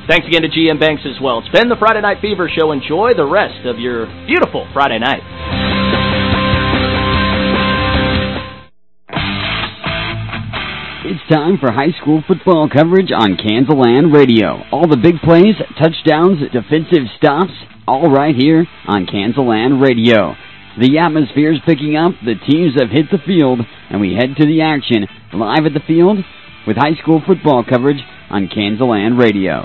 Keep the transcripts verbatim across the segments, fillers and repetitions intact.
Thanks again to G M Banks as well. It's been the Friday Night Fever Show. Enjoy the rest of your beautiful Friday night. It's time for high school football coverage on Kansaland Radio. All the big plays, touchdowns, defensive stops, all right here on Kansaland Radio. The atmosphere's picking up, the teams have hit the field, and we head to the action live at the field with high school football coverage on Kansaland Radio.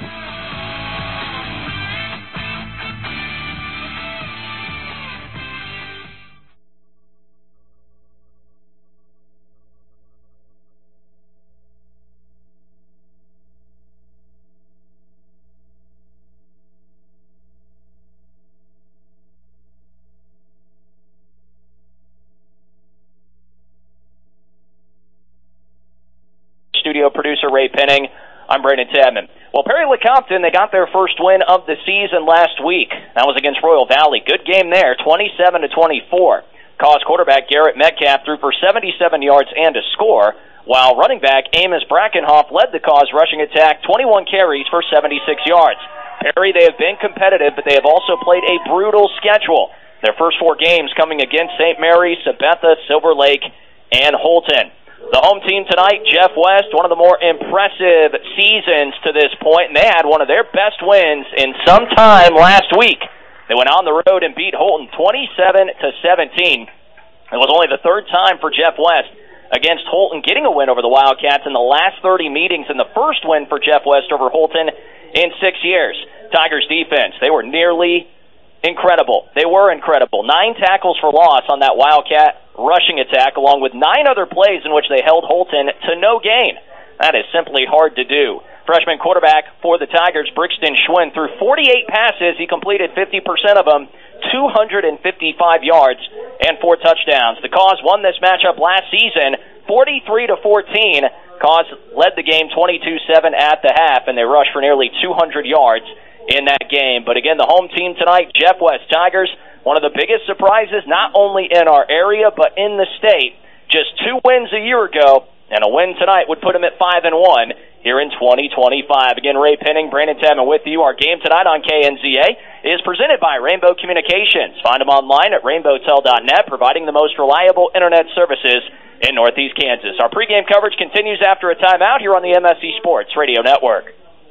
Studio producer Ray Penning. I'm Brandon Tadman. Well, Perry Lecompton, they got their first win of the season last week. That was against Royal Valley. Good game there, twenty-seven to twenty-four. Cause quarterback Garrett Metcalf threw for seventy-seven yards and a score, while running back Amos Brackenhoff led the Cause rushing attack, twenty-one carries for seventy-six yards. Perry, they have been competitive, but they have also played a brutal schedule. Their first four games coming against Saint Mary's, Sabetha, Silver Lake, and Holton. The home team tonight, Jeff West, one of the more impressive seasons to this point, and they had one of their best wins in some time last week. They went on the road and beat Holton twenty-seven to seventeen. It was only the third time for Jeff West against Holton getting a win over the Wildcats in the last thirty meetings, and the first win for Jeff West over Holton in six years. Tigers defense, they were nearly incredible. They were incredible. Nine tackles for loss on that Wildcat rushing attack, along with nine other plays in which they held Holton to no gain. That is simply hard to do. Freshman quarterback for the Tigers, Brixton Schwinn, threw forty-eight passes. He completed fifty percent of them, two hundred fifty-five yards, and four touchdowns. The Cause won this matchup last season, forty-three to fourteen. Cause led the game twenty-two seven at the half, and they rushed for nearly two hundred yards in that game. But again, the home team tonight, Jeff West Tigers, one of the biggest surprises not only in our area but in the state. Just two wins a year ago, and a win tonight would put them at five and one here in twenty twenty-five. Again, Ray Penning, Brandon Tadman with you. Our game tonight on K N Z A is presented by Rainbow Communications. Find them online at rainbow tel dot net, providing the most reliable internet services in Northeast Kansas. Our pregame coverage continues after a timeout here on the M S C Sports Radio Network.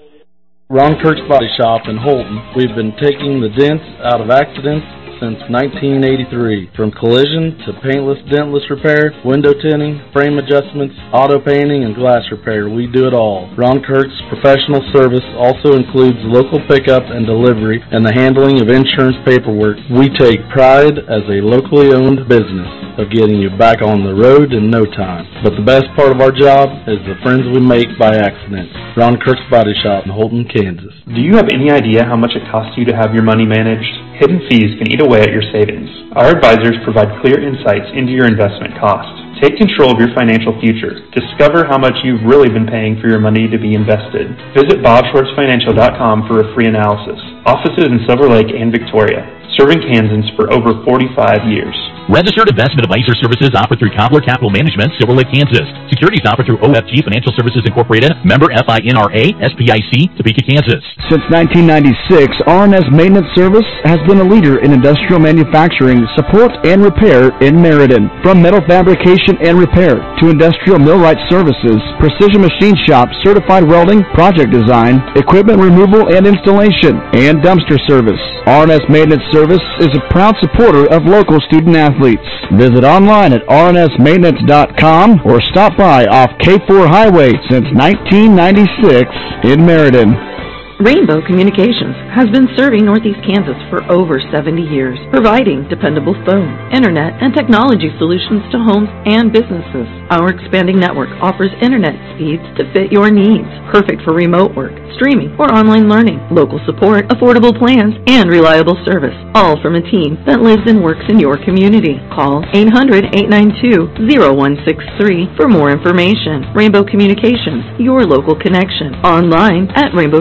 Ron Kirk's Body Shop in Holton. We've been taking the dents out of accidents since nineteen eighty-three. From collision to paintless, dentless repair, window tinting, frame adjustments, auto painting, and glass repair, we do it all. Ron Kirk's professional service also includes local pickup and delivery and the handling of insurance paperwork. We take pride as a locally owned business of getting you back on the road in no time. But the best part of our job is the friends we make by accident. Ron Kirk's Body Shop in Holton, Kansas. Do you have any idea how much it costs you to have your money managed? Hidden fees can eat away at your savings. Our advisors provide clear insights into your investment costs. Take control of your financial future. Discover how much you've really been paying for your money to be invested. Visit bob schwartz financial dot com for a free analysis. Offices in Silver Lake and Victoria. Serving Kansans for over forty-five years. Registered Investment Advisor Services offered through Cobbler Capital Management, Silver Lake, Kansas. Securities offered through O F G Financial Services Incorporated, member F I N R A, S P I C, Topeka, Kansas. Since nineteen ninety-six, R and S Maintenance Service has been a leader in industrial manufacturing, support, and repair in Meriden. From metal fabrication and repair to industrial millwright services, precision machine shop, certified welding, project design, equipment removal and installation, and dumpster service. R and S Maintenance Service is a proud supporter of local student athletes. Visit online at r n s maintenance dot com or stop by off K four Highway since nineteen ninety-six in Meriden. Rainbow Communications has been serving Northeast Kansas for over seventy years, providing dependable phone, internet, and technology solutions to homes and businesses. Our expanding network offers internet speeds to fit your needs, perfect for remote work, streaming, or online learning, local support, affordable plans, and reliable service, all from a team that lives and works in your community. Call eight hundred, eight nine two, zero one six three for more information. Rainbow Communications, your local connection. Online at rainbow tel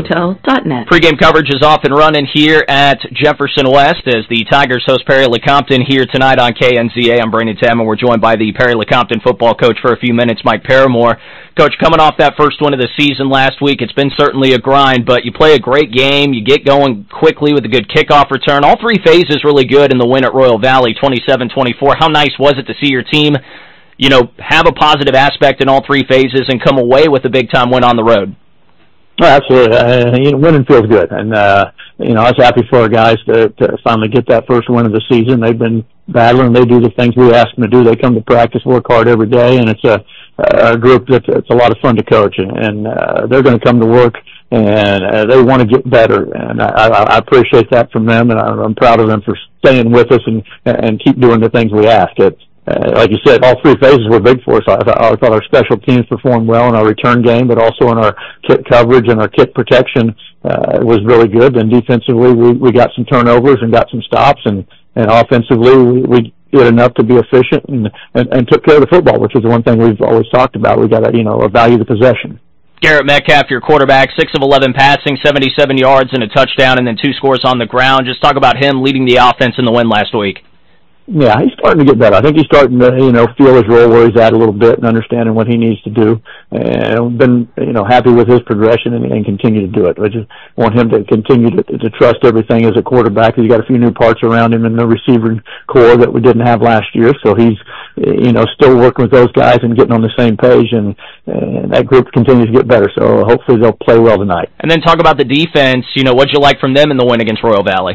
dot net. Pre-game coverage is off and running here at Jefferson West as the Tigers host Perry Lecompton here tonight on K N Z A. I'm Brandon Tam, and we're joined by the Perry Lecompton football coach for a few minutes, Mike Paramore. Coach, coming off that first win of the season last week, it's been certainly a grind, but you play a great game, you get going quickly with a good kickoff return. All three phases really good in the win at Royal Valley, twenty-seven twenty-four. How nice was it to see your team, you know, have a positive aspect in all three phases and come away with a big-time win on the road? Oh, absolutely. Uh, you know, winning feels good. And, uh, you know, I was happy for our guys to, to finally get that first win of the season. They've been battling. They do the things we ask them to do. They come to practice, work hard every day, and it's a, a group that's it's a lot of fun to coach. And, and uh, they're going to come to work, and uh, they want to get better. And I, I appreciate that from them, and I'm proud of them for staying with us and, and keep doing the things we ask. It's, Uh, like you said, all three phases were big for us. I, I thought our special teams performed well in our return game, but also in our kick coverage and our kick protection uh, was really good. And defensively, we, we got some turnovers and got some stops, and, and offensively, we, we did enough to be efficient and, and, and took care of the football, which is the one thing we've always talked about. We got to, you know, value the possession. Garrett Metcalf, your quarterback, six of eleven passing, seventy-seven yards and a touchdown, and then two scores on the ground. Just talk about him leading the offense in the win last week. Yeah, he's starting to get better. I think he's starting to, you know, feel his role where he's at a little bit and understanding what he needs to do. And I've been, you know, happy with his progression and, and continue to do it. I just want him to continue to, to trust everything as a quarterback. He's got a few new parts around him in the receiving core that we didn't have last year. So he's, you know, still working with those guys and getting on the same page. And, and that group continues to get better. So hopefully they'll play well tonight. And then talk about the defense. You know, what'd you like from them in the win against Royal Valley?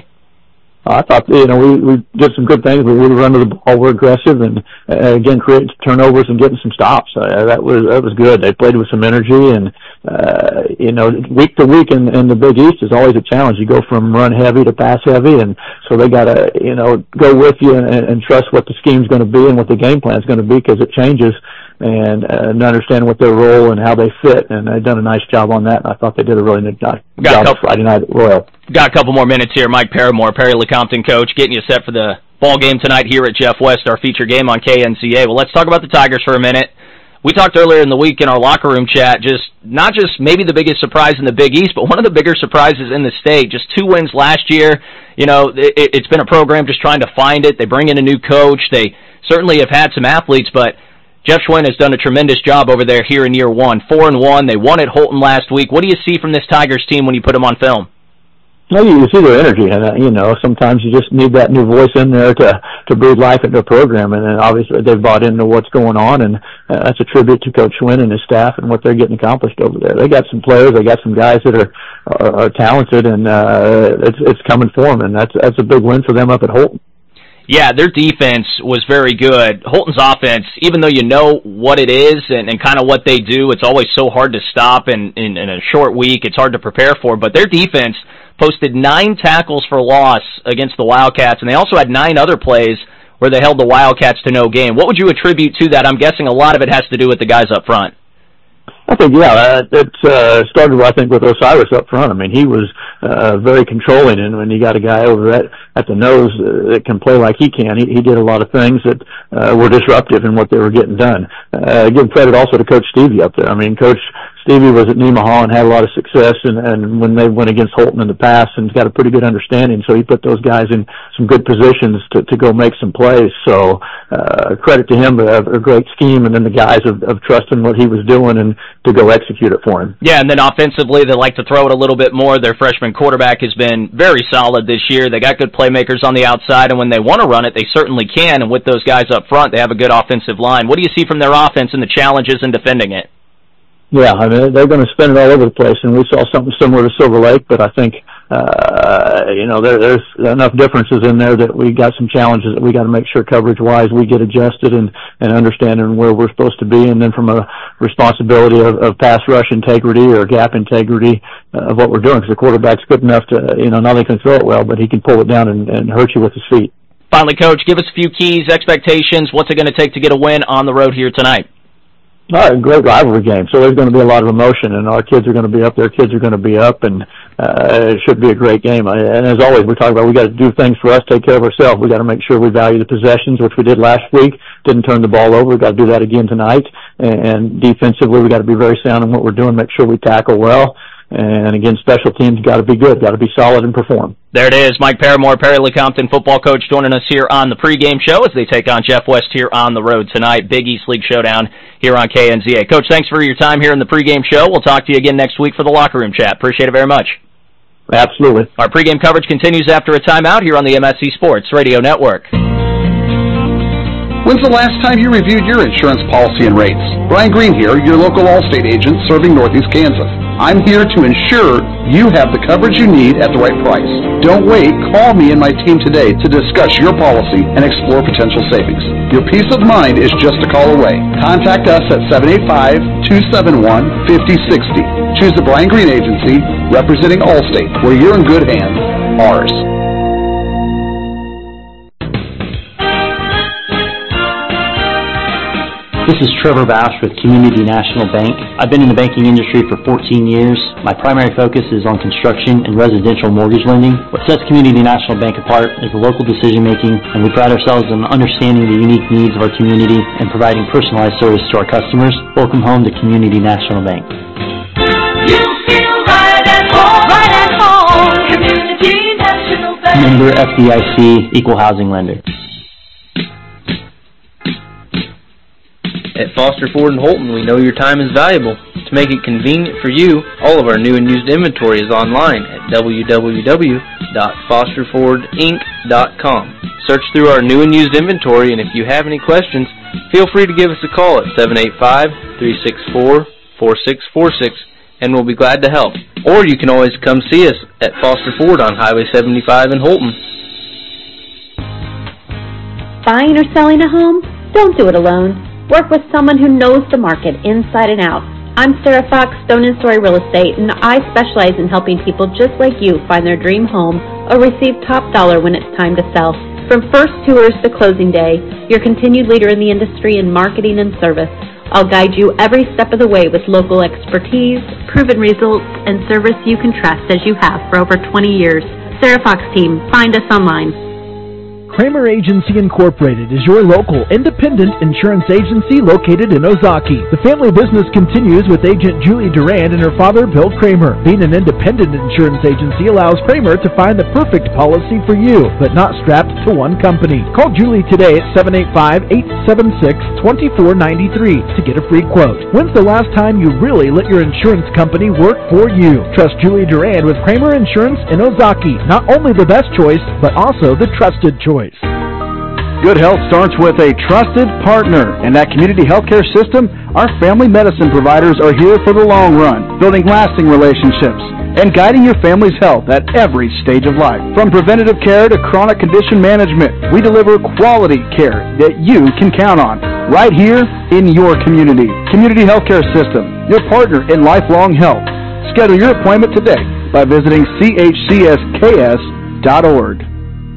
I thought, you know, we, we did some good things. We would run to the ball, we're aggressive, and uh, again, creating turnovers and getting some stops. Uh, that was that was good. They played with some energy, and uh, you know, week to week in, in the Big East is always a challenge. You go from run heavy to pass heavy, and so they got to, you know, go with you and, and trust what the scheme's going to be and what the game plan's going to be, because it changes. And, uh, and understand what their role and how they fit, and they've done a nice job on that, and I thought they did a really good job couple, Friday night at Royal. Got a couple more minutes here. Mike Paramore, Perry Lecompton coach, getting you set for the ball game tonight here at Jeff West, our feature game on K N C A. Well, let's talk about the Tigers for a minute. We talked earlier in the week in our locker room chat, just not just maybe the biggest surprise in the Big East, but one of the bigger surprises in the state. Just two wins last year. You know, it, it's been a program just trying to find it. They bring in a new coach. They certainly have had some athletes, but Jeff Schwinn has done a tremendous job over there here in year one. Four and one. They won at Holton last week. What do you see from this Tigers team when you put them on film? Well, you see their energy, and uh, you know, sometimes you just need that new voice in there to to breathe life into a program, and then obviously they've bought into what's going on, and uh, that's a tribute to Coach Schwinn and his staff and what they're getting accomplished over there. They got some players, they got some guys that are are, are talented, and uh, it's it's coming for them, and that's that's a big win for them up at Holton. Yeah, their defense was very good. Holton's offense, even though you know what it is and, and kind of what they do, it's always so hard to stop in, in, in a short week. It's hard to prepare for. But their defense posted nine tackles for loss against the Wildcats, and they also had nine other plays where they held the Wildcats to no gain. What would you attribute to that? I'm guessing a lot of it has to do with the guys up front. I think, yeah, it uh, started, I think, with Osiris up front. I mean, he was uh, very controlling, and when you got a guy over at, at the nose uh, that can play like he can, he, he did a lot of things that uh, were disruptive in what they were getting done. Uh, give credit also to Coach Stevie up there. I mean, Coach Stevie was at Nemaha and had a lot of success, and, and when they went against Holton in the past, and he's got a pretty good understanding, so he put those guys in some good positions to, to go make some plays. So uh, credit to him, a, a great scheme, and then the guys of, of trusting what he was doing and to go execute it for him. Yeah, and then offensively, they like to throw it a little bit more. Their freshman quarterback has been very solid this year. They got good playmakers on the outside, and when they want to run it, they certainly can, and with those guys up front, they have a good offensive line. What do you see from their offense and the challenges in defending it? Yeah, I mean, they're going to spin it all over the place, and we saw something similar to Silver Lake, but I think, uh, you know, there, there's enough differences in there that we got some challenges that we got to make sure coverage-wise we get adjusted and, and understanding where we're supposed to be, and then from a responsibility of, of pass rush integrity or gap integrity uh, of what we're doing, because the quarterback's good enough to, you know, not only can throw it well, but he can pull it down and, and hurt you with his feet. Finally, Coach, give us a few keys, expectations. What's it going to take to get a win on the road here tonight? All right, great rivalry game. So there's going to be a lot of emotion, and our kids are going to be up, their kids are going to be up, and uh, it should be a great game. And as always, we talk about we got to do things for us, take care of ourselves. We got to make sure we value the possessions, which we did last week. Didn't turn the ball over. We got to do that again tonight. And defensively, we got to be very sound in what we're doing. Make sure we tackle well. And again, special teams got to be good, got to be solid and perform. There it is, Mike Paramore, Perry Lecompton football coach, joining us here on the pregame show as they take on Jeff West here on the road tonight. Big East League showdown here on K N Z A. Coach, thanks for your time here in the pregame show. We'll talk to you again next week for the locker room chat. Appreciate it very much. Absolutely. Our pregame coverage continues after a timeout here on the M S C Sports Radio Network. When's the last time you reviewed your insurance policy and rates? Brian Green here, your local Allstate agent serving Northeast Kansas. I'm here to ensure you have the coverage you need at the right price. Don't wait. Call me and my team today to discuss your policy and explore potential savings. Your peace of mind is just a call away. Contact us at seven eight five, two seven one, five oh six oh. Choose the Brian Green Agency, representing Allstate, where you're in good hands. Ours. This is Trevor Bausch with Community National Bank. I've been in the banking industry for fourteen years. My primary focus is on construction and residential mortgage lending. What sets Community National Bank apart is the local decision making, and we pride ourselves on understanding the unique needs of our community and providing personalized service to our customers. Welcome home to Community National Bank. You feel right at home, right at home. Community National Bank. Member F D I C, Equal Housing Lender. At Foster Ford in Holton, we know your time is valuable. To make it convenient for you, all of our new and used inventory is online at w w w dot foster ford inc dot com. Search through our new and used inventory, and if you have any questions, feel free to give us a call at seven eight five, three six four, four six four six, and we'll be glad to help. Or you can always come see us at Foster Ford on Highway seventy-five in Holton. Buying or selling a home? Don't do it alone. Work with someone who knows the market inside and out. I'm Sarah Fox, Stone and Story Real Estate, and I specialize in helping people just like you find their dream home or receive top dollar when it's time to sell. From first tours to closing day, your continued leader in the industry in marketing and service. I'll guide you every step of the way with local expertise, proven results, and service you can trust as you have for over twenty years. Sarah Fox Team, find us online. Kramer Agency Incorporated is your local independent insurance agency located in Ozaki. The family business continues with agent Julie Durand and her father, Bill Kramer. Being an independent insurance agency allows Kramer to find the perfect policy for you, but not strapped to one company. Call Julie today at seven eight five, eight seven six, two four nine three to get a free quote. When's the last time you really let your insurance company work for you? Trust Julie Durand with Kramer Insurance in Ozaki. Not only the best choice, but also the trusted choice. Good health starts with a trusted partner. In that community healthcare system, our family medicine providers are here for the long run, building lasting relationships and guiding your family's health at every stage of life. From preventative care to chronic condition management, we deliver quality care that you can count on right here in your community. Community Healthcare System, your partner in lifelong health. Schedule your appointment today by visiting c h c s k s dot org.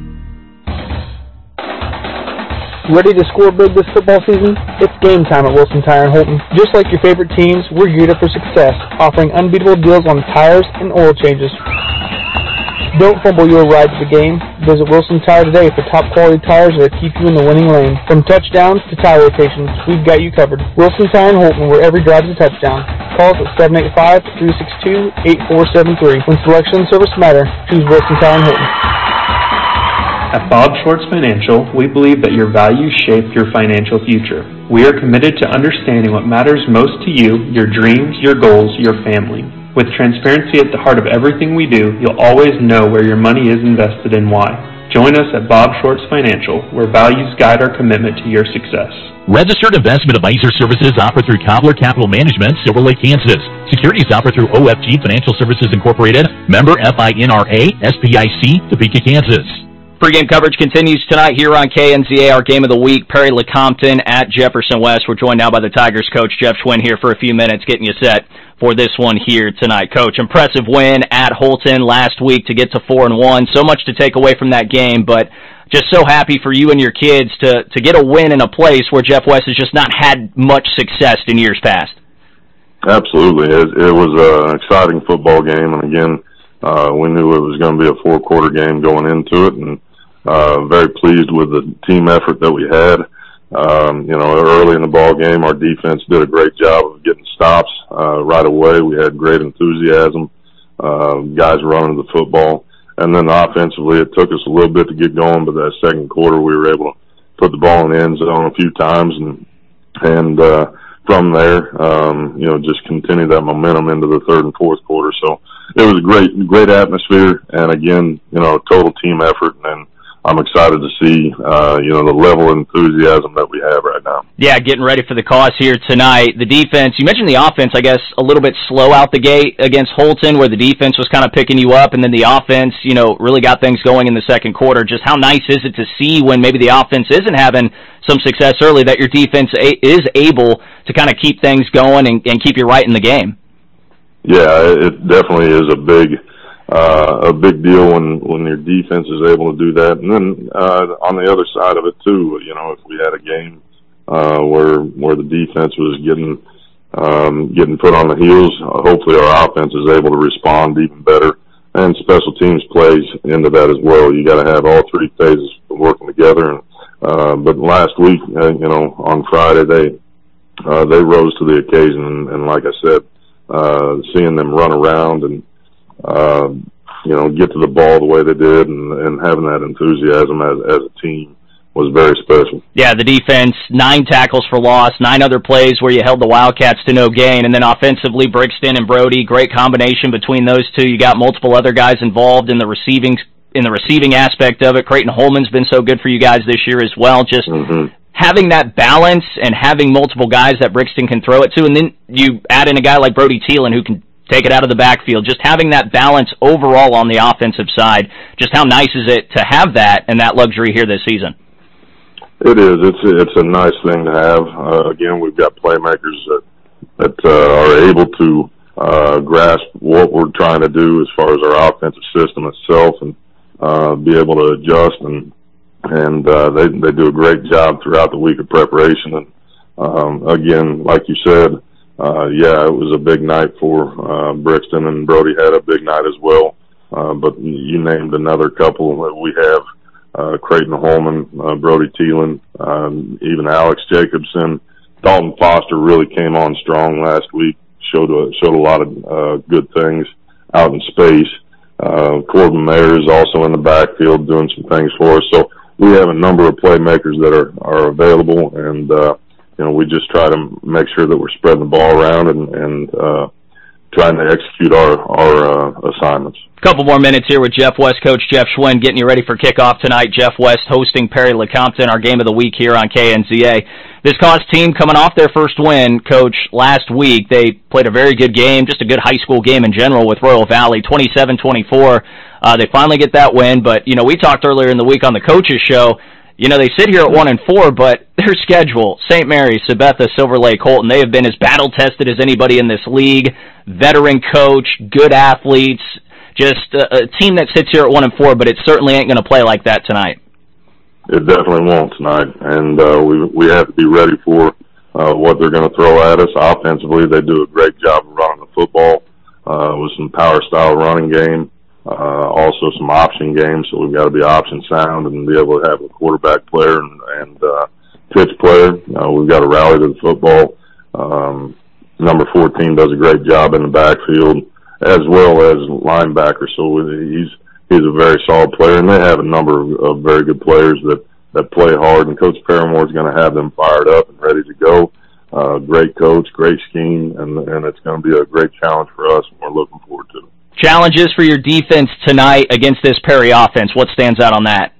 Ready to score big this football season? It's game time at Wilson Tire in Holton. Just like your favorite teams, we're geared up for success, offering unbeatable deals on tires and oil changes. Don't fumble your ride to the game. Visit Wilson Tire today for top quality tires that keep you in the winning lane. From touchdowns to tire rotations, we've got you covered. Wilson Tire in Holton, where every drive is a touchdown. Call us at seven eight five, three six two, eight four seven three. When selection and service matter, choose Wilson Tire in Holton. At Bob Schwartz Financial, we believe that your values shape your financial future. We are committed to understanding what matters most to you, your dreams, your goals, your family. With transparency at the heart of everything we do, you'll always know where your money is invested and why. Join us at Bob Schwartz Financial, where values guide our commitment to your success. Registered investment advisor services offered through Cobbler Capital Management, Silver Lake, Kansas. Securities offered through O F G Financial Services Incorporated, member F I N R A, S P I C, Topeka, Kansas. Pre-game coverage continues tonight here on K N Z A, our game of the week, Perry Lecompton at Jefferson West. We're joined now by the Tigers coach, Jeff Schwinn, here for a few minutes, getting you set for this one here tonight. Coach, impressive win at Holton last week to get to four and one. So much to take away from that game, but just so happy for you and your kids to, to get a win in a place where Jeff West has just not had much success in years past. Absolutely. It, it was an exciting football game, and again, uh, we knew it was going to be a four-quarter game going into it, and Uh, very pleased with the team effort that we had. Um, you know, early in the ball game, our defense did a great job of getting stops uh, right away. We had great enthusiasm uh, guys running the football. And then offensively, it took us a little bit to get going, but that second quarter we were able to put the ball in the end zone a few times, and and uh, from there, um, you know, just continue that momentum into the third and fourth quarter. So it was a great, great atmosphere, and again, you know, a total team effort, and I'm excited to see, uh, you know, the level of enthusiasm that we have right now. Yeah, getting ready for the cause here tonight. The defense, you mentioned the offense, I guess, a little bit slow out the gate against Holton, where the defense was kind of picking you up, and then the offense, you know, really got things going in the second quarter. Just how nice is it to see when maybe the offense isn't having some success early, that your defense a- is able to kind of keep things going and, and keep you right in the game? Yeah, it definitely is a big uh, a big deal when when your defense is able to do that. And then uh, on the other side of it too, you know, if we had a game uh, where where the defense was getting um, getting put on the heels, uh, hopefully our offense is able to respond even better. And special teams plays into that as well. You got to have all three phases working together. And uh, but last week, uh, you know, on Friday they uh, they rose to the occasion, and, and like I said, uh, seeing them run around and uh, you know, get to the ball the way they did, and, and having that enthusiasm as as a team was very special. Yeah, the defense, nine tackles for loss, nine other plays where you held the Wildcats to no gain, and then offensively, Brixton and Brody, great combination between those two. You got multiple other guys involved in the receiving in the receiving aspect of it. Creighton Holman's been so good for you guys this year as well. Just mm-hmm. having that balance and having multiple guys that Brixton can throw it to, and then you add in a guy like Brody Thielen who can take it out of the backfield. Just having that balance overall on the offensive side, just how nice is it to have that and that luxury here this season? It is. It's it's a nice thing to have. Uh, again, we've got playmakers that that uh, are able to uh, grasp what we're trying to do as far as our offensive system itself, and uh, be able to adjust. And and uh, they they do a great job throughout the week of preparation. And um, again, like you said, uh, yeah, it was a big night for uh, Brixton, and Brody had a big night as well. Uh, but you named another couple that we have. Uh, Creighton Holman, uh, Brody Thielen, um, even Alex Jacobson. Dalton Foster really came on strong last week, showed a, showed a lot of uh, good things out in space. Uh, Corbin Mayer is also in the backfield doing some things for us. So we have a number of playmakers that are, are available, and, uh, you know, we just try to make sure that we're spreading the ball around and, and uh, trying to execute our, our uh, assignments. Couple more minutes here with Jeff West, Coach Jeff Schwinn, getting you ready for kickoff tonight. Jeff West hosting Perry Lecompton, our game of the week here on K N Z A. This Cause team coming off their first win, Coach, last week. They played a very good game, just a good high school game in general with Royal Valley, twenty-seven twenty-four. Uh, they finally get that win, but, you know, we talked earlier in the week on the coaches show, you know, they sit here at one and four, but their schedule, Saint Mary's, Sabetha, Silver Lake, Holton, they have been as battle-tested as anybody in this league. Veteran coach, good athletes, just a, a team that sits here at one and four, but it certainly ain't going to play like that tonight. It definitely won't tonight, and uh, we we have to be ready for uh, what they're going to throw at us. Offensively, they do a great job of running the football uh, with some power-style running game, uh, also some option games, so we've got to be option sound and be able to have a quarterback player and, and uh, pitch player. Uh, we've got to rally to the football. Um, number fourteen does a great job in the backfield, as well as linebacker, so he's he's a very solid player, and they have a number of, of very good players that, that play hard, and Coach Paramore is going to have them fired up and ready to go. Uh, great coach, great scheme, and, and it's going to be a great challenge for us, and we're looking forward to it. Challenges for your defense tonight against this Perry offense. What stands out on that?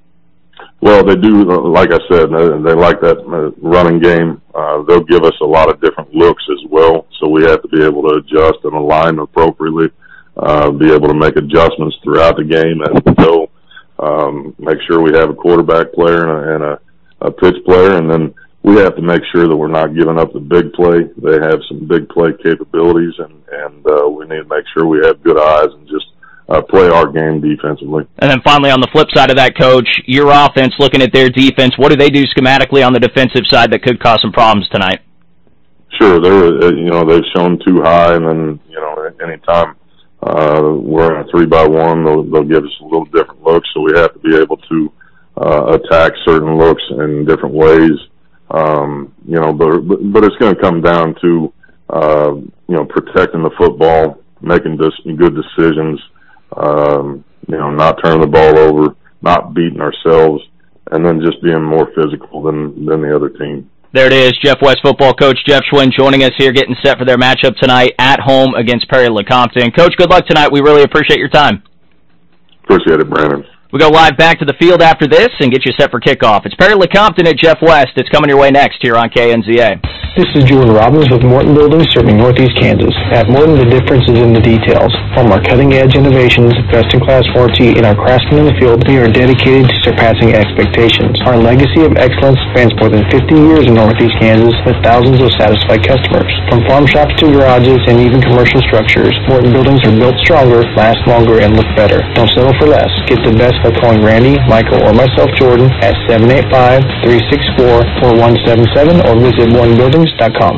Well, they do, like I said, they like that running game. Uh, they'll give us a lot of different looks as well, so we have to be able to adjust and align appropriately, uh, be able to make adjustments throughout the game as we go, um, make sure we have a quarterback player and a, and a, a pitch player, and then we have to make sure that we're not giving up the big play. They have some big play capabilities, and, and uh, we need to make sure we have good eyes and just Uh, play our game defensively. And then finally, on the flip side of that, Coach, your offense, looking at their defense, what do they do schematically on the defensive side that could cause some problems tonight? Sure, they're you know they've shown too high, and then you know anytime uh, we're in a three by one, they'll, they'll give us a little different looks. So we have to be able to uh, attack certain looks in different ways. Um, you know, but but it's going to come down to uh, you know protecting the football. making dis- good decisions, um, you know, not turning the ball over, not beating ourselves, and then just being more physical than, than the other team. There it is, Jeff West football coach Jeff Schwinn joining us here, getting set for their matchup tonight at home against Perry Lecompton. Coach, good luck tonight. We really appreciate your time. Appreciate it, Brandon. We go live back to the field after this and get you set for kickoff. It's Perry Lecompton at Jeff West. It's coming your way next here on K N Z A. This is Julian Robbins with Morton Building, serving Northeast Kansas. At Morton, the difference is in the details. From our cutting-edge innovations, best-in-class warranty, and our craftsmen in the field, we are dedicated to surpassing expectations. Our legacy of excellence spans more than fifty years in Northeast Kansas with thousands of satisfied customers. From farm shops to garages and even commercial structures, Morton Buildings are built stronger, last longer, and look better. Don't settle for less. Get the best by calling Randy, Michael, or myself, Jordan, at seven eight five, three six four, four one seven seven or visit morton buildings dot com.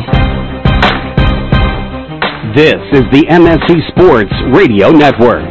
This is the M S C Sports Radio Network.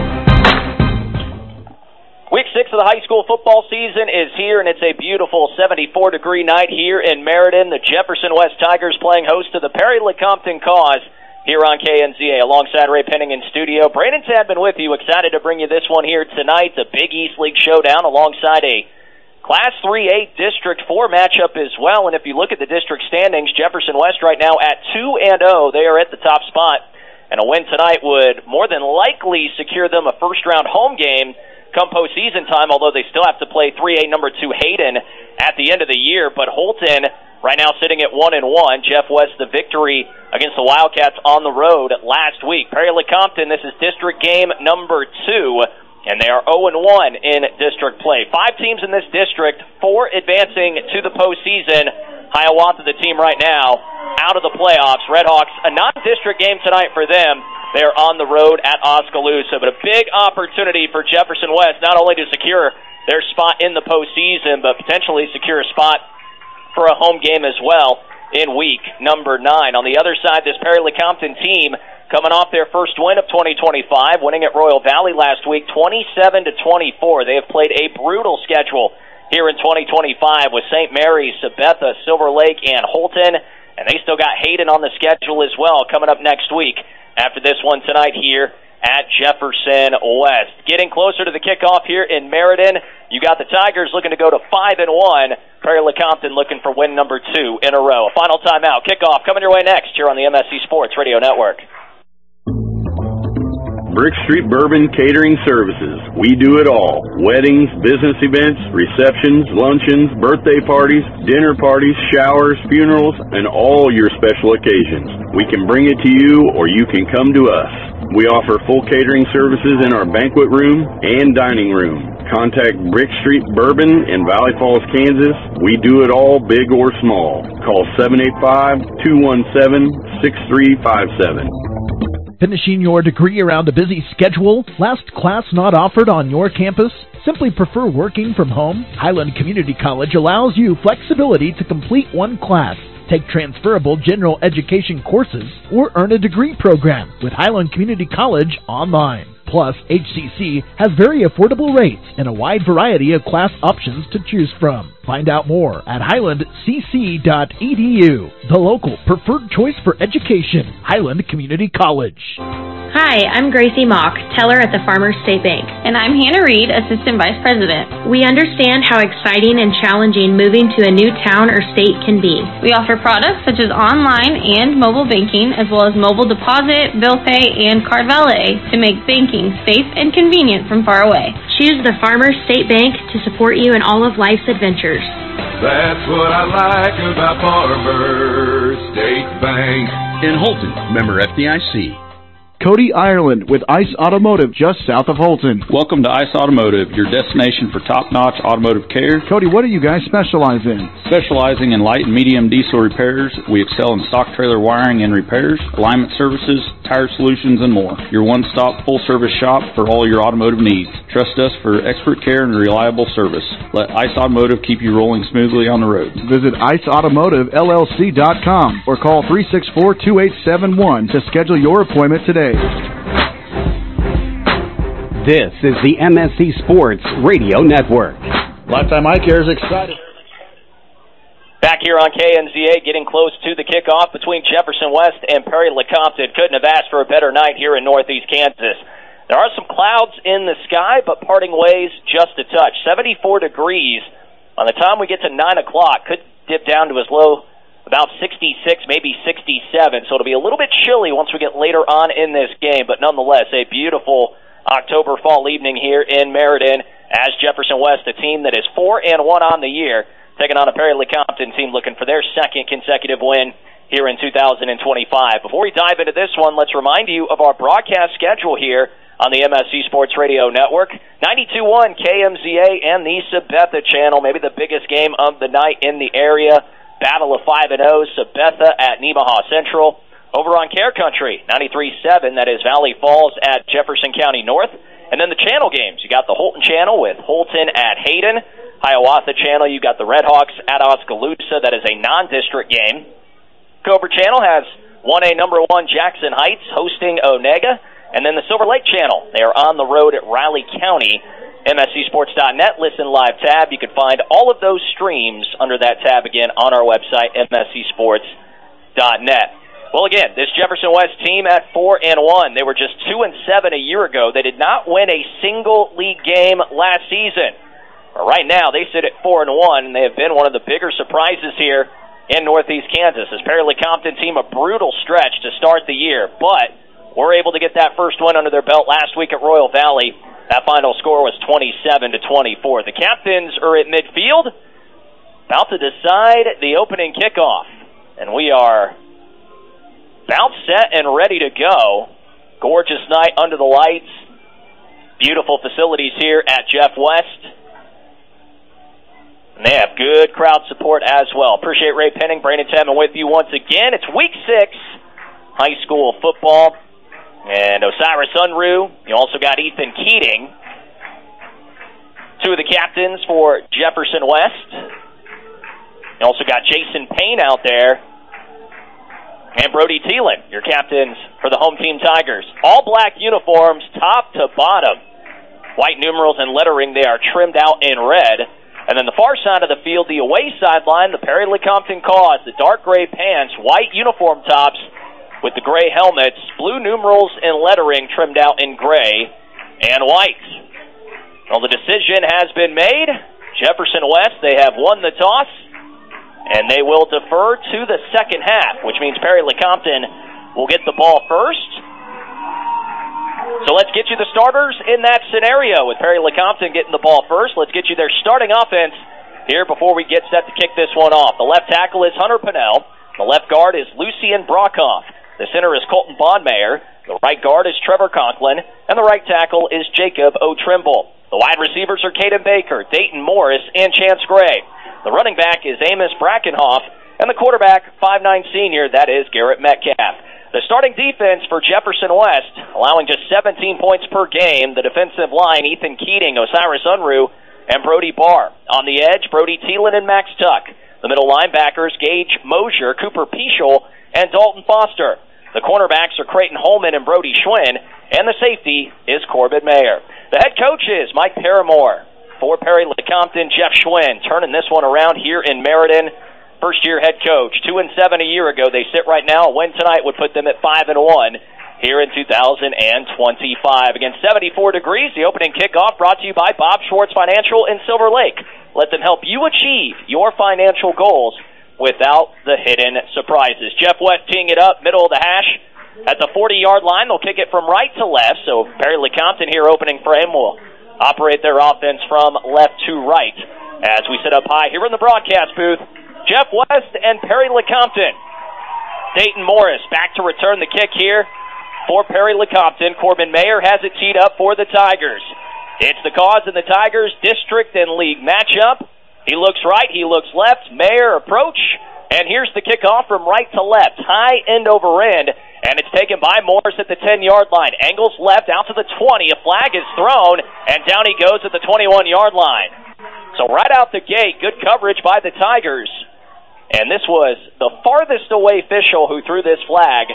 Week six of the high school football season is here, and it's a beautiful seventy-four degree night here in Meriden. The Jefferson West Tigers playing host to the Perry Lecompton Cause here on K N Z A. Alongside Ray Penning in studio, Brandon Tadman with you. Excited to bring you this one here tonight. The Big East League Showdown alongside a Class three A District four matchup as well. And if you look at the district standings, Jefferson West right now at two and oh. They are at the top spot. And a win tonight would more than likely secure them a first-round home game come postseason time, although they still have to play three A number two Hayden at the end of the year. But Holton right now sitting at one and one. Jeff West the victory against the Wildcats on the road last week. Perry Lecompton, this is district game number two. And they are oh and one in district play. Five teams in this district, four advancing to the postseason. Hiawatha, the team right now, out of the playoffs. Redhawks, a non-district game tonight for them. They are on the road at Oskaloosa. But a big opportunity for Jefferson West, not only to secure their spot in the postseason, but potentially secure a spot for a home game as well in week number nine. On the other side, this Perry Lecompton team coming off their first win of twenty twenty-five, winning at Royal Valley last week, twenty-seven to twenty-four. They have played a brutal schedule here in twenty twenty-five with Saint Mary's, Sabetha, Silver Lake, and Holton, and they still got Hayden on the schedule as well coming up next week after this one tonight here at Jefferson West. Getting closer to the kickoff here in Meriden, you got the Tigers looking to go to five and one. Perry Lecompton looking for win number two in a row. A final timeout. Kickoff coming your way next here on the M S C Sports Radio Network. Brick Street Bourbon Catering Services. We do it all. Weddings, business events, receptions, luncheons, birthday parties, dinner parties, showers, funerals, and all your special occasions. We can bring it to you or you can come to us. We offer full catering services in our banquet room and dining room. Contact Brick Street Bourbon in Valley Falls, Kansas. We do it all, big or small. Call seven eight five, two one seven, six three five seven. Finishing your degree around a busy schedule? Last class not offered on your campus? Simply prefer working from home? Highland Community College allows you flexibility to complete one class, take transferable general education courses, or earn a degree program with Highland Community College online. Plus, H C C has very affordable rates and a wide variety of class options to choose from. Find out more at highland c c dot e d u, the local preferred choice for education, Highland Community College. Hi, I'm Gracie Mock, teller at the Farmers State Bank. And I'm Hannah Reed, Assistant Vice President. We understand how exciting and challenging moving to a new town or state can be. We offer products such as online and mobile banking, as well as mobile deposit, bill pay, and card valet to make banking safe and convenient from far away. Choose the Farmers State Bank to support you in all of life's adventures. That's what I like about Farmers State Bank. In Holton, member F D I C. Cody Ireland with Ice Automotive just south of Holton. Welcome to Ice Automotive, your destination for top-notch automotive care. Cody, what do you guys specialize in? Specializing in light and medium diesel repairs, we excel in stock trailer wiring and repairs, alignment services, tire solutions, and more. Your one-stop full-service shop for all your automotive needs. Trust us for expert care and reliable service. Let Ice Automotive keep you rolling smoothly on the road. Visit ice automotive l l c dot com or call three six four, two eight seven one to schedule your appointment today. This is the M S C Sports Radio Network. Lifetime Eye Care is excited. Back here on K N Z A, getting close to the kickoff between Jefferson West and Perry Lecompton. Couldn't have asked for a better night here in Northeast Kansas. There are some clouds in the sky, but parting ways just a touch. seventy-four degrees. By the time we get to nine o'clock, could dip down to as low about sixty-six, maybe sixty-seven. So it'll be a little bit chilly once we get later on in this game, but nonetheless, a beautiful October fall evening here in Meriden as Jefferson West, a team that is four and one on the year, taking on a Perry Lecompton team looking for their second consecutive win here in two thousand twenty-five. Before we dive into this one, let's remind you of our broadcast schedule here on the M S C Sports Radio Network. ninety-two point one K M Z A and the Sabetha channel, maybe the biggest game of the night in the area. Battle of five and oh, Sabetha at Nemaha Central. Over on Care Country, ninety-three point seven, that is Valley Falls at Jefferson County North. And then the channel games, you got the Holton channel with Holton at Hayden. Hiawatha channel, you got the Redhawks at Oskaloosa. That is a non-district game. Cobra channel has one A number one Jackson Heights hosting Onega. And then the Silver Lake channel, they are on the road at Riley County. M S C Sports dot net, listen live tab. You can find all of those streams under that tab again on our website, M S C Sports dot net. Well, again, this Jefferson West team at four and one. They were just two and seven a year ago. They did not win a single league game last season. But right now, they sit at four and one, and they have been one of the bigger surprises here in Northeast Kansas. This Perry Lecompton team, a brutal stretch to start the year, but were able to get that first win under their belt last week at Royal Valley. That final score was twenty-seven to twenty-four. The captains are at midfield, about to decide the opening kickoff. And we are about set and ready to go. Gorgeous night under the lights. Beautiful facilities here at Jeff West. And they have good crowd support as well. Appreciate Ray Penning, Brandon Tedman with you once again. It's week six, high school football. And Osiris Unruh. You also got Ethan Keating, two of the captains for Jefferson West. You also got Jason Payne out there. And Brody Thielen, your captains for the home team Tigers. All black uniforms, top to bottom. White numerals and lettering, they are trimmed out in red. And then the far side of the field, the away sideline, the Perry Lecompton Cause, the dark gray pants, white uniform tops, with the gray helmets, blue numerals and lettering trimmed out in gray and white. Well, the decision has been made. Jefferson West, they have won the toss, and they will defer to the second half, which means Perry Lecompton will get the ball first. So let's get you the starters in that scenario with Perry Lecompton getting the ball first. Let's get you their starting offense here before we get set to kick this one off. The left tackle is Hunter Pinnell. The left guard is Lucian Brockhoff. The center is Colton Bondmayer. The right guard is Trevor Conklin. And the right tackle is Jacob O'Trimble. The wide receivers are Caden Baker, Dayton Morris, and Chance Gray. The running back is Amos Brackenhoff. And the quarterback, five nine senior, that is Garrett Metcalf. The starting defense for Jefferson West, allowing just seventeen points per game. The defensive line, Ethan Keating, Osiris Unruh, and Brody Barr. On the edge, Brody Thielen and Max Tuck. The middle linebackers, Gage Mosier, Cooper Peschel, and Dalton Foster. The cornerbacks are Creighton Holman and Brody Schwinn, and the safety is Corbin Mayer. The head coach is Mike Paramore. For Perry Lecompton, Jeff Schwinn, turning this one around here in Meriden. First-year head coach, two and seven a year ago. They sit right now. A win tonight would put them at five and one here in two thousand twenty-five. Against seventy-four degrees, the opening kickoff brought to you by Bob Schwartz Financial in Silver Lake. Let them help you achieve your financial goals without the hidden surprises. Jeff West teeing it up, middle of the hash. At the forty-yard line, they'll kick it from right to left. So Perry Lecompton here opening frame will operate their offense from left to right. As we sit up high here in the broadcast booth, Jeff West and Perry Lecompton. Dayton Morris back to return the kick here for Perry Lecompton. Corbin Mayer has it teed up for the Tigers. It's the Cause and the Tigers district and league matchup. He looks right, he looks left, Mayer approach, and here's the kickoff from right to left, high end over end, and it's taken by Morris at the ten-yard line. Angles left out to the twenty, a flag is thrown, and down he goes at the twenty-one-yard line. So right out the gate, good coverage by the Tigers, and this was the farthest away official who threw this flag,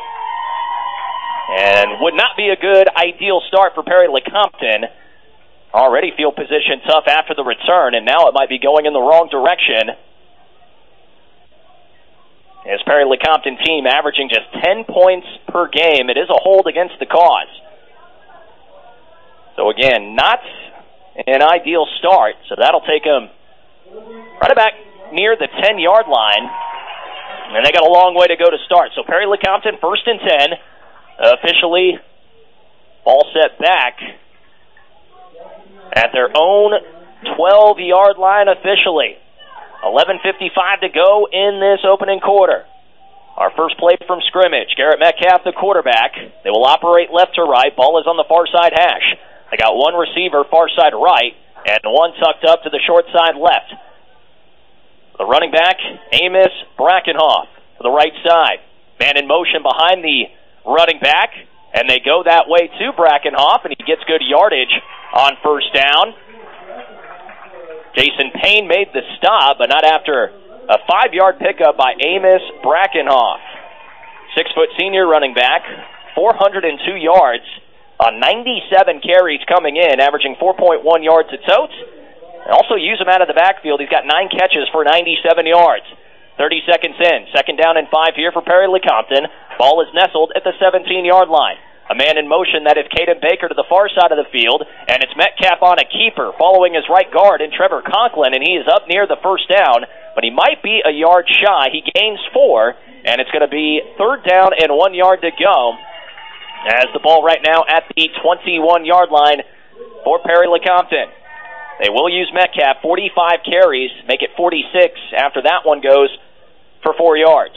and would not be a good ideal start for Perry Lecompton. Already field position tough after the return, and now it might be going in the wrong direction. His Perry Lecompton team averaging just ten points per game. It is a hold against the cause. So again, not an ideal start. So that'll take him right about near the ten-yard line. And they got a long way to go to start. So Perry Lecompton, first and ten. Officially, ball set back at their own twelve-yard line officially. eleven fifty-five to go in this opening quarter. Our first play from scrimmage. Garrett Metcalf, the quarterback. They will operate left to right. Ball is on the far side hash. They got one receiver far side right and one tucked up to the short side left. The running back, Amos Brackenhoff, to the right side. Man in motion behind the running back, and they go that way to Brackenhoff, and he gets good yardage on first down. Jason Payne made the stop, but not after a five-yard pickup by Amos Brackenhoff. Six-foot senior running back, four hundred two yards on ninety-seven carries coming in, averaging four point one yards a tote. And also use him out of the backfield. He's got nine catches for ninety-seven yards. thirty seconds in. Second down and five here for Perry Lecompton. Ball is nestled at the seventeen-yard line. A man in motion, that is Caden Baker to the far side of the field, and it's Metcalf on a keeper, following his right guard in Trevor Conklin, and he is up near the first down, but he might be a yard shy. He gains four, and it's going to be third down and one yard to go, as the ball right now at the twenty-one-yard line for Perry Lecompton. They will use Metcalf, forty-five carries, make it forty-six after that one goes for four yards.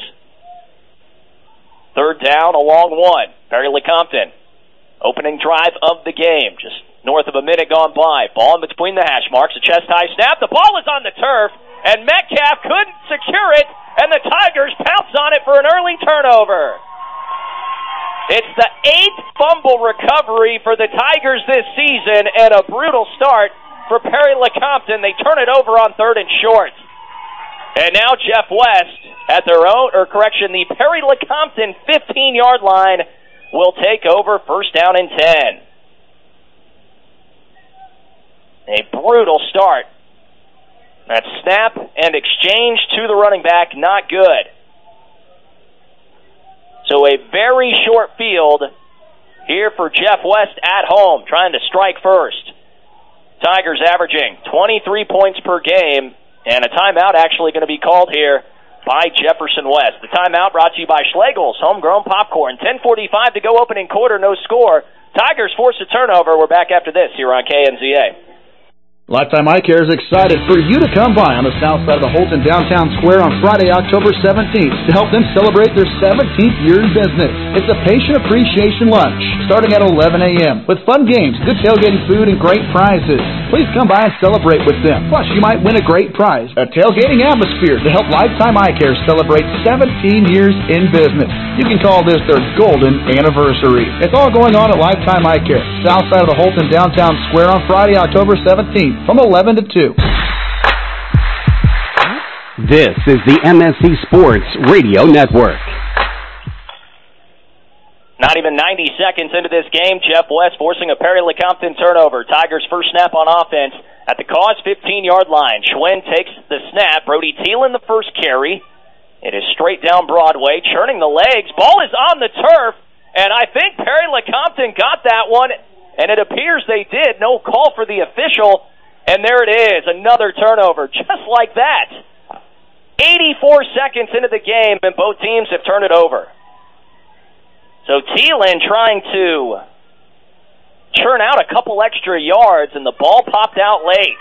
Third down, a long one. Perry Lecompton, opening drive of the game, just north of a minute gone by. Ball in between the hash marks, a chest-high snap. The ball is on the turf, and Metcalf couldn't secure it, and the Tigers pounce on it for an early turnover. It's the eighth fumble recovery for the Tigers this season, and a brutal start for Perry Lecompton. They turn it over on third and short. And now Jeff West at their own, or correction, the Perry Lecompton fifteen-yard line will take over first down and ten. A brutal start. That snap and exchange to the running back, not good. So a very short field here for Jeff West at home, trying to strike first. Tigers averaging twenty-three points per game, and a timeout actually going to be called here by Jefferson West. The timeout brought to you by Schlegel's Homegrown Popcorn. ten forty-five to go opening quarter, no score. Tigers force a turnover. We're back after this here on K N Z A. Lifetime Eye Care is excited for you to come by on the south side of the Holton Downtown Square on Friday, October seventeenth to help them celebrate their seventeenth year in business. It's a patient appreciation lunch starting at eleven a.m. with fun games, good tailgating food, and great prizes. Please come by and celebrate with them. Plus, you might win a great prize, a tailgating atmosphere to help Lifetime Eye Care celebrate seventeen years in business. You can call this their golden anniversary. It's all going on at Lifetime Eye Care, south side of the Holton Downtown Square on Friday, October seventeenth. From eleven to two. This is the M S C Sports Radio Network. Not even ninety seconds into this game, Jeff West forcing a Perry Lecompton turnover. Tigers' first snap on offense at the cause fifteen-yard line. Schwinn takes the snap. Brody Thielen the first carry. It is straight down Broadway, churning the legs. Ball is on the turf, and I think Perry Lecompton got that one, and it appears they did. No call for the official. And there it is, another turnover, just like that. eighty-four seconds into the game, and both teams have turned it over. So Thielen trying to churn out a couple extra yards, and the ball popped out late.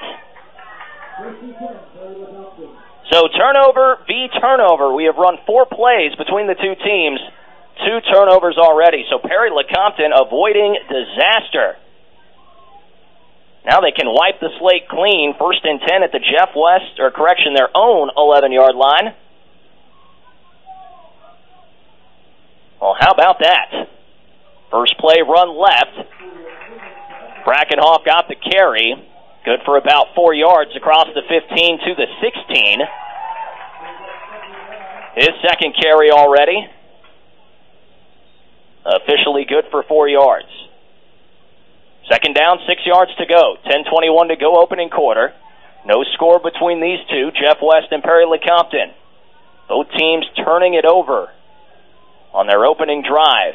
So turnover v. turnover. We have run four plays between the two teams, two turnovers already. So Perry Lecompton avoiding disaster. Now they can wipe the slate clean. First and ten at the Jeff West, or correction, their own eleven-yard line. Well, how about that? First play, run left. Brackenhoff got the carry. Good for about four yards across the fifteen to the sixteen. His second carry already. Officially good for four yards. Second down, six yards to go. ten twenty-one to go opening quarter. No score between these two, Jeff West and Perry Lecompton. Both teams turning it over on their opening drive.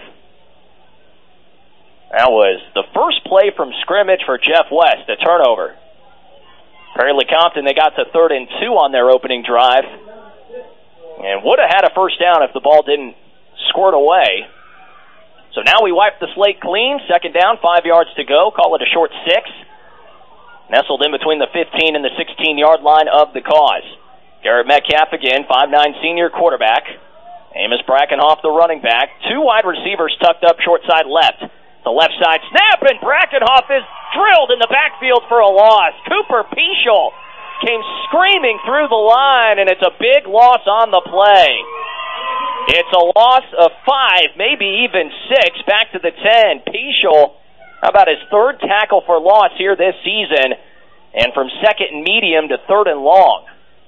That was the first play from scrimmage for Jeff West, a turnover. Perry-Lecompton, they got to third and two on their opening drive and would have had a first down if the ball didn't squirt away. So now we wipe the slate clean. Second down, five yards to go. Call it a short six. Nestled in between the fifteen and the sixteen-yard line of the cause. Garrett Metcalf again, five nine senior quarterback. Amos Brackenhoff, the running back. Two wide receivers tucked up short side left. The left side snap, and Brackenhoff is drilled in the backfield for a loss. Cooper Peschel came screaming through the line, and it's a big loss on the play. It's a loss of five, maybe even six, back to the ten. Peschel, how about his third tackle for loss here this season, and from second and medium to third and long.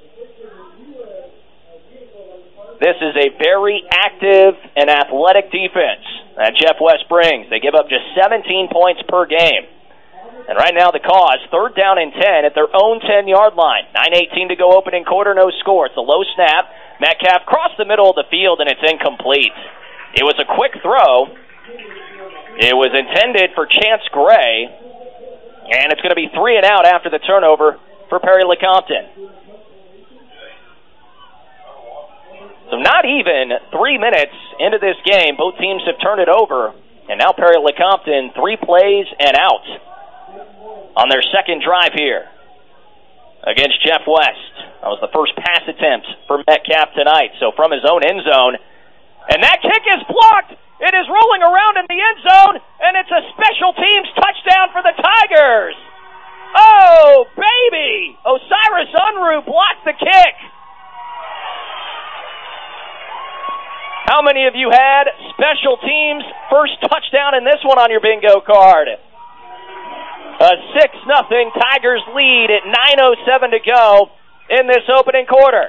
This is a very active and athletic defense that Jeff West brings. They give up just seventeen points per game. And right now the cause, third down and ten at their own ten-yard line. nine eighteen to go opening quarter, no score. It's a low snap. Metcalf crossed the middle of the field, and it's incomplete. It was a quick throw. It was intended for Chance Gray, and it's going to be three and out after the turnover for Perry-Lecompton. So not even three minutes into this game, both teams have turned it over, and now Perry-Lecompton three plays and out on their second drive here against Jeff West. That was the first pass attempt for Metcalf tonight, so from his own end zone. And that kick is blocked. It is rolling around in the end zone, and it's a special teams touchdown for the Tigers. Oh, baby! Osiris Unruh blocked the kick. How many of you had special teams first touchdown in this one on your bingo card? A six nothing Tigers lead at nine oh seven to go in this opening quarter.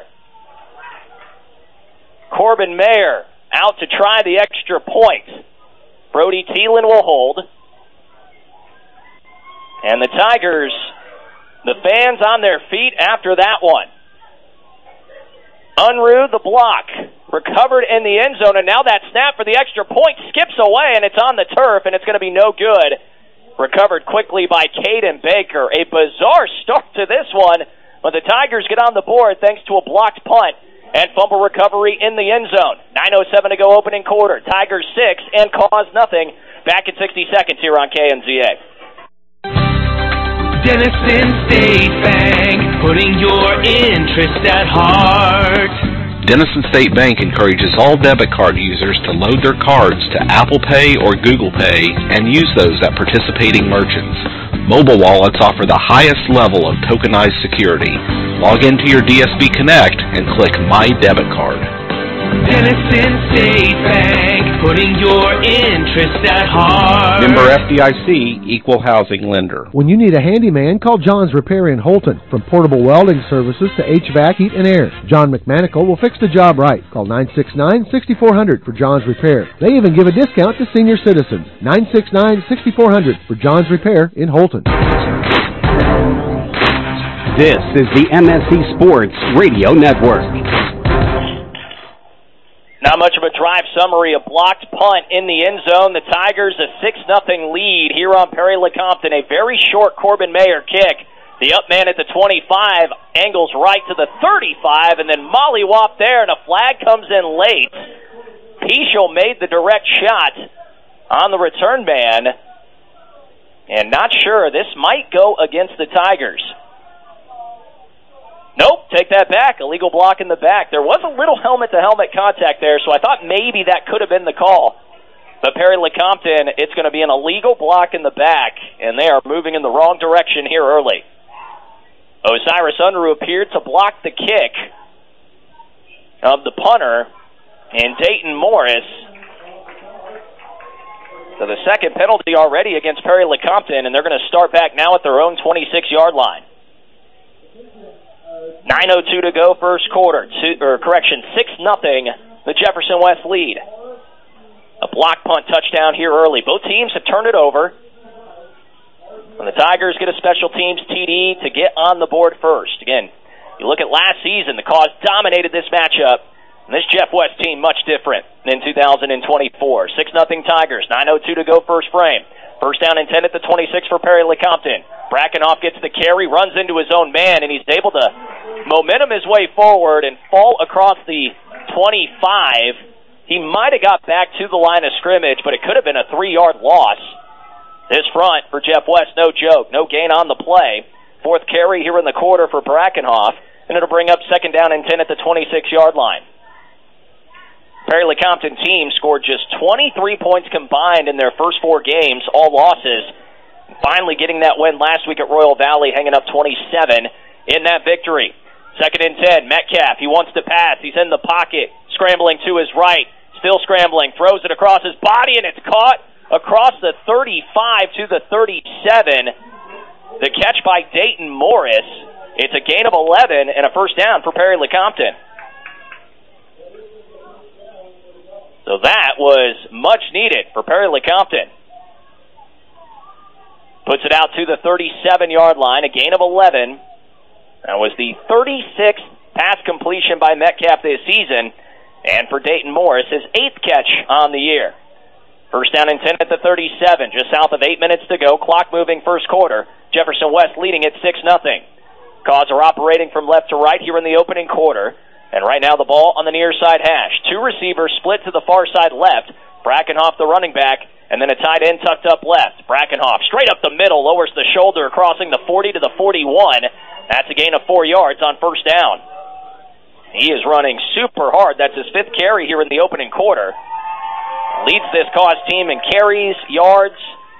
Corbin Mayer out to try the extra point. Brody Thielen will hold. And the Tigers, the fans on their feet after that one. Unruh, the block, recovered in the end zone, and now that snap for the extra point skips away, and it's on the turf, and it's going to be no good. Recovered quickly by Caden Baker. A bizarre start to this one, but the Tigers get on the board thanks to a blocked punt and fumble recovery in the end zone. nine oh seven to go opening quarter. Tigers six and cause nothing. Back in sixty seconds here on K N Z A. Denison State Bank, putting your interest at heart. Denison State Bank encourages all debit card users to load their cards to Apple Pay or Google Pay and use those at participating merchants. Mobile wallets offer the highest level of tokenized security. Log into your D S B Connect and click My Debit Card. Denison State Bank, putting your interest at heart. Member F D I C, Equal Housing Lender. When you need a handyman, call John's Repair in Holton. From portable welding services to H V A C, heat, and air, John McManical will fix the job right. Call nine six nine, six four zero zero for John's Repair. They even give a discount to senior citizens. nine six nine, six four zero zero for John's Repair in Holton. This is the M S C Sports Radio Network. Not much of a drive summary. A blocked punt in the end zone. The Tigers a six nothing lead here on Perry-Lecompton. A very short Corbin Mayer kick. The up man at the twenty-five angles right to the thirty-five, and then mollywop there, and a flag comes in late. Peschel made the direct shot on the return man, and not sure. This might go against the Tigers. Nope, take that back. Illegal block in the back. There was a little helmet-to-helmet contact there, so I thought maybe that could have been the call. But Perry-Lecompton, it's going to be an illegal block in the back, and they are moving in the wrong direction here early. Osiris Unruh appeared to block the kick of the punter, and Dayton Morris. So the second penalty already against Perry-Lecompton, and they're going to start back now at their own twenty-six-yard line. nine oh two to go first quarter. Two, or correction, six nothing, the Jefferson West lead. A block punt touchdown here early. Both teams have turned it over. And the Tigers get a special teams T D to get on the board first. Again, you look at last season, the Cause dominated this matchup And this Jeff West team much different in two thousand twenty-four. six nothing Tigers, nine oh two to go first frame. First down and ten at the twenty-six for Perry LeCompton. Brackenhoff gets the carry, runs into his own man, and he's able to momentum his way forward and fall across the twenty-five. He might have got back to the line of scrimmage, but it could have been a three-yard loss. This front for Jeff West, no joke. No gain on the play. Fourth carry here in the quarter for Brackenhoff, and it'll bring up second down and ten at the twenty-six-yard line. Perry LeCompton team scored just twenty-three points combined in their first four games, all losses. Finally getting that win last week at Royal Valley, hanging up twenty-seven in that victory. Second and ten, Metcalf, he wants to pass. He's in the pocket, scrambling to his right, still scrambling, throws it across his body, and it's caught across the thirty-five to the thirty-seven. The catch by Dayton Morris. It's a gain of eleven and a first down for Perry LeCompton. So that was much needed for Perry LeCompton. Puts it out to the thirty-seven-yard line, a gain of eleven. That was the thirty-sixth pass completion by Metcalf this season, and for Dayton Morris, his eighth catch on the year. First down and ten at the thirty-seven, just south of eight minutes to go. Clock moving first quarter. Jefferson West leading at six nothing. Cause are operating from left to right here in the opening quarter. And right now the ball on the near side hash. Two receivers split to the far side left. Brackenhoff the running back, and then a tight end tucked up left. Brackenhoff straight up the middle, lowers the shoulder, crossing the forty to the forty-one. That's a gain of four yards on first down. He is running super hard. That's his fifth carry here in the opening quarter. Leads this Cause team in carries, yards,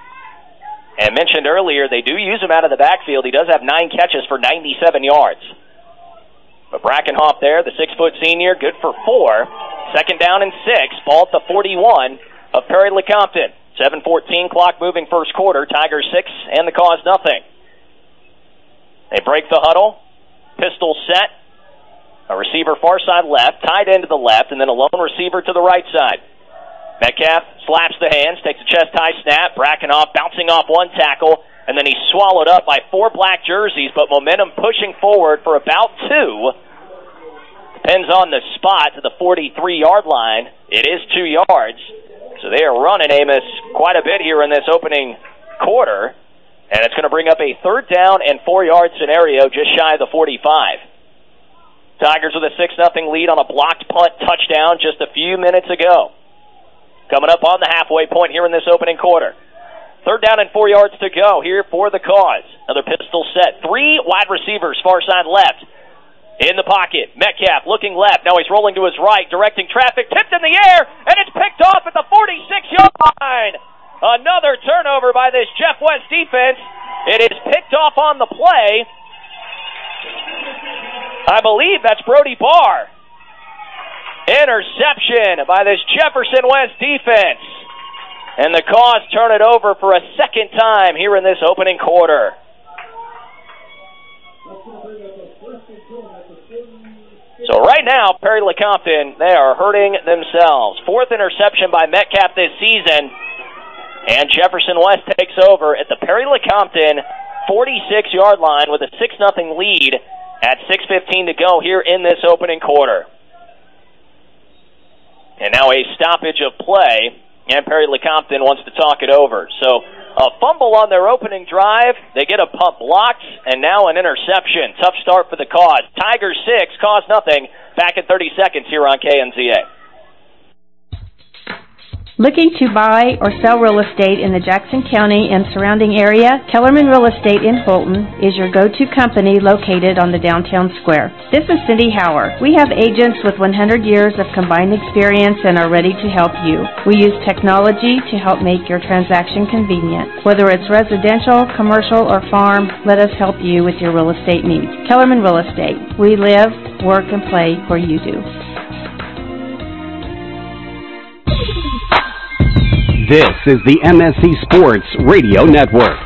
and mentioned earlier they do use him out of the backfield. He does have nine catches for ninety-seven yards. But Brackenhoff there, the six-foot senior, good for four. Second down and six, ball at the forty-one of Perry LeCompton. seven fourteen clock moving first quarter. Tigers six and the Cause nothing. They break the huddle. Pistol set. A receiver far side left, tight end to the left, and then a lone receiver to the right side. Metcalf slaps the hands, takes a chest-high snap. Brackenhoff bouncing off one tackle, and then he's swallowed up by four black jerseys, but momentum pushing forward for about two. Depends on the spot to the forty-three-yard line. It is two yards. So they are running Amos quite a bit here in this opening quarter. And it's going to bring up a third down and four-yard scenario just shy of the forty-five. Tigers with a six nothing lead on a blocked punt touchdown just a few minutes ago. Coming up on the halfway point here in this opening quarter. Third down and four yards to go here for the Cause. Another pistol set. Three wide receivers far side left. In the pocket, Metcalf looking left. Now he's rolling to his right, directing traffic, tipped in the air, and it's picked off at the forty-six-yard line. Another turnover by this Jeff West defense. It is picked off on the play. I believe that's Brody Barr. Interception by this Jefferson West defense. And the Cause turn it over for a second time here in this opening quarter. So right now, Perry LeCompton, they are hurting themselves. Fourth interception by Metcalf this season, and Jefferson West takes over at the Perry LeCompton forty-six-yard line with a six nothing lead at six fifteen to go here in this opening quarter. And now a stoppage of play, and Perry LeCompton wants to talk it over. So a fumble on their opening drive. They get a punt blocked, and now an interception. Tough start for the Cause. Tigers six, Cause nothing. Back in thirty seconds here on K N Z A. Looking to buy or sell real estate in the Jackson County and surrounding area? Kellerman Real Estate in Holton is your go-to company located on the downtown square. This is Cindy Hauer. We have agents with one hundred years of combined experience and are ready to help you. We use technology to help make your transaction convenient. Whether it's residential, commercial, or farm, let us help you with your real estate needs. Kellerman Real Estate. We live, work, and play where you do. This is the M S C Sports Radio Network.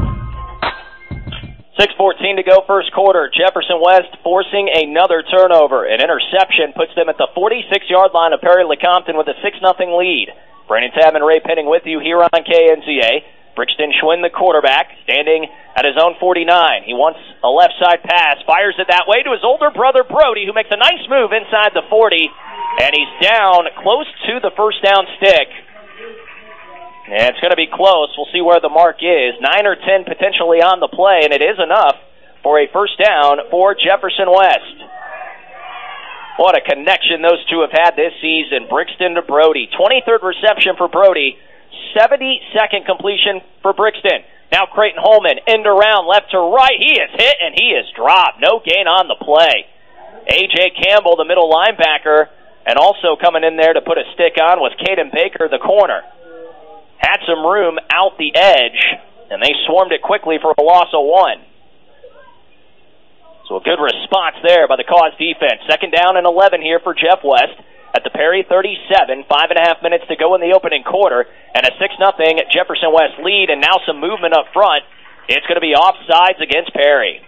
six fourteen to go first quarter. Jefferson West forcing another turnover. An interception puts them at the forty-six-yard line of Perry LeCompton with a six nothing lead. Brandon Tab and Ray Penning with you here on K N Z A. Brixton Schwinn, the quarterback, standing at his own forty-nine. He wants a left side pass, fires it that way to his older brother Brody, who makes a nice move inside the forty, and he's down close to the first down stick. And it's going to be close. We'll see where the mark is. Nine or ten potentially on the play, and it is enough for a first down for Jefferson West. What a connection those two have had this season. Brixton to Brody. twenty-third reception for Brody. seventy-second completion for Brixton. Now Creighton Holman, end around, left to right. He is hit, and he is dropped. No gain on the play. A J. Campbell, the middle linebacker, and also coming in there to put a stick on was Caden Baker, the corner. Had some room out the edge, and they swarmed it quickly for a loss of one. So a good response there by the Cause defense. Second down and eleven here for Jeff West at the Perry thirty-seven. Five and a half minutes to go in the opening quarter, and a six nothing Jefferson West lead, and now some movement up front. It's going to be offsides against Perry.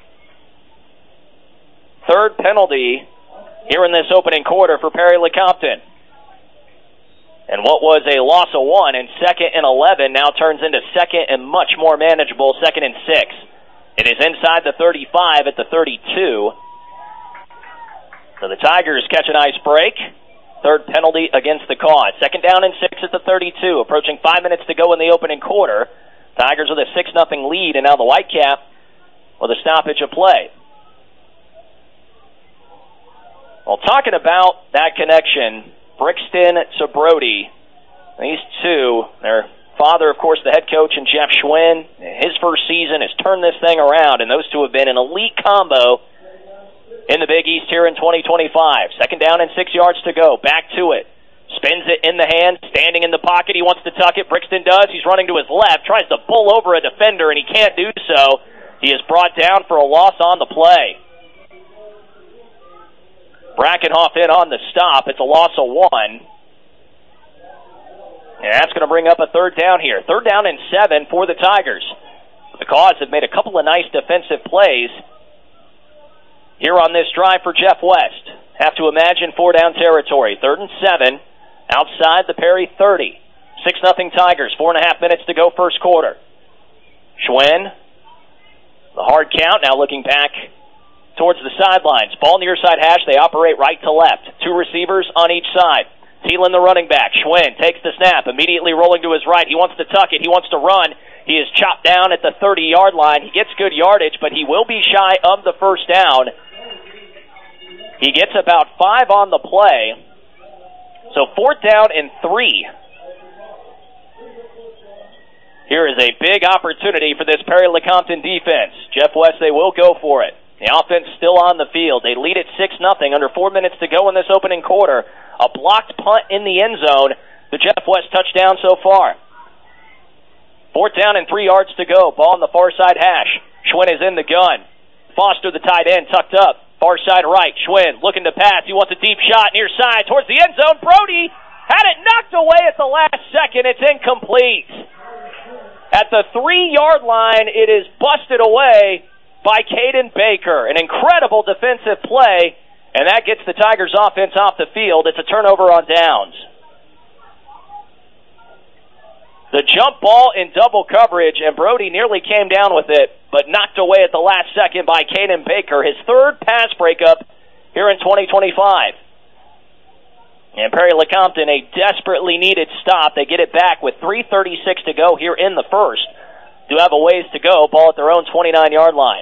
Third penalty here in this opening quarter for Perry Lecompton. And what was a loss of one and second and eleven now turns into second and much more manageable second and six. It is inside the thirty-five at the thirty-two. So the Tigers catch a nice break. Third penalty against the Cause. Second down and six at the thirty-two. Approaching five minutes to go in the opening quarter. Tigers with a six nothing lead, and now the Whitecap with a stoppage of play. Well, talking about that connection, Brixton to Brody, these two, they're father, of course, the head coach, and Jeff Schwinn. His first season has turned this thing around, and those two have been an elite combo in the Big East here in twenty twenty-five. Second down and six yards to go. Back to it. Spins it in the hand, standing in the pocket. He wants to tuck it. Brixton does. He's running to his left, tries to pull over a defender, and he can't do so. He is brought down for a loss on the play. Brackenhoff in on the stop. It's a loss of one. And that's going to bring up a third down here. Third down and seven for the Tigers. The Cause have made a couple of nice defensive plays here on this drive for Jeff West. Have to imagine four down territory. Third and seven outside the Perry thirty. Six nothing Tigers. Four and a half minutes to go first quarter. Schwinn, the hard count, now looking back towards the sidelines. Ball near side hash. They operate right to left. Two receivers on each side. Thielen, the running back. Schwinn takes the snap, immediately rolling to his right. He wants to tuck it. He wants to run. He is chopped down at the thirty-yard line. He gets good yardage, but he will be shy of the first down. He gets about five on the play. So fourth down and three. Here is a big opportunity for this Perry Lecompton defense. Jeff West, they will go for it. The offense still on the field. They lead at six nothing. Under four minutes to go in this opening quarter. A blocked punt in the end zone. The Jeff West touchdown so far. Fourth down and three yards to go. Ball on the far side hash. Schwinn is in the gun. Foster, the tight end, tucked up. Far side right. Schwinn looking to pass. He wants a deep shot near side towards the end zone. Brody had it knocked away at the last second. It's incomplete. At the three-yard line, it is busted away by Caden Baker. An incredible defensive play, and that gets the Tigers offense off the field. It's a turnover on downs. The jump ball in double coverage, and Brody nearly came down with it, but knocked away at the last second by Caden Baker. His third pass breakup here in twenty twenty-five. And Perry Lecompton, a desperately needed stop. They get it back with three thirty-six to go here in the first. Do have a ways to go. Ball at their own twenty-nine-yard line.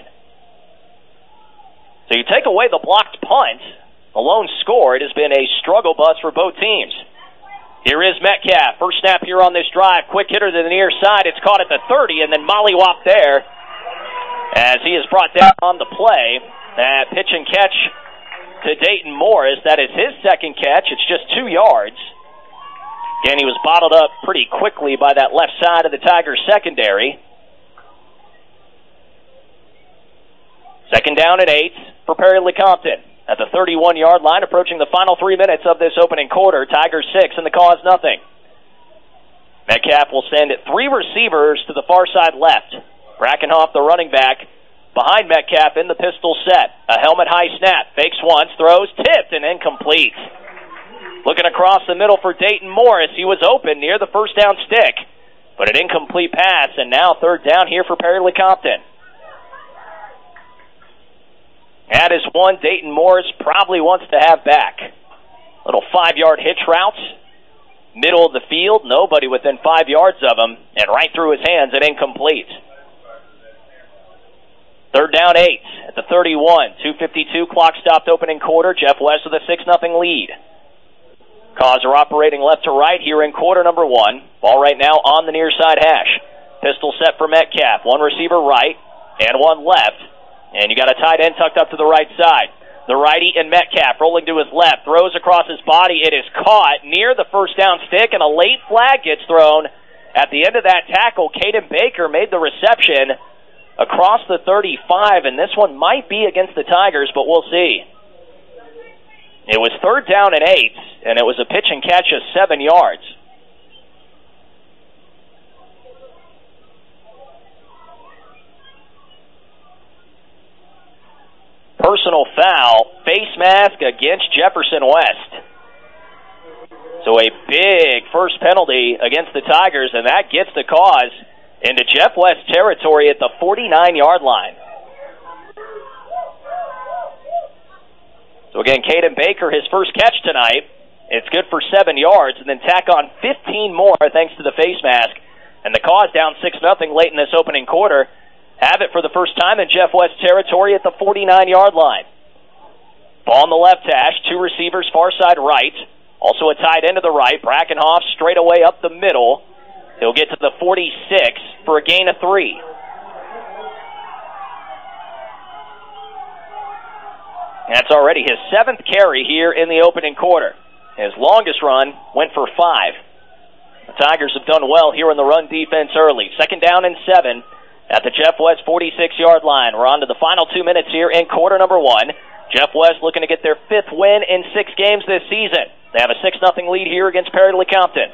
So you take away the blocked punt, the lone score. It has been a struggle bus for both teams. Here is Metcalf. First snap here on this drive. Quick hitter to the near side. It's caught at the thirty, and then mollywop there as he is brought down on the play. That pitch and catch to Dayton Morris. That is his second catch. It's just two yards. Again, he was bottled up pretty quickly by that left side of the Tigers secondary. Second down and eight for Perry Lecompton at the thirty-one-yard line, approaching the final three minutes of this opening quarter. Tigers six and the Cause nothing. Metcalf will send three receivers to the far side left. Brackenhoff, the running back, behind Metcalf in the pistol set. A helmet high snap. Fakes once, throws, tipped, and incomplete. Looking across the middle for Dayton Morris. He was open near the first down stick. But an incomplete pass, and now third down here for Perry Lecompton. That is one Dayton Morris probably wants to have back. Little five-yard hitch route. Middle of the field, nobody within five yards of him, and right through his hands and incomplete. Third down eight at the thirty-one. two fifty-two, clock stopped opening quarter. Jeff West with a six nothing lead. Cause are operating left to right here in quarter number one. Ball right now on the near side hash. Pistol set for Metcalf. One receiver right and one left. And you got a tight end tucked up to the right side. The righty and Metcalf rolling to his left. Throws across his body. It is caught near the first down stick, and a late flag gets thrown. At the end of that tackle, Caden Baker made the reception across the thirty-five, and this one might be against the Tigers, but we'll see. It was third down and eight, and it was a pitch and catch of seven yards. Personal foul, face mask against Jefferson West. So a big first penalty against the Tigers, and that gets the Cause into Jeff West territory at the forty-nine-yard line. So again, Caden Baker, his first catch tonight. It's good for seven yards, and then tack on fifteen more thanks to the face mask. And the Cause down six nothing late in this opening quarter. Have it for the first time in Jeff West territory at the forty-nine-yard line. Ball on the left hash, two receivers far side right. Also a tight end to the right. Brackenhoff straight away up the middle. He'll get to the forty-six for a gain of three. That's already his seventh carry here in the opening quarter. His longest run went for five. The Tigers have done well here in the run defense early. Second down and seven at the Jeff West forty-six-yard line. We're on to the final two minutes here in quarter number one. Jeff West looking to get their fifth win in six games this season. They have a six nothing lead here against Perry Lecompton.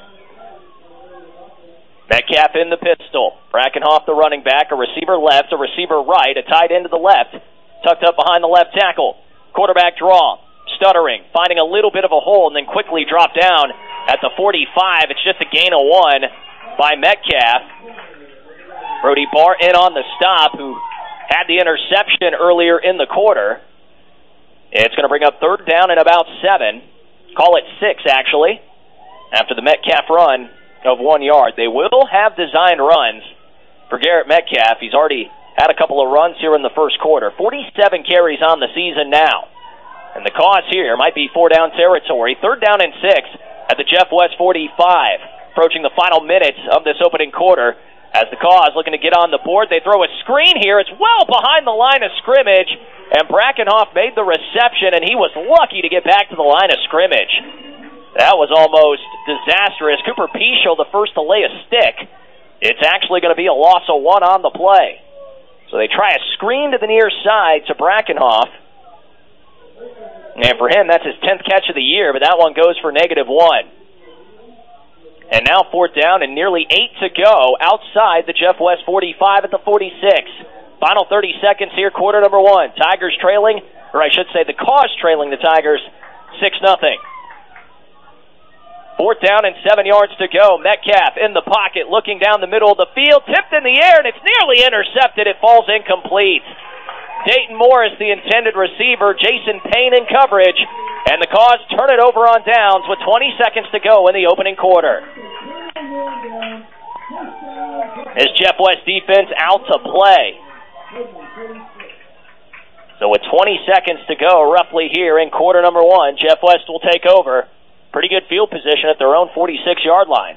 Metcalf in the pistol. Brackenhoff the running back, a receiver left, a receiver right, a tight end to the left, tucked up behind the left tackle. Quarterback draw, stuttering, finding a little bit of a hole, and then quickly drop down at the forty-five. It's just a gain of one by Metcalf. Brody Barr in on the stop, who had the interception earlier in the quarter. It's going to bring up third down and about seven. Call it six, actually, after the Metcalf run of one yard. They will have designed runs for Garrett Metcalf. He's already had a couple of runs here in the first quarter. forty-seven carries on the season now. And the Cause here might be four-down territory. Third down and six at the Jeff West forty-five. Approaching the final minutes of this opening quarter. As the Cause looking to get on the board, they throw a screen here. It's well behind the line of scrimmage, and Brackenhoff made the reception, and he was lucky to get back to the line of scrimmage. That was almost disastrous. Cooper Peschel, the first to lay a stick. It's actually going to be a loss of one on the play. So they try a screen to the near side to Brackenhoff. And for him, that's his tenth catch of the year, but that one goes for negative one. And now fourth down and nearly eight to go outside the Jeff West forty-five at the forty-six. Final thirty seconds here, quarter number one. Tigers trailing, or I should say the Cause trailing the Tigers six nothing. Fourth down and seven yards to go. Metcalf in the pocket, looking down the middle of the field, tipped in the air, and it's nearly intercepted. It falls incomplete. Dayton Morris, the intended receiver, Jason Payne in coverage, and the Cause turn it over on downs with twenty seconds to go in the opening quarter. Is Jeff West defense out to play? So with twenty seconds to go roughly here in quarter number one, Jeff West will take over. Pretty good field position at their own forty-six-yard line.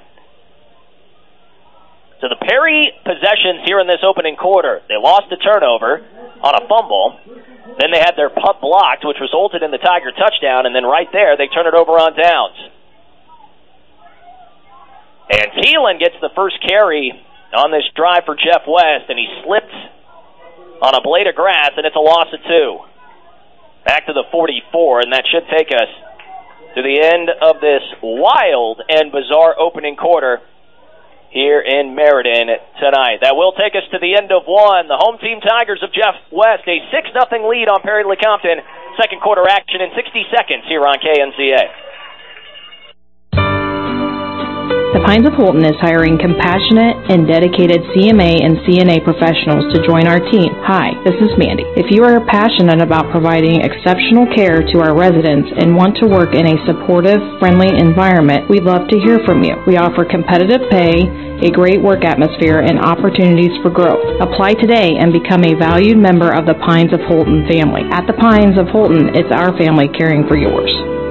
So the Perry possessions here in this opening quarter, they lost a turnover on a fumble. Then they had their punt blocked, which resulted in the Tiger touchdown, and then right there, they turn it over on downs. And Thielen gets the first carry on this drive for Jeff West, and he slipped on a blade of grass, and it's a loss of two. Back to the forty-four, and that should take us to the end of this wild and bizarre opening quarter here in Meriden tonight. That will take us to the end of one. The home team Tigers of Jeff West, a six nothing lead on Perry Lecompton. Second quarter action in sixty seconds here on K N C A. The Pines of Holton is hiring compassionate and dedicated C M A and C N A professionals to join our team. Hi, this is Mandy. If you are passionate about providing exceptional care to our residents and want to work in a supportive, friendly environment, we'd love to hear from you. We offer competitive pay, a great work atmosphere, and opportunities for growth. Apply today and become a valued member of the Pines of Holton family. At the Pines of Holton, it's our family caring for yours.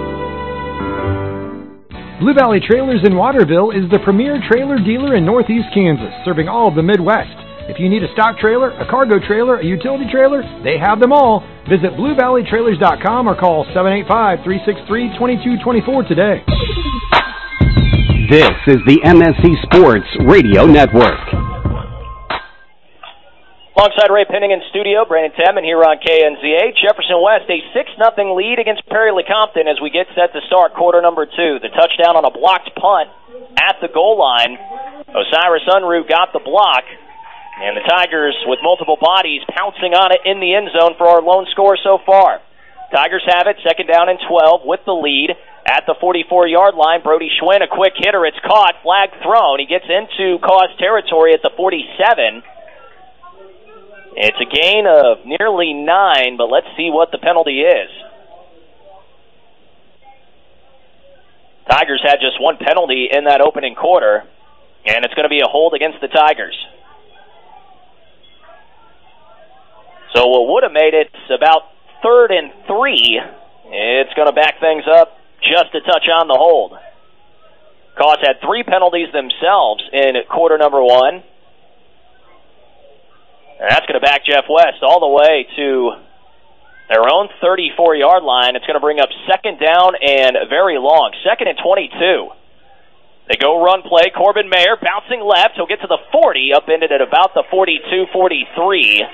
Blue Valley Trailers in Waterville is the premier trailer dealer in Northeast Kansas, serving all of the Midwest. If you need a stock trailer, a cargo trailer, a utility trailer, they have them all. Visit blue valley trailers dot com or call seven eight five, three six three, two two two four today. This is the M S C Sports Radio Network. Alongside Ray Penning in studio, Brandon Tedman here on K N Z A. Jefferson West, a six nothing lead against Perry Lecompton as we get set to start quarter number two. The touchdown on a blocked punt at the goal line. Osiris Unruh got the block, and the Tigers, with multiple bodies, pouncing on it in the end zone for our lone score so far. Tigers have it, second down and twelve with the lead. At the forty-four-yard line, Brody Schwinn, a quick hitter. It's caught, flag thrown. He gets into cause territory at the forty-seven. It's a gain of nearly nine, but let's see what the penalty is. Tigers had just one penalty in that opening quarter, and it's going to be a hold against the Tigers. So what would have made it about third and three, it's going to back things up just a touch on the hold. Cause had three penalties themselves in quarter number one. And that's going to back Jeff West all the way to their own thirty-four-yard line. It's going to bring up second down and very long. Second and twenty-two. They go run play. Corbin Mayer bouncing left. He'll get to the forty, upended at about the forty-two forty-three.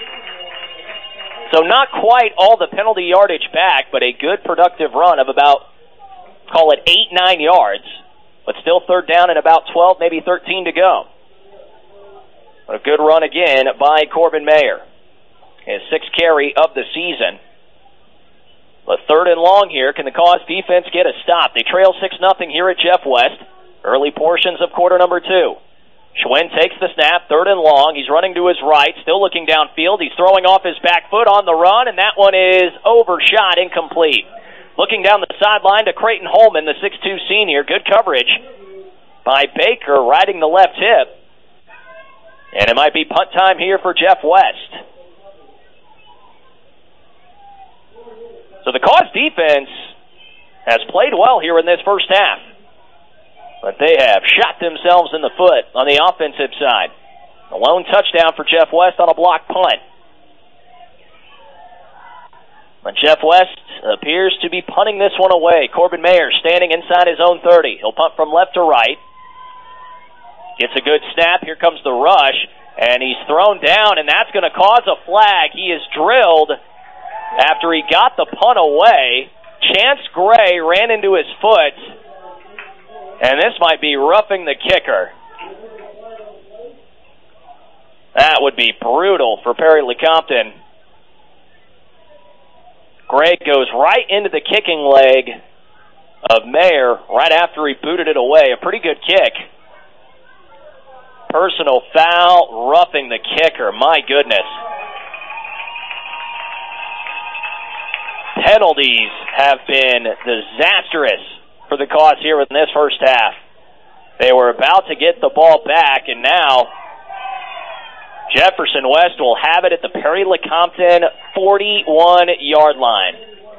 So not quite all the penalty yardage back, but a good productive run of about, call it eight, nine yards. But still third down and about twelve, maybe thirteen to go. A good run again by Corbin Mayer. His sixth carry of the season. But third and long here. Can the Cause defense get a stop? They trail six nothing here at Jeff West. Early portions of quarter number two. Schwinn takes the snap, third and long. He's running to his right, still looking downfield. He's throwing off his back foot on the run, and that one is overshot, incomplete. Looking down the sideline to Creighton Holman, the six two senior. Good coverage by Baker, riding the left hip. And it might be punt time here for Jeff West. So the Cause defense has played well here in this first half. But they have shot themselves in the foot on the offensive side. A lone touchdown for Jeff West on a block punt. But Jeff West appears to be punting this one away. Corbin Mayer standing inside his own thirty. He'll punt from left to right. Gets a good snap. Here comes the rush. And he's thrown down, and that's going to cause a flag. He is drilled after he got the punt away. Chance Gray ran into his foot. And this might be roughing the kicker. That would be brutal for Perry Lecompton. Gray goes right into the kicking leg of Mayer right after he booted it away. A pretty good kick. Personal foul, roughing the kicker. My goodness. Penalties have been disastrous for the Cause here in this first half. They were about to get the ball back, and now Jefferson West will have it at the Perry Lecompton forty-one-yard line.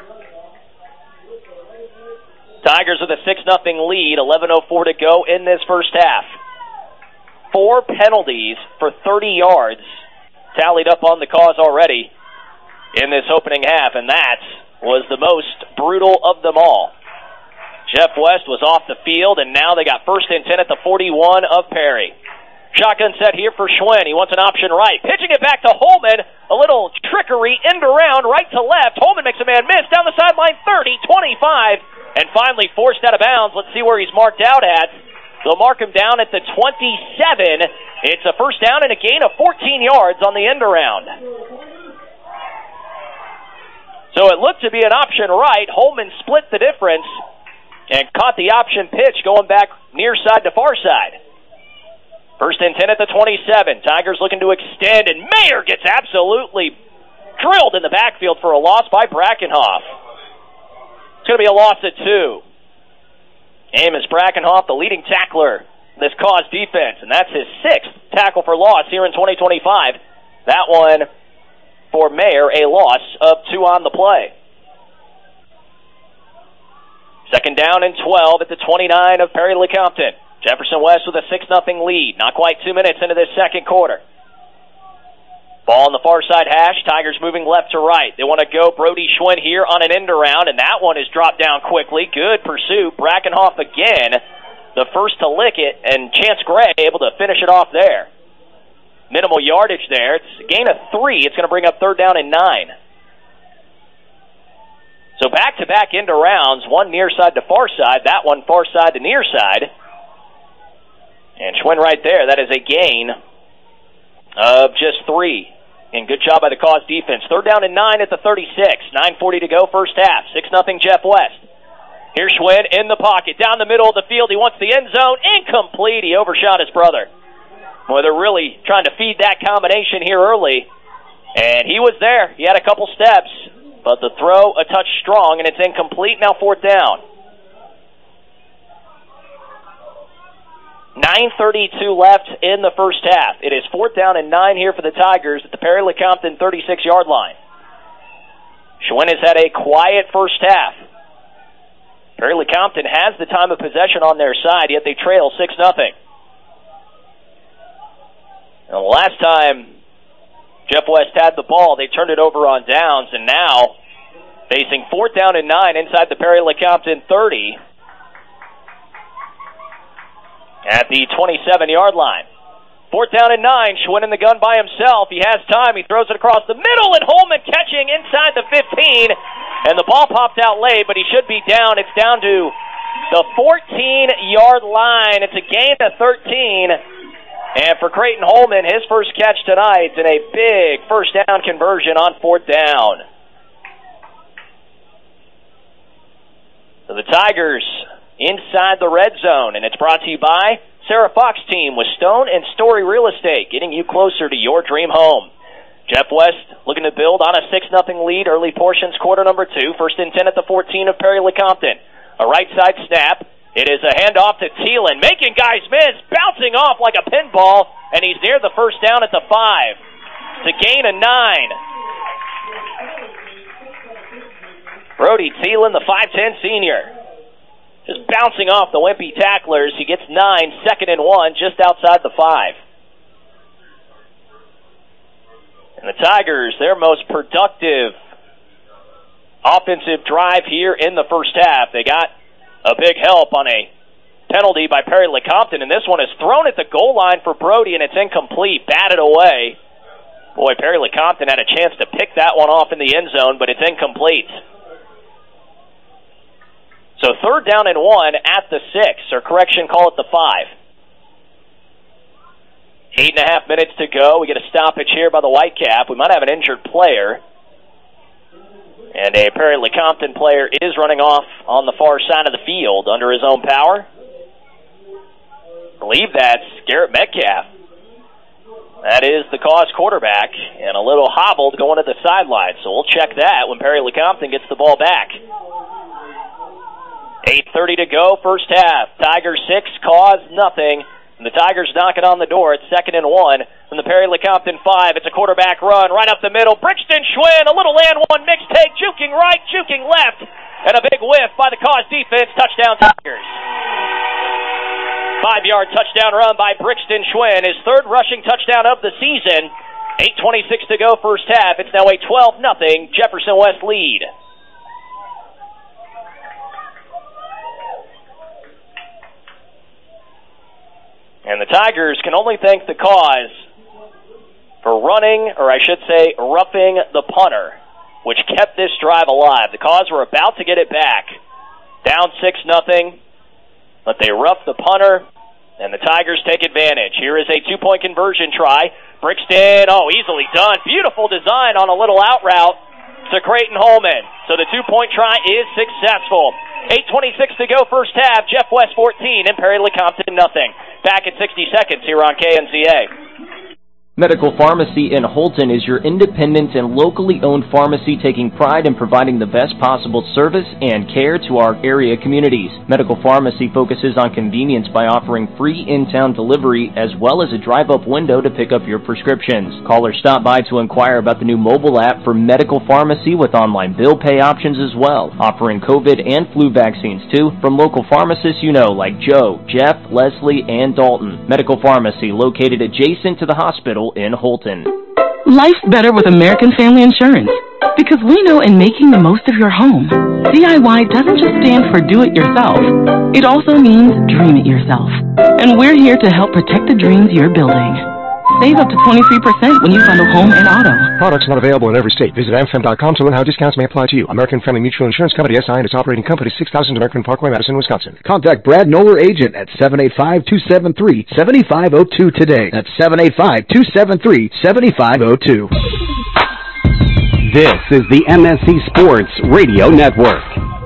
Tigers with a six nothing lead, eleven oh four to go in this first half. Four penalties for thirty yards tallied up on the Cause already in this opening half, and that was the most brutal of them all. Jeff West was off the field, and now they got first and ten at the forty-one of Perry. Shotgun set here for Schwinn. He wants an option right. Pitching it back to Holman. A little trickery, end around, right to left. Holman makes a man miss down the sideline, thirty, twenty-five, and finally forced out of bounds. Let's see where he's marked out at. They'll mark him down at the twenty-seven. It's a first down and a gain of fourteen yards on the end around. So it looked to be an option right. Holman split the difference. and caught the option pitch going back near side to far side. First and ten at the twenty-seven. Tigers looking to extend, and Mayer gets absolutely drilled in the backfield for a loss by Brackenhoff. It's going to be a loss at two. Amos Brackenhoff, the leading tackler this Cause defense, and that's his sixth tackle for loss here in twenty twenty-five. That one for Mayer, a loss of two on the play. Second down and twelve at the twenty-nine of Perry Lecompton. Jefferson West with a six nothing lead. Not quite two minutes into this second quarter. Ball on the far side hash. Tigers moving left to right. They want to go Brody Schwinn here on an end around, and that one is dropped down quickly. Good pursuit. Brackenhoff again, the first to lick it, and Chance Gray able to finish it off there. Minimal yardage there. It's a gain of three. It's going to bring up third down and nine. So back-to-back end arounds, one near side to far side, that one far side to near side. And Schwinn right there, that is a gain of just three. And good job by the Cause defense. Third down and nine at the thirty-six. nine forty to go, first half. six nothing Jeff West. Here's Schwinn in the pocket, down the middle of the field. He wants the end zone. Incomplete. He overshot his brother. Boy, they're really trying to feed that combination here early. And he was there. He had a couple steps. But the throw a touch strong, and it's incomplete. Now fourth down. nine thirty-two left in the first half. It is fourth down and nine here for the Tigers at the Perry Lecompton thirty-six-yard line. Schwinn has had a quiet first half. Perry Lecompton has the time of possession on their side, yet they trail six nothing. And the last time Jeff West had the ball, they turned it over on downs, and now facing fourth down and nine inside the Perry Lecompton thirty. At the twenty-seven-yard line. Fourth down and nine. Schwinn in the gun by himself. He has time. He throws it across the middle, and Holman catching inside the fifteen. And the ball popped out late, but he should be down. It's down to the fourteen-yard line. It's a gain of thirteen. And for Creighton Holman, his first catch tonight and a big first down conversion on fourth down. So the Tigers inside the red zone, and it's brought to you by Sarah Fox Team with Stone and Story Real Estate, getting you closer to your dream home. Jeff West looking to build on a six nothing lead, early portions, quarter number two, first and ten at the fourteen of Perry Lecompton. A right side snap. It is a handoff to Thielen, making guys miss, bouncing off like a pinball, and he's near the first down at the five. It's a gain of nine. Brody Thielen, the five ten senior. Just bouncing off the wimpy tacklers. He gets nine, second and one, just outside the five. And the Tigers, their most productive offensive drive here in the first half. They got a big help on a penalty by Perry Lecompton, and this one is thrown at the goal line for Brody, and it's incomplete, batted away. Boy, Perry Lecompton had a chance to pick that one off in the end zone, but it's incomplete. So third down and one at the six, or correction, call it the five. Eight and a half minutes to go. We get a stoppage here by the Whitecap. We might have an injured player. And a Perry Lecompton player is running off on the far side of the field under his own power. I believe that's Garrett Metcalf. That is the Cause quarterback, and a little hobbled going to the sideline. So we'll check that when Perry Lecompton gets the ball back. eight thirty to go, first half. Tigers six, Cause nothing. And the Tigers knocking on the door. It's second and one from the Perry Lecompton five. It's a quarterback run right up the middle. Brixton Schwinn, a little land one mix take, juking right, juking left, and a big whiff by the Cause defense. Touchdown Tigers. Five-yard touchdown run by Brixton Schwinn, his third rushing touchdown of the season. eight twenty-six to go, first half. It's now a twelve nothing Jefferson West lead. And the Tigers can only thank the Cause for running, or I should say, roughing the punter, which kept this drive alive. The Cause were about to get it back, down six nothing, but they roughed the punter, and the Tigers take advantage. Here is a two-point conversion try. Brixton, oh, easily done. Beautiful design on a little out route. to Creighton Holman. So the two-point try is successful. eight twenty-six to go first half. Jeff West fourteen and Perry Lecompton nothing. Back at sixty seconds here on K N C A. Medical Pharmacy in Holton is your independent and locally owned pharmacy taking pride in providing the best possible service and care to our area communities. Medical Pharmacy focuses on convenience by offering free in-town delivery as well as a drive-up window to pick up your prescriptions. Call or stop by to inquire about the new mobile app for Medical Pharmacy with online bill pay options as well, offering COVID and flu vaccines too from local pharmacists you know like Joe, Jeff, Leslie, and Dalton. Medical Pharmacy located adjacent to the hospital in Holton. Life's better with American Family Insurance because we know in making the most of your home, D I Y doesn't just stand for do it yourself. It also means dream it yourself. And we're here to help protect the dreams you're building. Save up to twenty-three percent when you bundle home and auto. Products not available in every state. Visit A M F M dot com to learn how discounts may apply to you. American Family Mutual Insurance Company, S I and its operating company, six thousand American Parkway, Madison, Wisconsin. Contact Brad Noller, agent at seven eight five, two seven three, seven five zero two today. That's seven eight five, two seven three, seven five zero two. This is the M S C Sports Radio Network.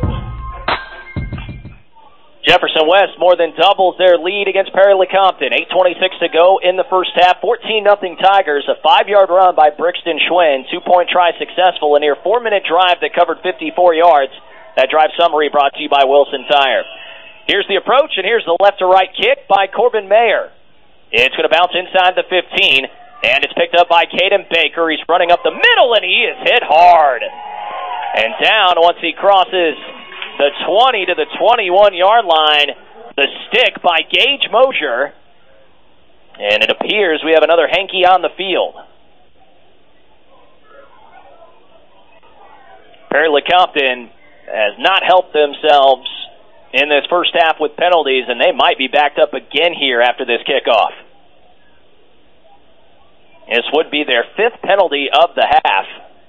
Jefferson West more than doubles their lead against Perry Lecompton. eight twenty-six to go in the first half. fourteen nothing Tigers. A five-yard run by Brixton Schwinn. Two-point try successful. A near four-minute drive that covered fifty-four yards. That drive summary brought to you by Wilson Tire. Here's the approach, and here's the left-to-right kick by Corbin Mayer. It's going to bounce inside the fifteen, and it's picked up by Caden Baker. He's running up the middle, and he is hit hard. And down once he crosses the twenty to the twenty-one-yard line, the stick by Gage Mosier. And it appears we have another hanky on the field. Perry Lecompton has not helped themselves in this first half with penalties, and they might be backed up again here after this kickoff. This would be their fifth penalty of the half.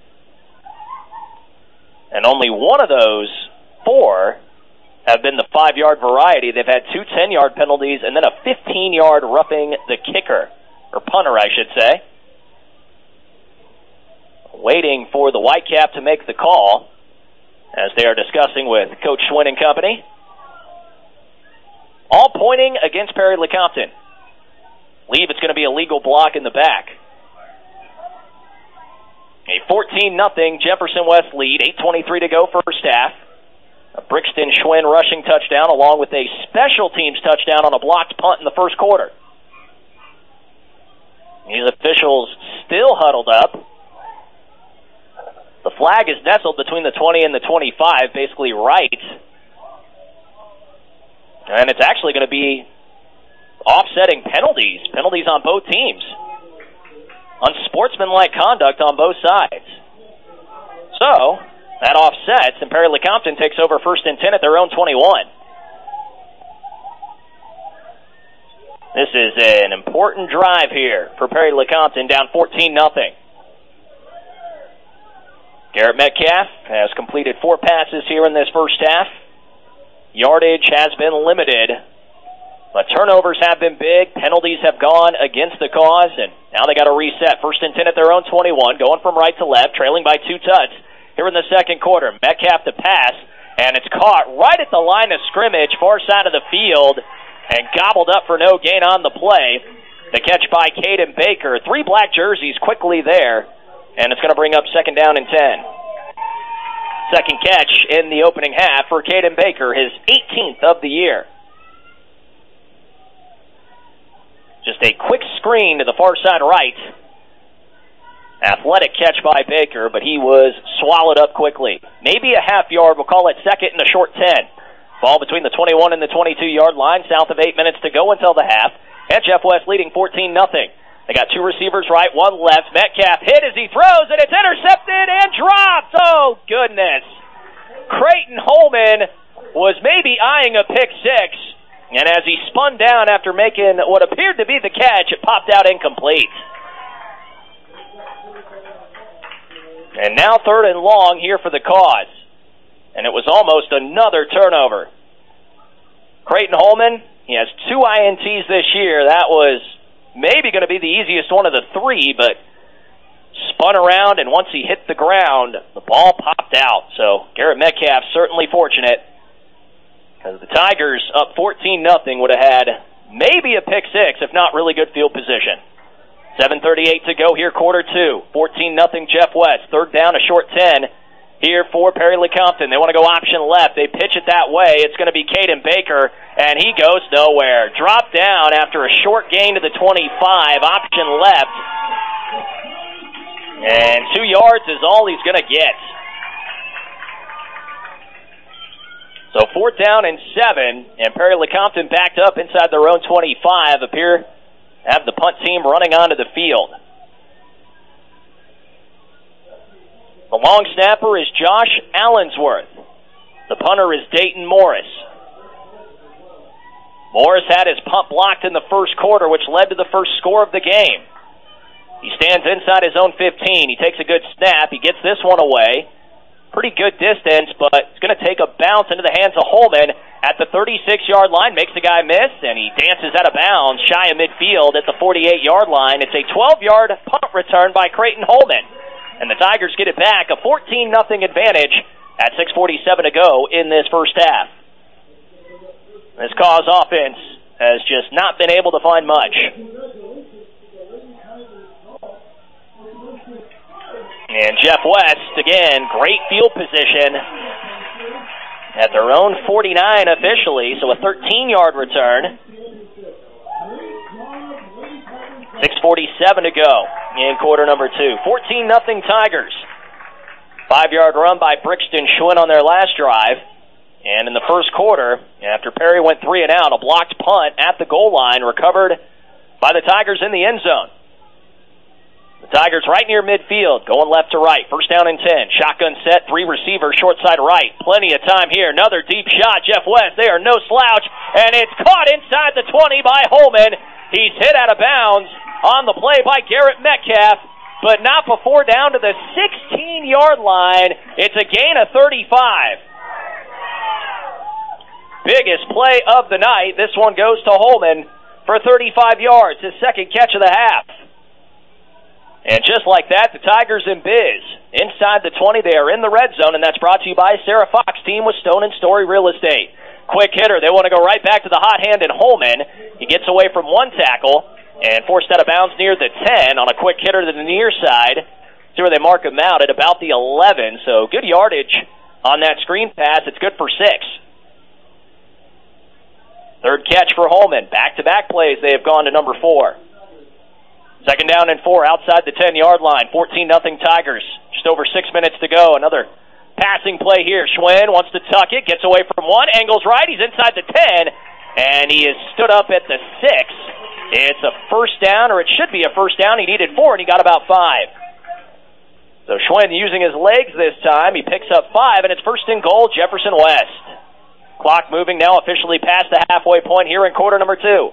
And only one of those four have been the five-yard variety. They've had two ten-yard penalties and then a fifteen-yard roughing the kicker, or punter, I should say. Waiting for the Whitecap to make the call as they are discussing with Coach Schwinn and company. All pointing against Perry Lecompton. Believe it's going to be a legal block in the back. A fourteen nothing Jefferson West lead, eight twenty-three to go first half. A Brixton Schwinn rushing touchdown along with a special teams touchdown on a blocked punt in the first quarter. These officials still huddled up. The flag is nestled between the twenty and the twenty-five, basically right. And it's actually going to be offsetting penalties, penalties on both teams. Unsportsmanlike conduct on both sides. So, that offsets, and Perry Lecompton takes over first and ten at their own twenty-one. This is an important drive here for Perry Lecompton, down fourteen nothing. Garrett Metcalf has completed four passes here in this first half. Yardage has been limited, but turnovers have been big. Penalties have gone against the cause, and now they got to reset. First and ten at their own twenty-one, going from right to left, trailing by two touchdowns. Here in the second quarter, Metcalf to pass, and it's caught right at the line of scrimmage, far side of the field, and gobbled up for no gain on the play. The catch by Caden Baker. Three black jerseys quickly there, and it's going to bring up second down and ten. Second catch in the opening half for Caden Baker, his eighteenth of the year. Just a quick screen to the far side right. Athletic catch by Baker, but he was swallowed up quickly. Maybe a half yard, we'll call it second and a short ten. Ball between the twenty-one and the twenty-two-yard line, south of eight minutes to go until the half. And Jeff West leading fourteen nothing. They got two receivers right, one left. Metcalf hit as he throws, and it's intercepted and dropped. Oh, goodness. Creighton Holman was maybe eyeing a pick six, and as he spun down after making what appeared to be the catch, it popped out incomplete. And now third and long here for the cause. And it was almost another turnover. Creighton Holman, he has two I N Ts this year. That was maybe going to be the easiest one of the three, but spun around, and once he hit the ground, the ball popped out. So Garrett Metcalf certainly fortunate, because the Tigers up fourteen nothing would have had maybe a pick six, if not really good field position. seven thirty-eight to go here, quarter two. fourteen nothing Jeff West. Third down, a short ten here for Perry Lecompton. They want to go option left. They pitch it that way. It's going to be Caden Baker, and he goes nowhere. Dropped down after a short gain to the twenty-five. Option left. And two yards is all he's going to get. So fourth down and seven, and Perry Lecompton backed up inside their own twenty-five. Appear to have the punt team running onto the field. The long snapper is Josh Allensworth. The punter is Dayton Morris. Morris had his punt blocked in the first quarter, which led to the first score of the game. He stands inside his own fifteen. He takes a good snap. He gets this one away. Pretty good distance, but it's going to take a bounce into the hands of Holman at the thirty-six-yard line. Makes the guy miss, and he dances out of bounds shy of midfield at the forty-eight-yard line. It's a twelve-yard punt return by Creighton Holman. And the Tigers get it back, a fourteen nothing advantage at six forty-seven to go in this first half. This Cause offense has just not been able to find much. And Jeff West, again, great field position at their own forty-nine officially, so a thirteen-yard return. six forty-seven to go in quarter number two. fourteen nothing Tigers. Five-yard run by Brixton Schwinn on their last drive. And in the first quarter, after Perry went three and out, a blocked punt at the goal line recovered by the Tigers in the end zone. The Tigers right near midfield, going left to right. First down and ten. Shotgun set, three receivers, short side right. Plenty of time here. Another deep shot. Jeff West, they are no slouch. And it's caught inside the twenty by Holman. He's hit out of bounds on the play by Garrett Metcalf, but not before down to the sixteen-yard line. It's a gain of thirty-five. Biggest play of the night. This one goes to Holman for thirty-five yards, his second catch of the half. And just like that, the Tigers in biz. Inside the twenty, they are in the red zone, and that's brought to you by Sarah Fox, team with Stone and Story Real Estate. Quick hitter. They want to go right back to the hot hand in Holman. He gets away from one tackle and forced out of bounds near the ten on a quick hitter to the near side. See where they mark him out at about the eleven. So good yardage on that screen pass. It's good for six. Third catch for Holman. Back-to-back plays. They have gone to number four. Second down and four outside the ten-yard line. fourteen nothing Tigers. Just over six minutes to go. Another passing play here. Schwinn wants to tuck it. Gets away from one. Angles right. He's inside the ten. And he is stood up at the six. It's a first down, or it should be a first down. He needed four, and he got about five. So Schwinn using his legs this time. He picks up five, and it's first and goal, Jefferson West. Clock moving now officially past the halfway point here in quarter number two.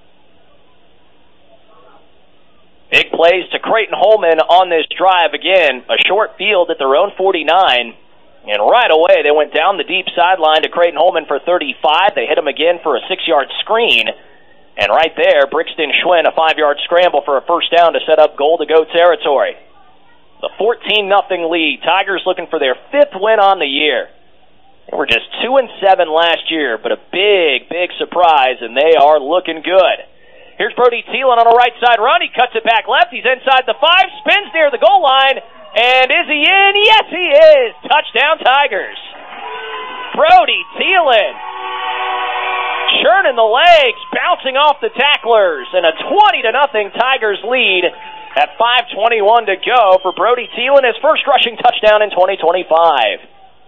Big plays to Creighton Holman on this drive. Again, a short field at their own forty-nine. And right away, they went down the deep sideline to Creighton Holman for thirty-five. They hit him again for a six-yard screen. And right there, Brixton Schwinn, a five-yard scramble for a first down to set up goal-to-go territory. The fourteen nothing lead. Tigers looking for their fifth win on the year. They were just two and seven last year, but a big, big surprise, and they are looking good. Here's Brody Thielen on a right side run. He cuts it back left. He's inside the five, spins near the goal line, and is he in? Yes, he is. Touchdown, Tigers. Brody Thielen churning the legs, bouncing off the tacklers, and a twenty to nothing Tigers lead at five twenty-one to go for Brody Thielen, his first rushing touchdown in twenty twenty-five.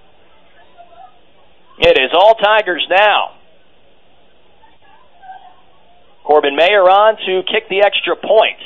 It is all Tigers now. Corbin Mayer on to kick the extra point.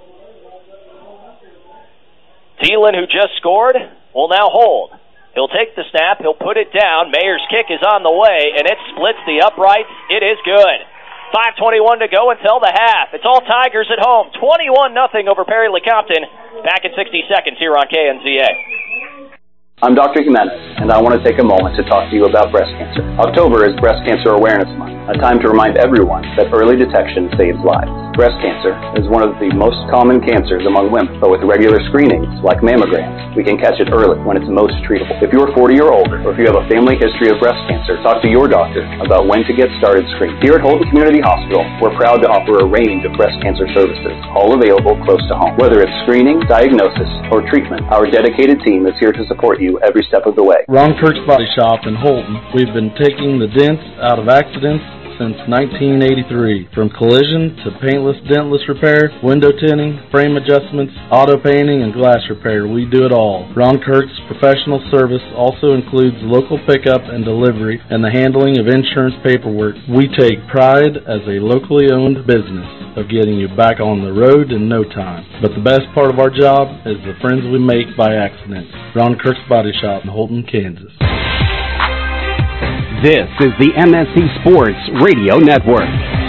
Thielen, who just scored, will now hold. He'll take the snap. He'll put it down. Mayer's kick is on the way, and it splits the uprights. It is good. five twenty-one to go until the half. It's all Tigers at home. twenty-one nothing over Perry Lecompton. Back in sixty seconds here on K N Z A. I'm Doctor Jimenez, and I want to take a moment to talk to you about breast cancer. October is Breast Cancer Awareness Month, a time to remind everyone that early detection saves lives. Breast cancer is one of the most common cancers among women, but with regular screenings like mammograms, we can catch it early when it's most treatable. If you're forty or older, or if you have a family history of breast cancer, talk to your doctor about when to get started screening. Here at Holton Community Hospital, we're proud to offer a range of breast cancer services, all available close to home. Whether it's screening, diagnosis, or treatment, our dedicated team is here to support you every step of the way. Ron Kirk's Body Shop in Holton. We've been taking the dents out of accidents since nineteen eighty-three. From collision to paintless, dentless repair, window tinting, frame adjustments, auto painting, and glass repair, we do it all. Ron Kirk's professional service also includes local pickup and delivery and the handling of insurance paperwork. We take pride as a locally owned business of getting you back on the road in no time. But the best part of our job is the friends we make by accident. Ron Kirk's Body Shop in Holton, Kansas. This is the M S C Sports Radio Network.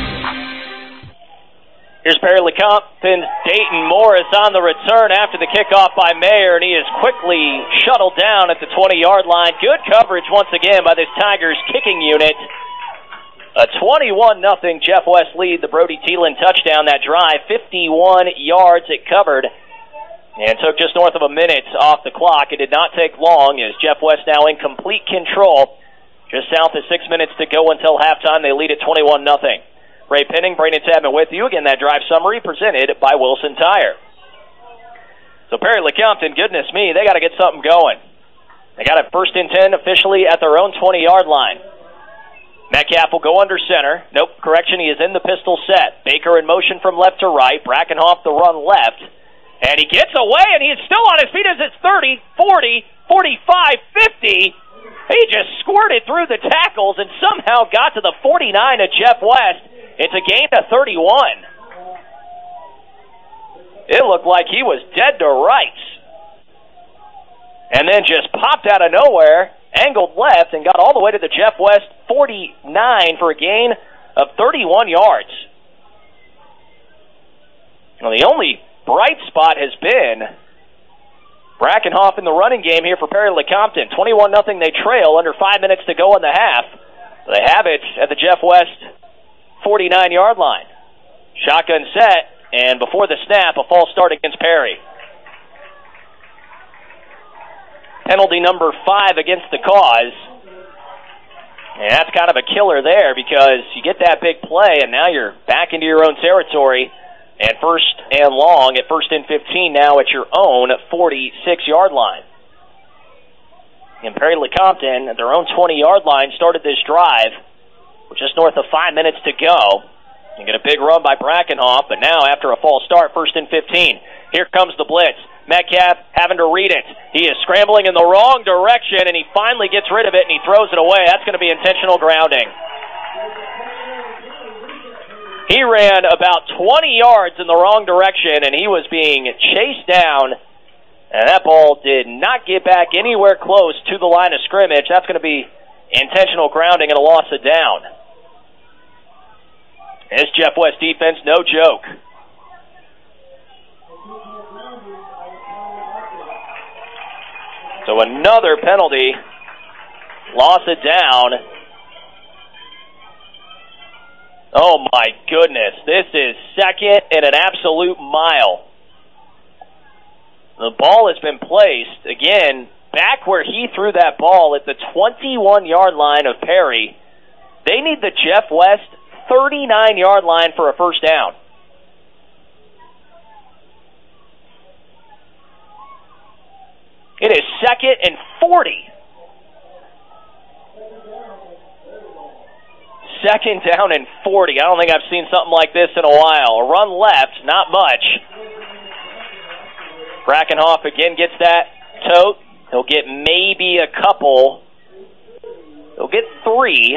Here's Perry Lecompton's Dayton Morris on the return after the kickoff by Mayer, and he is quickly shuttled down at the twenty-yard line. Good coverage once again by this Tigers kicking unit. A twenty-one nothing Jeff West lead, the Brody Thielen touchdown. That drive, fifty-one yards it covered, and took just north of a minute off the clock. It did not take long as Jeff West now in complete control. Just south of six minutes to go until halftime. They lead at twenty-one nothing. Ray Penning, Brandon Tabman with you. Again, that drive summary presented by Wilson Tire. So Perry Lecompton, goodness me, they got to get something going. They got it first and ten officially at their own twenty-yard line. Metcalf will go under center. Nope, correction, he is in the pistol set. Baker in motion from left to right. Brackenhoff the run left. And he gets away, and he is still on his feet as it's thirty, forty, forty-five, fifty. He just squirted through the tackles and somehow got to the forty-nine of Jeff West. It's a gain of thirty-one. It looked like he was dead to rights. And then just popped out of nowhere, angled left, and got all the way to the Jeff West forty-nine for a gain of thirty-one yards. Well, the only bright spot has been Brackenhoff in the running game here for Perry Lecompton. twenty-one nothing they trail, under five minutes to go in the half. They have it at the Jeff West forty-nine-yard line. Shotgun set, and before the snap, a false start against Perry. Penalty number five against the Cause. And that's kind of a killer there because you get that big play, and now you're back into your own territory. And first and long at first and fifteen now at your own forty-six-yard line. And Perry Lecompton at their own twenty-yard line started this drive with just north of five minutes to go. You get a big run by Brackenhoff, but now after a false start, first and fifteen. Here comes the blitz. Metcalf having to read it. He is scrambling in the wrong direction, and he finally gets rid of it, and he throws it away. That's going to be intentional grounding. He ran about twenty yards in the wrong direction, and he was being chased down, and that ball did not get back anywhere close to the line of scrimmage. That's going to be intentional grounding and a loss of down. This Jeff West defense, no joke. So another penalty, loss of down. Oh my goodness, this is second and an absolute mile. The ball has been placed, again, back where he threw that ball at the twenty-one-yard line of Perry. They need the Jeff West thirty-nine-yard line for a first down. It is second and forty. Second down and forty. I don't think I've seen something like this in a while. A run left, not much. Brackenhoff again gets that tote. He'll get maybe a couple. He'll get three.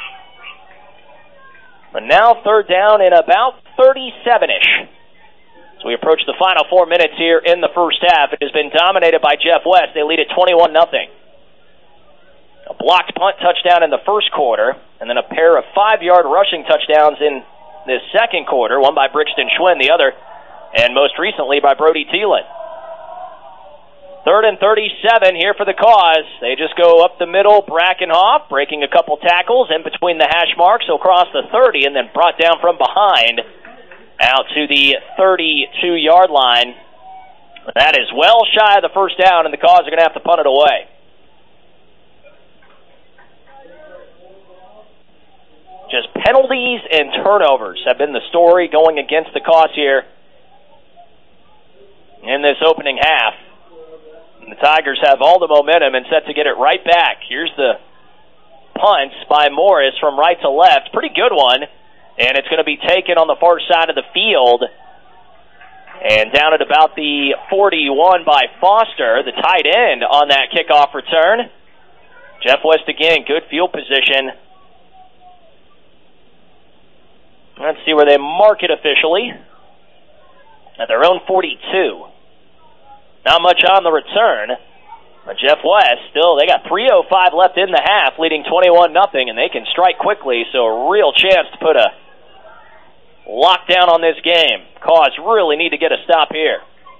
But now third down in about thirty-seven-ish. So we approach the final four minutes here in the first half. It has been dominated by Jeff West. They lead at twenty-one nothing. A blocked punt touchdown in the first quarter, and then a pair of five-yard rushing touchdowns in this second quarter, one by Brixton Schwinn, the other, and most recently by Brody Thielen. Third and thirty-seven here for the Cause. They just go up the middle. Brackenhoff breaking a couple tackles in between the hash marks. He'll cross the thirty and then brought down from behind out to the thirty-two-yard line. That is well shy of the first down, and the Cause are going to have to punt it away. Just penalties and turnovers have been the story going against the Cause here in this opening half. And the Tigers have all the momentum and set to get it right back. Here's the punt by Morris from right to left. Pretty good one. And it's going to be taken on the far side of the field. And down at about the forty-one by Foster, the tight end on that kickoff return. Jeff West again, good field position. Let's see where they mark it officially. At their own forty-two. Not much on the return. But Jeff West, still, they got three oh five left in the half, leading twenty-one nothing, and they can strike quickly, so a real chance to put a lockdown on this game. Cause really need to get a stop here.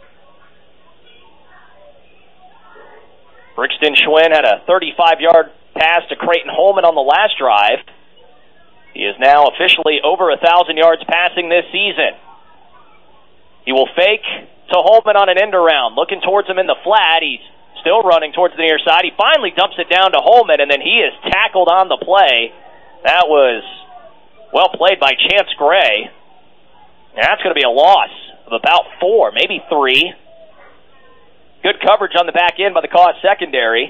Brixton Schwinn had a thirty-five-yard pass to Creighton Holman on the last drive. He is now officially over one thousand yards passing this season. He will fake to Holman on an end around, looking towards him in the flat. He's still running towards the near side. He finally dumps it down to Holman, and then he is tackled on the play. That was well played by Chance Gray. And that's going to be a loss of about four, maybe three. Good coverage on the back end by the Cause secondary.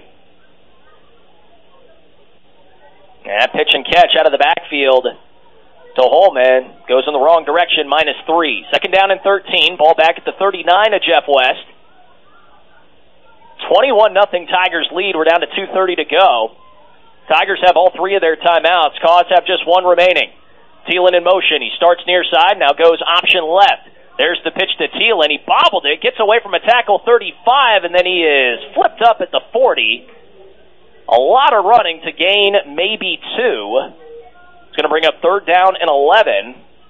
And pitch and catch out of the backfield to Holman. Goes in the wrong direction, minus three. Second down and thirteen. Ball back at the thirty-nine of Jeff West. twenty-one nothing Tigers lead. We're down to two thirty to go. Tigers have all three of their timeouts. Cause have just one remaining. Thielen in motion. He starts near side, now goes option left. There's the pitch to Thielen. He bobbled it, gets away from a tackle thirty-five, and then he is flipped up at the forty. A lot of running to gain maybe two. It's going to bring up third down and eleven.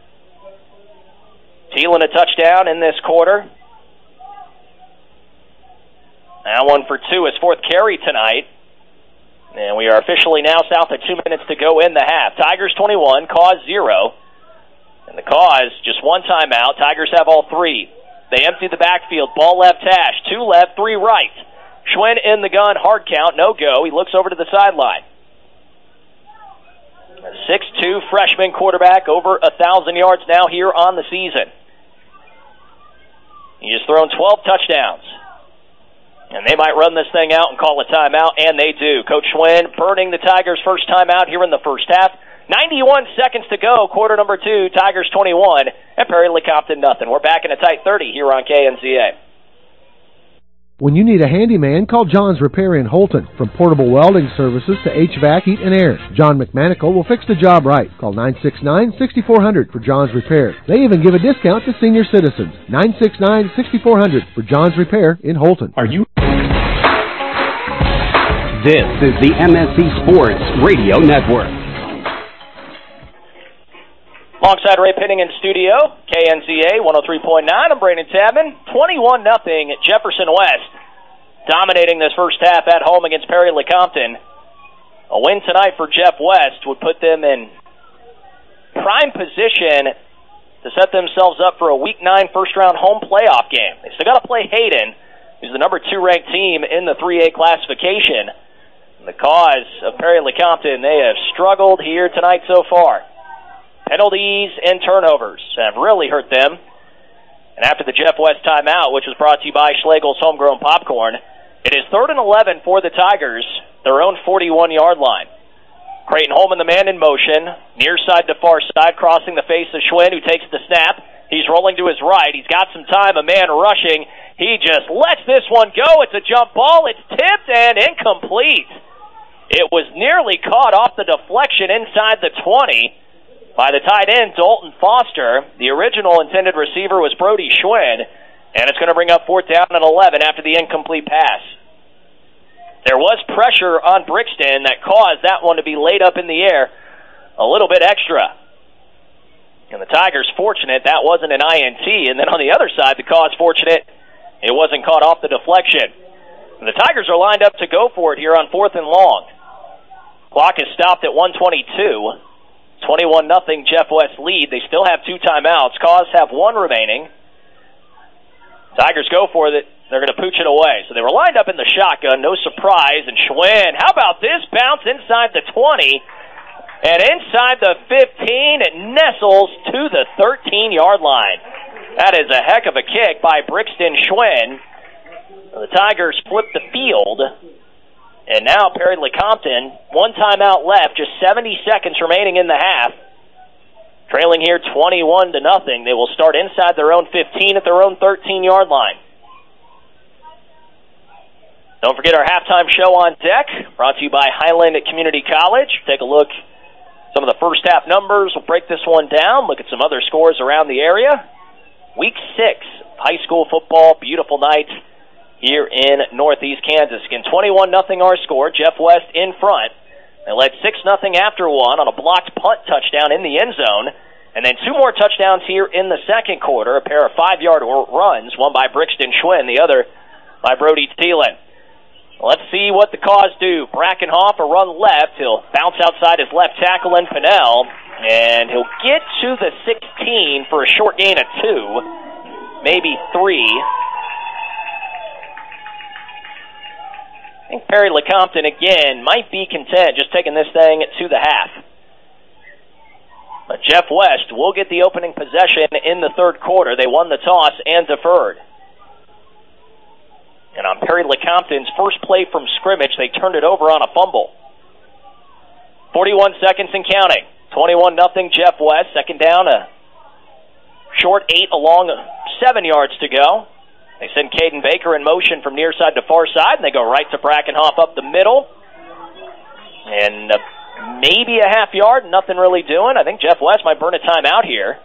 Thielen a touchdown in this quarter. Now one for two, his fourth carry tonight. And we are officially now south of two minutes to go in the half. Tigers twenty-one, Cause zero. And the Cause, just one timeout. Tigers have all three. They empty the backfield. Ball left hash. Two left, three right. Schwinn in the gun. Hard count. No go. He looks over to the sideline. A six two freshman quarterback. Over one thousand yards now here on the season. He has thrown twelve touchdowns. And they might run this thing out and call a timeout, and they do. Coach Schwinn burning the Tigers' first timeout here in the first half. ninety-one seconds to go, quarter number two, Tigers twenty-one, and Perry Lecompton nothing. We're back in a tight thirty here on K N C A. When you need a handyman, call John's Repair in Holton. From portable welding services to H V A C, heat, and air, John McManical will fix the job right. Call nine six nine, six four zero zero for John's Repair. They even give a discount to senior citizens. nine six nine, six four zero zero for John's Repair in Holton. Are you? This is the M S C Sports Radio Network. Alongside Ray Penning in studio, K N C A one oh three point nine. I'm Brandon Tabman. twenty-one nothing Jefferson West, dominating this first half at home against Perry Lecompton. A win tonight for Jeff West would put them in prime position to set themselves up for a Week nine first-round home playoff game. They still got to play Hayden, who's the number two ranked team in the three A classification. The Cause of Perry Lecompton, they have struggled here tonight so far. Penalties and turnovers have really hurt them. And after the Jeff West timeout, which was brought to you by Schlegel's Homegrown Popcorn, it is third and eleven for the Tigers, their own forty-one-yard line. Creighton Holman, the man in motion, near side to far side, crossing the face of Schwinn, who takes the snap. He's rolling to his right. He's got some time, a man rushing. He just lets this one go. It's a jump ball. It's tipped and incomplete. It was nearly caught off the deflection inside the twenty by the tight end, Dalton Foster. The original intended receiver was Brody Schwinn, and it's going to bring up fourth down and eleven after the incomplete pass. There was pressure on Brixton that caused that one to be laid up in the air a little bit extra. And the Tigers fortunate that wasn't an I N T, and then on the other side, the Cause fortunate it wasn't caught off the deflection. And the Tigers are lined up to go for it here on fourth and long. Clock is stopped at one twenty-two. twenty-one nothing Jeff West lead. They still have two timeouts. Cause have one remaining. Tigers go for it. They're going to pooch it away. So they were lined up in the shotgun. No surprise. And Schwinn, how about this bounce inside the twenty? And inside the fifteen, it nestles to the thirteen-yard line. That is a heck of a kick by Brixton Schwinn. The Tigers flip the field. And now Perry Lecompton, one timeout left, just seventy seconds remaining in the half. Trailing here twenty-one to nothing. They will start inside their own fifteen at their own thirteen-yard line. Don't forget our halftime show on deck, brought to you by Highland Community College. Take a look at some of the first half numbers. We'll break this one down, look at some other scores around the area. Week six, high school football, beautiful night here in Northeast Kansas. Again, twenty-one nothing our score. Jeff West in front. They led six nothing after one on a blocked punt touchdown in the end zone. And then two more touchdowns here in the second quarter, a pair of five-yard runs, one by Brixton Schwinn, the other by Brody Thielen. Let's see what the Cause do. Brackenhoff, a run left. He'll bounce outside his left tackle in Pinnell, and he'll get to the sixteen for a short gain of two, maybe three. I think Perry Lecompton, again, might be content just taking this thing to the half. But Jeff West will get the opening possession in the third quarter. They won the toss and deferred. And on Perry Lecompton's first play from scrimmage, they turned it over on a fumble. forty-one seconds and counting. twenty-one nothing Jeff West. Second down, a short eight along seven yards to go. They send Caden Baker in motion from near side to far side, and they go right to Brackenhoff up the middle. And uh, maybe a half yard, nothing really doing. I think Jeff West might burn a timeout here.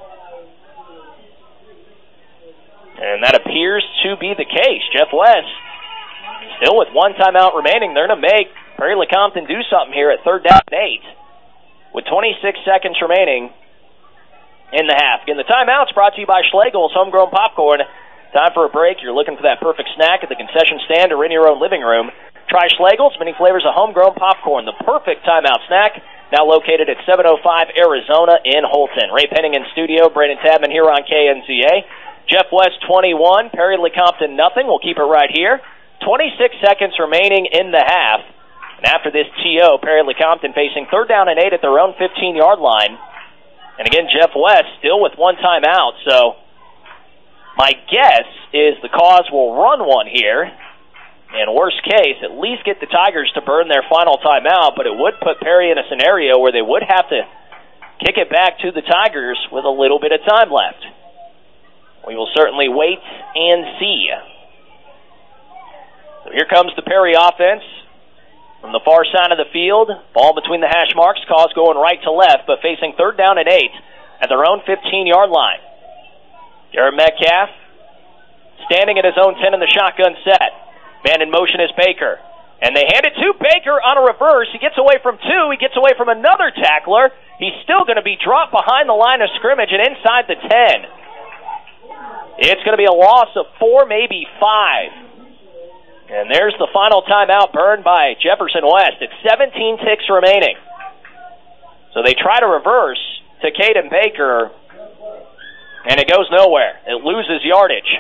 And that appears to be the case. Jeff West, still with one timeout remaining, they're going to make Perry Lecompton do something here at third down and eight with twenty-six seconds remaining in the half. Again, the timeout's brought to you by Schlegel's Homegrown Popcorn. Time for a break. You're looking for that perfect snack at the concession stand or in your own living room. Try Schlegel's, many flavors of homegrown popcorn, the perfect timeout snack, now located at seven oh five Arizona in Holton. Ray Penning in studio, Brandon Tabman here on K N C A. Jeff West twenty-one, Perry Lecompton nothing. We'll keep it right here. twenty-six seconds remaining in the half. And after this T O, Perry Lecompton facing third down and eight at their own fifteen-yard line. And again, Jeff West still with one timeout. So my guess is the Cause will run one here. And worst case, at least get the Tigers to burn their final timeout. But it would put Perry in a scenario where they would have to kick it back to the Tigers with a little bit of time left. We will certainly wait and see. So here comes the Perry offense from the far side of the field. Ball between the hash marks. Cause going right to left, but facing third down and eight at their own fifteen-yard line. Jared Metcalf standing at his own ten in the shotgun set. Man in motion is Baker. And they hand it to Baker on a reverse. He gets away from two. He gets away from another tackler. He's still going to be dropped behind the line of scrimmage and inside the ten. It's going to be a loss of four, maybe five. And there's the final timeout burned by Jefferson West. It's seventeen ticks remaining. So they try to reverse to Caden Baker, and it goes nowhere. It loses yardage.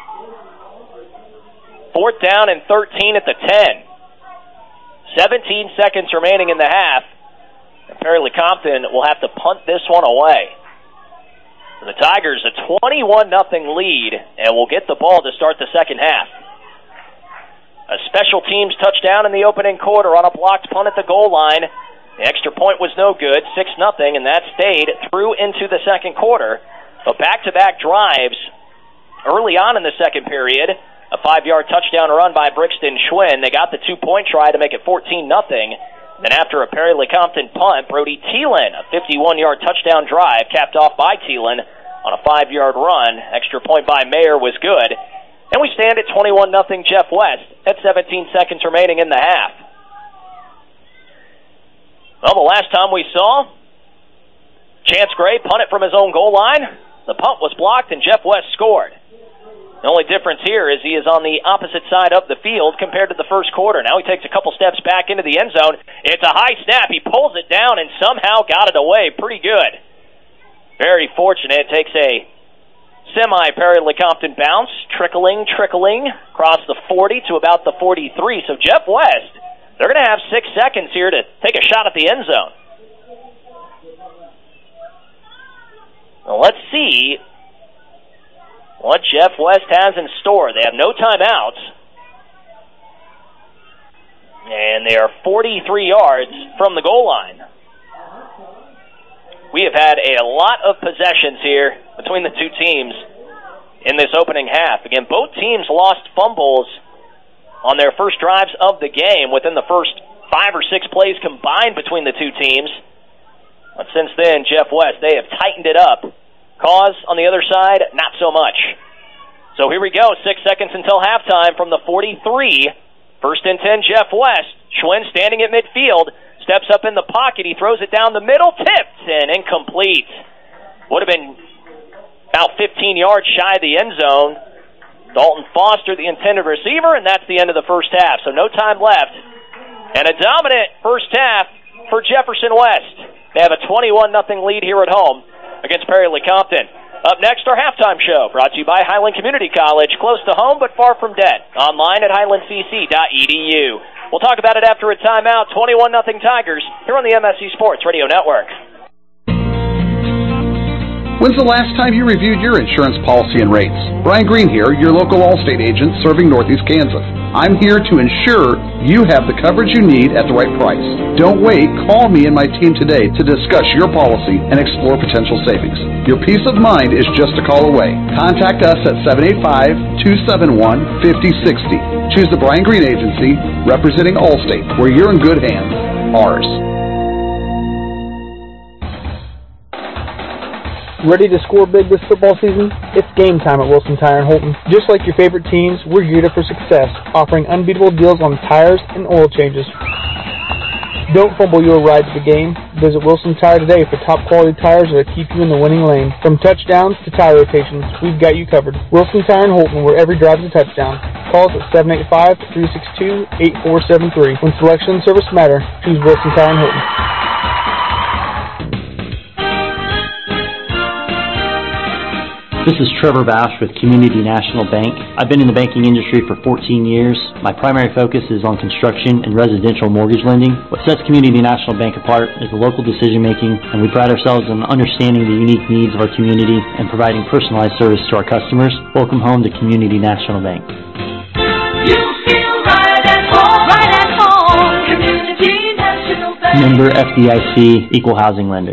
Fourth down and thirteen at the ten. seventeen seconds remaining in the half. And Perry Lecompton will have to punt this one away. The Tigers a twenty-one nothing lead, and will get the ball to start the second half. A special teams touchdown in the opening quarter on a blocked punt at the goal line. The extra point was no good, six nothing, and that stayed through into the second quarter. But back-to-back drives early on in the second period. A five-yard touchdown run by Brixton Schwinn. They got the two-point try to make it fourteen nothing. Then after a Perry Lecompton punt, Brody Thielen, a fifty-one-yard touchdown drive, capped off by Thielen on a five-yard run. Extra point by Mayer was good. And we stand at twenty-one nothing Jeff West at seventeen seconds remaining in the half. Well, the last time we saw Chance Gray punt it from his own goal line, the punt was blocked and Jeff West scored. The only difference here is he is on the opposite side of the field compared to the first quarter. Now he takes a couple steps back into the end zone. It's a high snap. He pulls it down and somehow got it away. Pretty good. Very fortunate. It takes a semi-Perry Lecompton bounce, trickling, trickling across the forty to about the forty-three. So Jeff West, they're going to have six seconds here to take a shot at the end zone. Now let's see what Jeff West has in store. They have no timeouts. And they are forty-three yards from the goal line. We have had a lot of possessions here between the two teams in this opening half. Again, both teams lost fumbles on their first drives of the game within the first five or six plays combined between the two teams. But since then, Jeff West, they have tightened it up. Cause on the other side, not so much. So here we go, six seconds until halftime from the forty-three. First and ten, Jeff West. Schwinn standing at midfield, steps up in the pocket. He throws it down the middle, tipped and incomplete. Would have been about fifteen yards shy of the end zone. Dalton Foster, the intended receiver, and that's the end of the first half. So no time left. And a dominant first half for Jefferson West. They have a twenty-one nothing lead here at home against Perry Lecompton. Up next, our halftime show, brought to you by Highland Community College, close to home but far from debt. Online at highland c c dot e d u. We'll talk about it after a timeout. twenty-one nothing Tigers here on the M S C Sports Radio Network. When's the last time you reviewed your insurance policy and rates? Brian Green here, your local Allstate agent serving Northeast Kansas. I'm here to ensure you have the coverage you need at the right price. Don't wait. Call me and my team today to discuss your policy and explore potential savings. Your peace of mind is just a call away. Contact us at seven eight five, two seven one, five oh six oh. Choose the Brian Green Agency, representing Allstate, where you're in good hands. Ours. Ready to score big this football season? It's game time at Wilson Tire and Holton. Just like your favorite teams, we're geared up for success, offering unbeatable deals on tires and oil changes. Don't fumble your ride to the game. Visit Wilson Tire today for top quality tires that keep you in the winning lane. From touchdowns to tire rotations, we've got you covered. Wilson Tire and Holton, where every drive is a touchdown. Call us at seven eight five, three six two, eight four seven three. When selection and service matter, choose Wilson Tire and Holton. This is Trevor Bausch with Community National Bank. I've been in the banking industry for fourteen years. My primary focus is on construction and residential mortgage lending. What sets Community National Bank apart is the local decision making, and we pride ourselves on understanding the unique needs of our community and providing personalized service to our customers. Welcome home to Community National Bank. You feel right at home, right at home. Community National Bank. Member F D I C, Equal Housing Lender.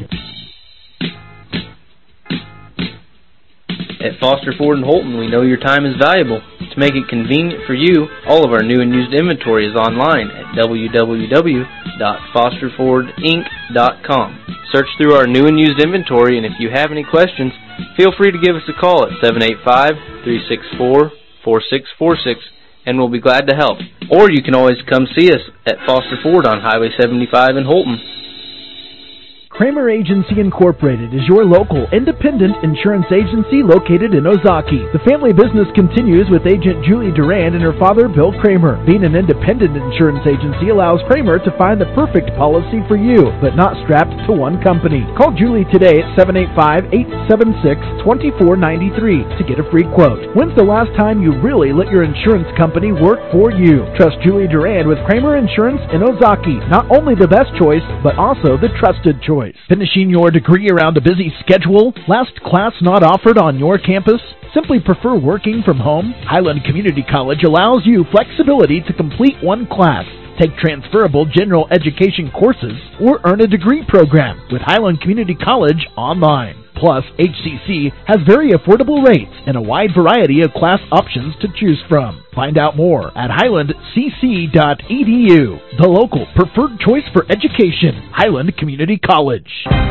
At Foster Ford and Holton, we know your time is valuable. To make it convenient for you, all of our new and used inventory is online at w w w dot foster ford inc dot com. Search through our new and used inventory, and if you have any questions, feel free to give us a call at seven eight five, three six four, four six four six, and we'll be glad to help. Or you can always come see us at Foster Ford on Highway seventy-five in Holton. Kramer Agency Incorporated is your local independent insurance agency located in Ozaki. The family business continues with agent Julie Durand and her father, Bill Kramer. Being an independent insurance agency allows Kramer to find the perfect policy for you, but not strapped to one company. Call Julie today at seven eight five, eight seven six, two four nine three to get a free quote. When's the last time you really let your insurance company work for you? Trust Julie Durand with Kramer Insurance in Ozaki. Not only the best choice, but also the trusted choice. Finishing your degree around a busy schedule? Last class not offered on your campus? Simply prefer working from home? Highland Community College allows you flexibility to complete one class, take transferable general education courses, or earn a degree program with Highland Community College online. Plus, H C C has very affordable rates and a wide variety of class options to choose from. Find out more at highland c c dot e d u. The local preferred choice for education, Highland Community College.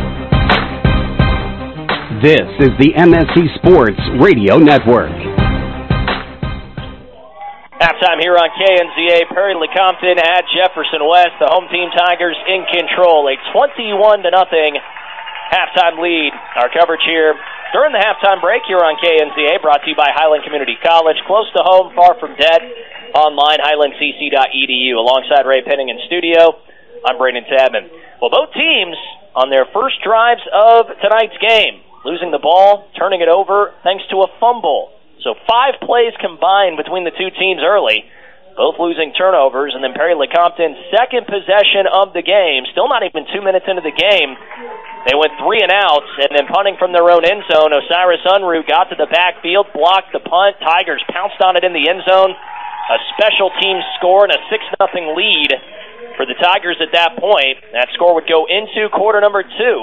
This is the M S C Sports Radio Network. Halftime here on K N Z A. Perry Lecompton at Jefferson West. The home team Tigers in control. A twenty-one to nothing halftime lead. Our coverage here during the halftime break here on K N Z A, brought to you by Highland Community College. Close to home, far from dead. Online, highland c c dot e d u. Alongside Ray Penning in studio, I'm Brandon Tabman. Well, both teams on their first drives of tonight's game, losing the ball, turning it over thanks to a fumble. So five plays combined between the two teams early, both losing turnovers, and then Perry Lecompton's second possession of the game, still not even two minutes into the game, they went three and outs, and then punting from their own end zone, Osiris Unruh got to the backfield, blocked the punt, Tigers pounced on it in the end zone, a special team score and a six nothing lead for the Tigers at that point. That score would go into quarter number two,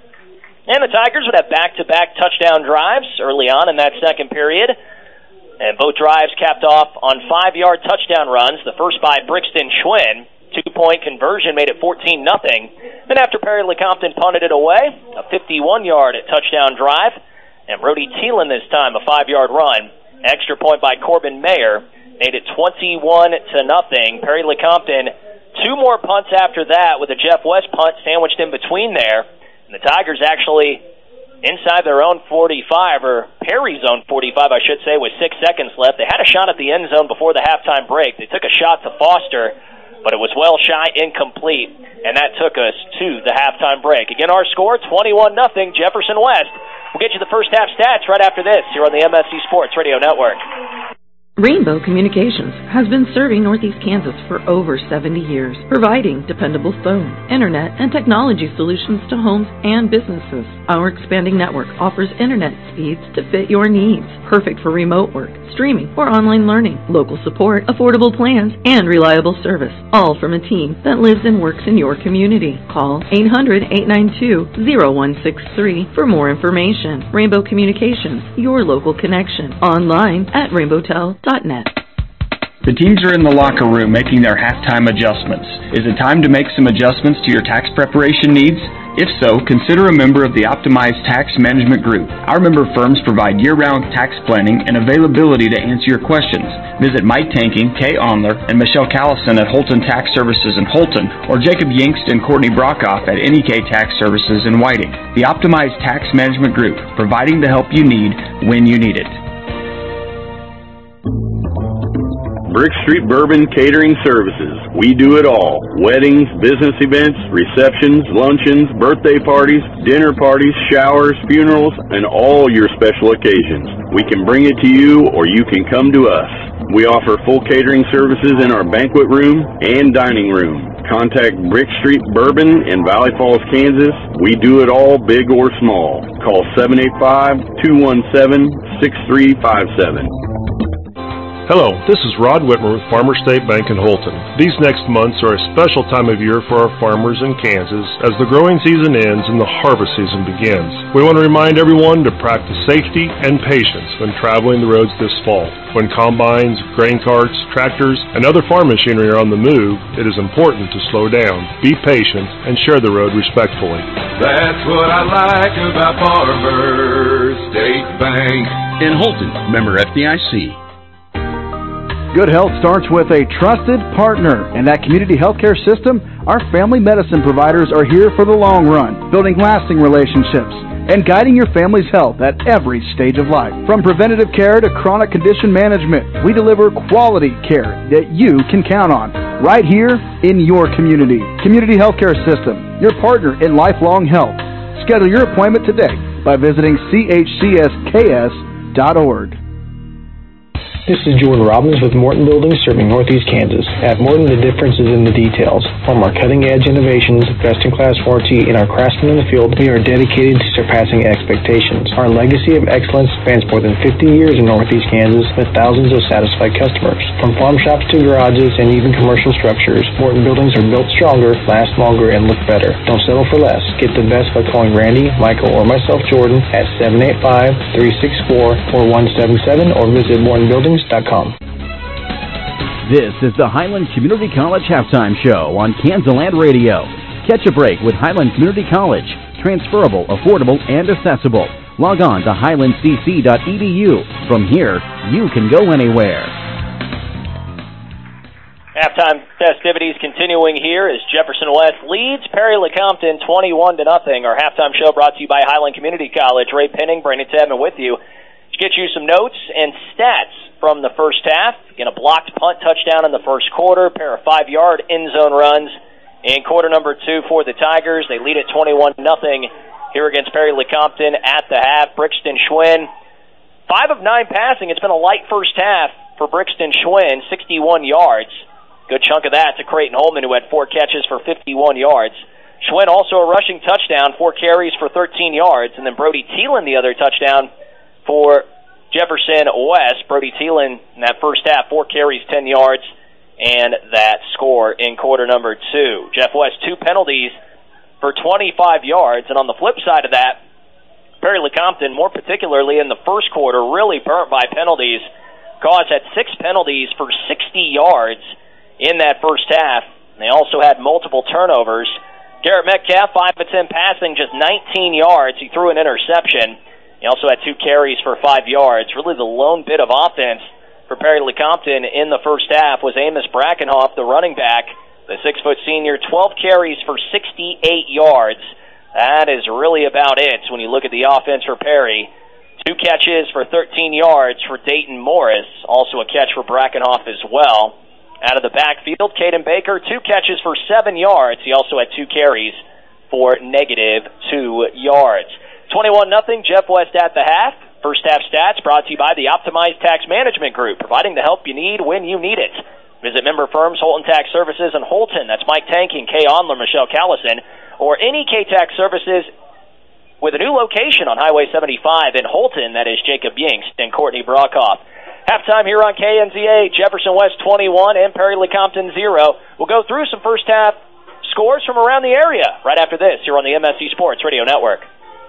and the Tigers would have back-to-back touchdown drives early on in that second period. And both drives capped off on five-yard touchdown runs. The first by Brixton Schwinn. Two-point conversion made it fourteen nothing. Then after Perry Lecompton punted it away, a fifty-one-yard touchdown drive. And Brody Thielen this time, a five-yard run. Extra point by Corbin Mayer made it twenty-one to nothing. Perry Lecompton, two more punts after that with a Jeff West punt sandwiched in between there. And the Tigers actually inside their own forty-five, or Perry's own forty-five, I should say, with six seconds left. They had a shot at the end zone before the halftime break. They took a shot to Foster, but it was well shy, incomplete, and that took us to the halftime break. Again, our score, twenty-one nothing, Jefferson West. We'll get you the first half stats right after this here on the M S C Sports Radio Network. Rainbow Communications has been serving Northeast Kansas for over seventy years, providing dependable phone, internet, and technology solutions to homes and businesses. Our expanding network offers internet speeds to fit your needs, perfect for remote work, streaming, or online learning, local support, affordable plans, and reliable service, all from a team that lives and works in your community. Call eight hundred, eight nine two, zero one six three for more information. Rainbow Communications, your local connection. Online at rainbowtel dot net. The teams are in the locker room making their halftime adjustments. Is it time to make some adjustments to your tax preparation needs? If so, consider a member of the Optimized Tax Management Group. Our member firms provide year-round tax planning and availability to answer your questions. Visit Mike Tanking, Kay Onler, and Michelle Callison at Holton Tax Services in Holton, or Jacob Yingst and Courtney Brockoff at N E K Tax Services in Whiting. The Optimized Tax Management Group, providing the help you need when you need it. Brick Street Bourbon Catering Services. We do it all. Weddings, business events, receptions, luncheons, birthday parties, dinner parties, showers, funerals, and all your special occasions. We can bring it to you or you can come to us. We offer full catering services in our banquet room and dining room. Contact Brick Street Bourbon in Valley Falls, Kansas. We do it all, big or small. Call seven eight five, two one seven, six three five seven. Hello, this is Rod Whitmer with Farmer State Bank in Holton. These next months are a special time of year for our farmers in Kansas as the growing season ends and the harvest season begins. We want to remind everyone to practice safety and patience when traveling the roads this fall. When combines, grain carts, tractors, and other farm machinery are on the move, it is important to slow down, be patient, and share the road respectfully. That's what I like about Farmer State Bank. In Holton, member F D I C. Good health starts with a trusted partner. In that community healthcare system, our family medicine providers are here for the long run, building lasting relationships and guiding your family's health at every stage of life. From preventative care to chronic condition management, we deliver quality care that you can count on right here in your community. Community Healthcare System, your partner in lifelong health. Schedule your appointment today by visiting c h c s k s dot org. This is Jordan Robbins with Morton Buildings serving Northeast Kansas. At Morton, the difference is in the details. From our cutting-edge innovations, best-in-class warranty, and our craftsmen in the field, we are dedicated to surpassing expectations. Our legacy of excellence spans more than fifty years in Northeast Kansas with thousands of satisfied customers. From farm shops to garages and even commercial structures, Morton Buildings are built stronger, last longer, and look better. Don't settle for less. Get the best by calling Randy, Michael, or myself, Jordan, at seven eight five, three six four, four one seven seven or visit Morton Buildings dot com. This is the Highland Community College Halftime Show on Kansas Radio. Catch a break with Highland Community College. Transferable, affordable, and accessible. Log on to highland c c dot e d u. From here, you can go anywhere. Halftime festivities continuing here as Jefferson West leads Perry Lecompton twenty-one to nothing. Our halftime show brought to you by Highland Community College. Ray Penning, Brandon Tedman with you to get you some notes and stats from the first half. Again, a blocked punt touchdown in the first quarter, pair of five-yard end zone runs in quarter number two for the Tigers. They lead at twenty-one to nothing here against Perry Lecompton at the half. Brixton Schwinn, five of nine passing. It's been a light first half for Brixton Schwinn, sixty-one yards. Good chunk of that to Creighton Holman, who had four catches for fifty-one yards. Schwinn also a rushing touchdown, four carries for thirteen yards. And then Brody Thielen, the other touchdown for Jefferson West. Brody Thielen in that first half, four carries, ten yards, and that score in quarter number two. Jeff West, two penalties for twenty-five yards. And on the flip side of that, Perry Lecompton, more particularly in the first quarter, really burnt by penalties. Cause had six penalties for sixty yards in that first half. They also had multiple turnovers. Garrett Metcalf, five of ten passing, just nineteen yards. He threw an interception. He also had two carries for five yards. Really the lone bit of offense for Perry Lecompton in the first half was Amos Brackenhoff, the running back, the six-foot senior, twelve carries for sixty-eight yards. That is really about it when you look at the offense for Perry. Two catches for thirteen yards for Dayton Morris, also a catch for Brackenhoff as well. Out of the backfield, Caden Baker, two catches for seven yards. He also had two carries for negative two yards. twenty-one nothing, Jeff West at the half. First half stats brought to you by the Optimized Tax Management Group, providing the help you need when you need it. Visit member firms Holton Tax Services in Holton. That's Mike Tanking, Kay Onler, Michelle Callison, or any K-Tax Services with a new location on Highway seventy-five in Holton. That is Jacob Yingst and Courtney Brockhoff. Halftime here on K N Z A, Jefferson West twenty-one and Perry Lecompton zero. We'll go through some first half scores from around the area right after this here on the M S C Sports Radio Network.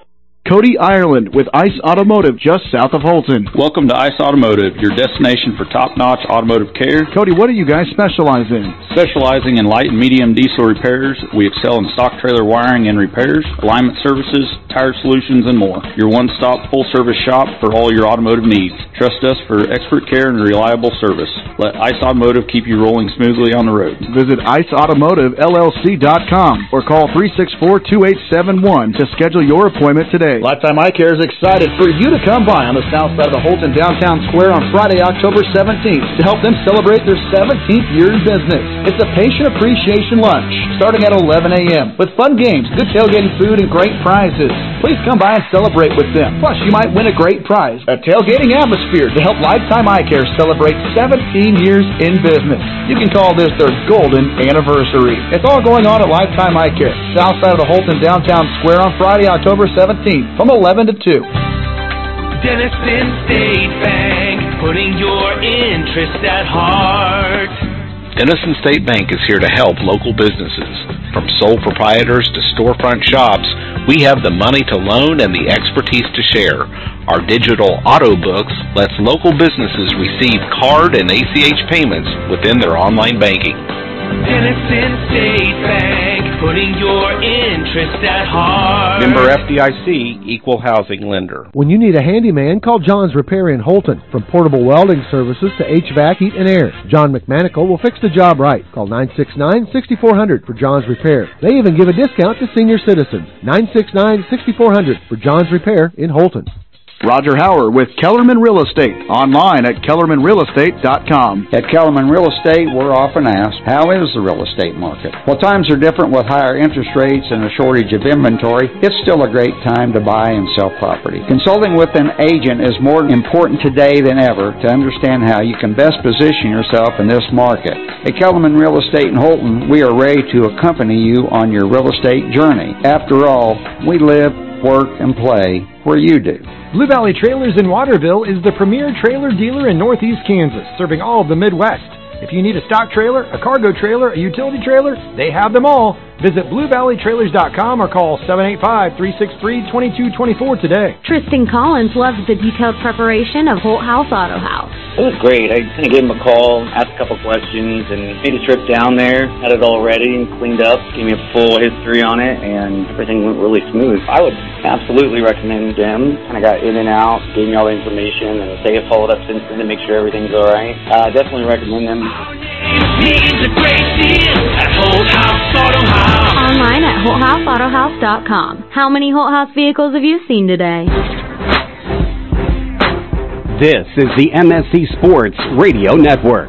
Cody Ireland with Ice Automotive just south of Holton. Welcome to Ice Automotive, your destination for top-notch automotive care. Cody, what do you guys specialize in? Specializing in light and medium diesel repairs, we excel in stock trailer wiring and repairs, alignment services, tire solutions, and more. Your one-stop full-service shop for all your automotive needs. Trust us for expert care and reliable service. Let Ice Automotive keep you rolling smoothly on the road. Visit ice automotive L L C dot com or call three six four, two eight seven one to schedule your appointment today. Lifetime Eye Care is excited for you to come by on the south side of the Holton Downtown Square on Friday, October seventeenth to help them celebrate their seventeenth year in business. It's a patient appreciation lunch starting at eleven a.m. with fun games, good tailgating food, and great prizes. Please come by and celebrate with them. Plus, you might win a great prize, a tailgating atmosphere to help Lifetime Eye Care celebrate seventeen years in business. You can call this their golden anniversary. It's all going on at Lifetime Eye Care, south side of the Holton Downtown Square on Friday, October seventeenth. From eleven to two. Denison State Bank, putting your interests at heart. Denison State Bank is here to help local businesses. From sole proprietors to storefront shops, we have the money to loan and the expertise to share. Our digital auto books lets local businesses receive card and A C H payments within their online banking. Denison State Bank, putting your interests at heart. Member F D I C, Equal Housing Lender. When you need a handyman, call John's Repair in Holton. From portable welding services to H V A C, heat, and air, John McManical will fix the job right. Call nine six nine, six four zero zero for John's Repair. They even give a discount to senior citizens. nine six nine, six four zero zero for John's Repair in Holton. Roger Hauer with Kellerman Real Estate, online at kellerman real estate dot com. At Kellerman Real Estate, we're often asked, how is the real estate market? Well, times are different with higher interest rates and a shortage of inventory. It's still a great time to buy and sell property. Consulting with an agent is more important today than ever to understand how you can best position yourself in this market. At Kellerman Real Estate in Holton, we are ready to accompany you on your real estate journey. After all, we live, work, and play where you do. Blue Valley Trailers in Waterville is the premier trailer dealer in Northeast Kansas, serving all of the Midwest. If you need a stock trailer, a cargo trailer, a utility trailer, they have them all. Visit blue valley trailers dot com or call seven eight five, three six three, two two two four today. Tristan Collins loves the detailed preparation of Holt House Auto House. It was great. I kind of gave him a call, asked a couple questions, and made a trip down there, had it all ready and cleaned up, gave me a full history on it, and everything went really smooth. I would absolutely recommend them. Kind of got in and out, gave me all the information, and they have followed up since then to make sure everything's all right. Uh, definitely recommend them. Online at holt house auto house dot com. How many Holt House vehicles have you seen today? This is the M S C Sports Radio Network.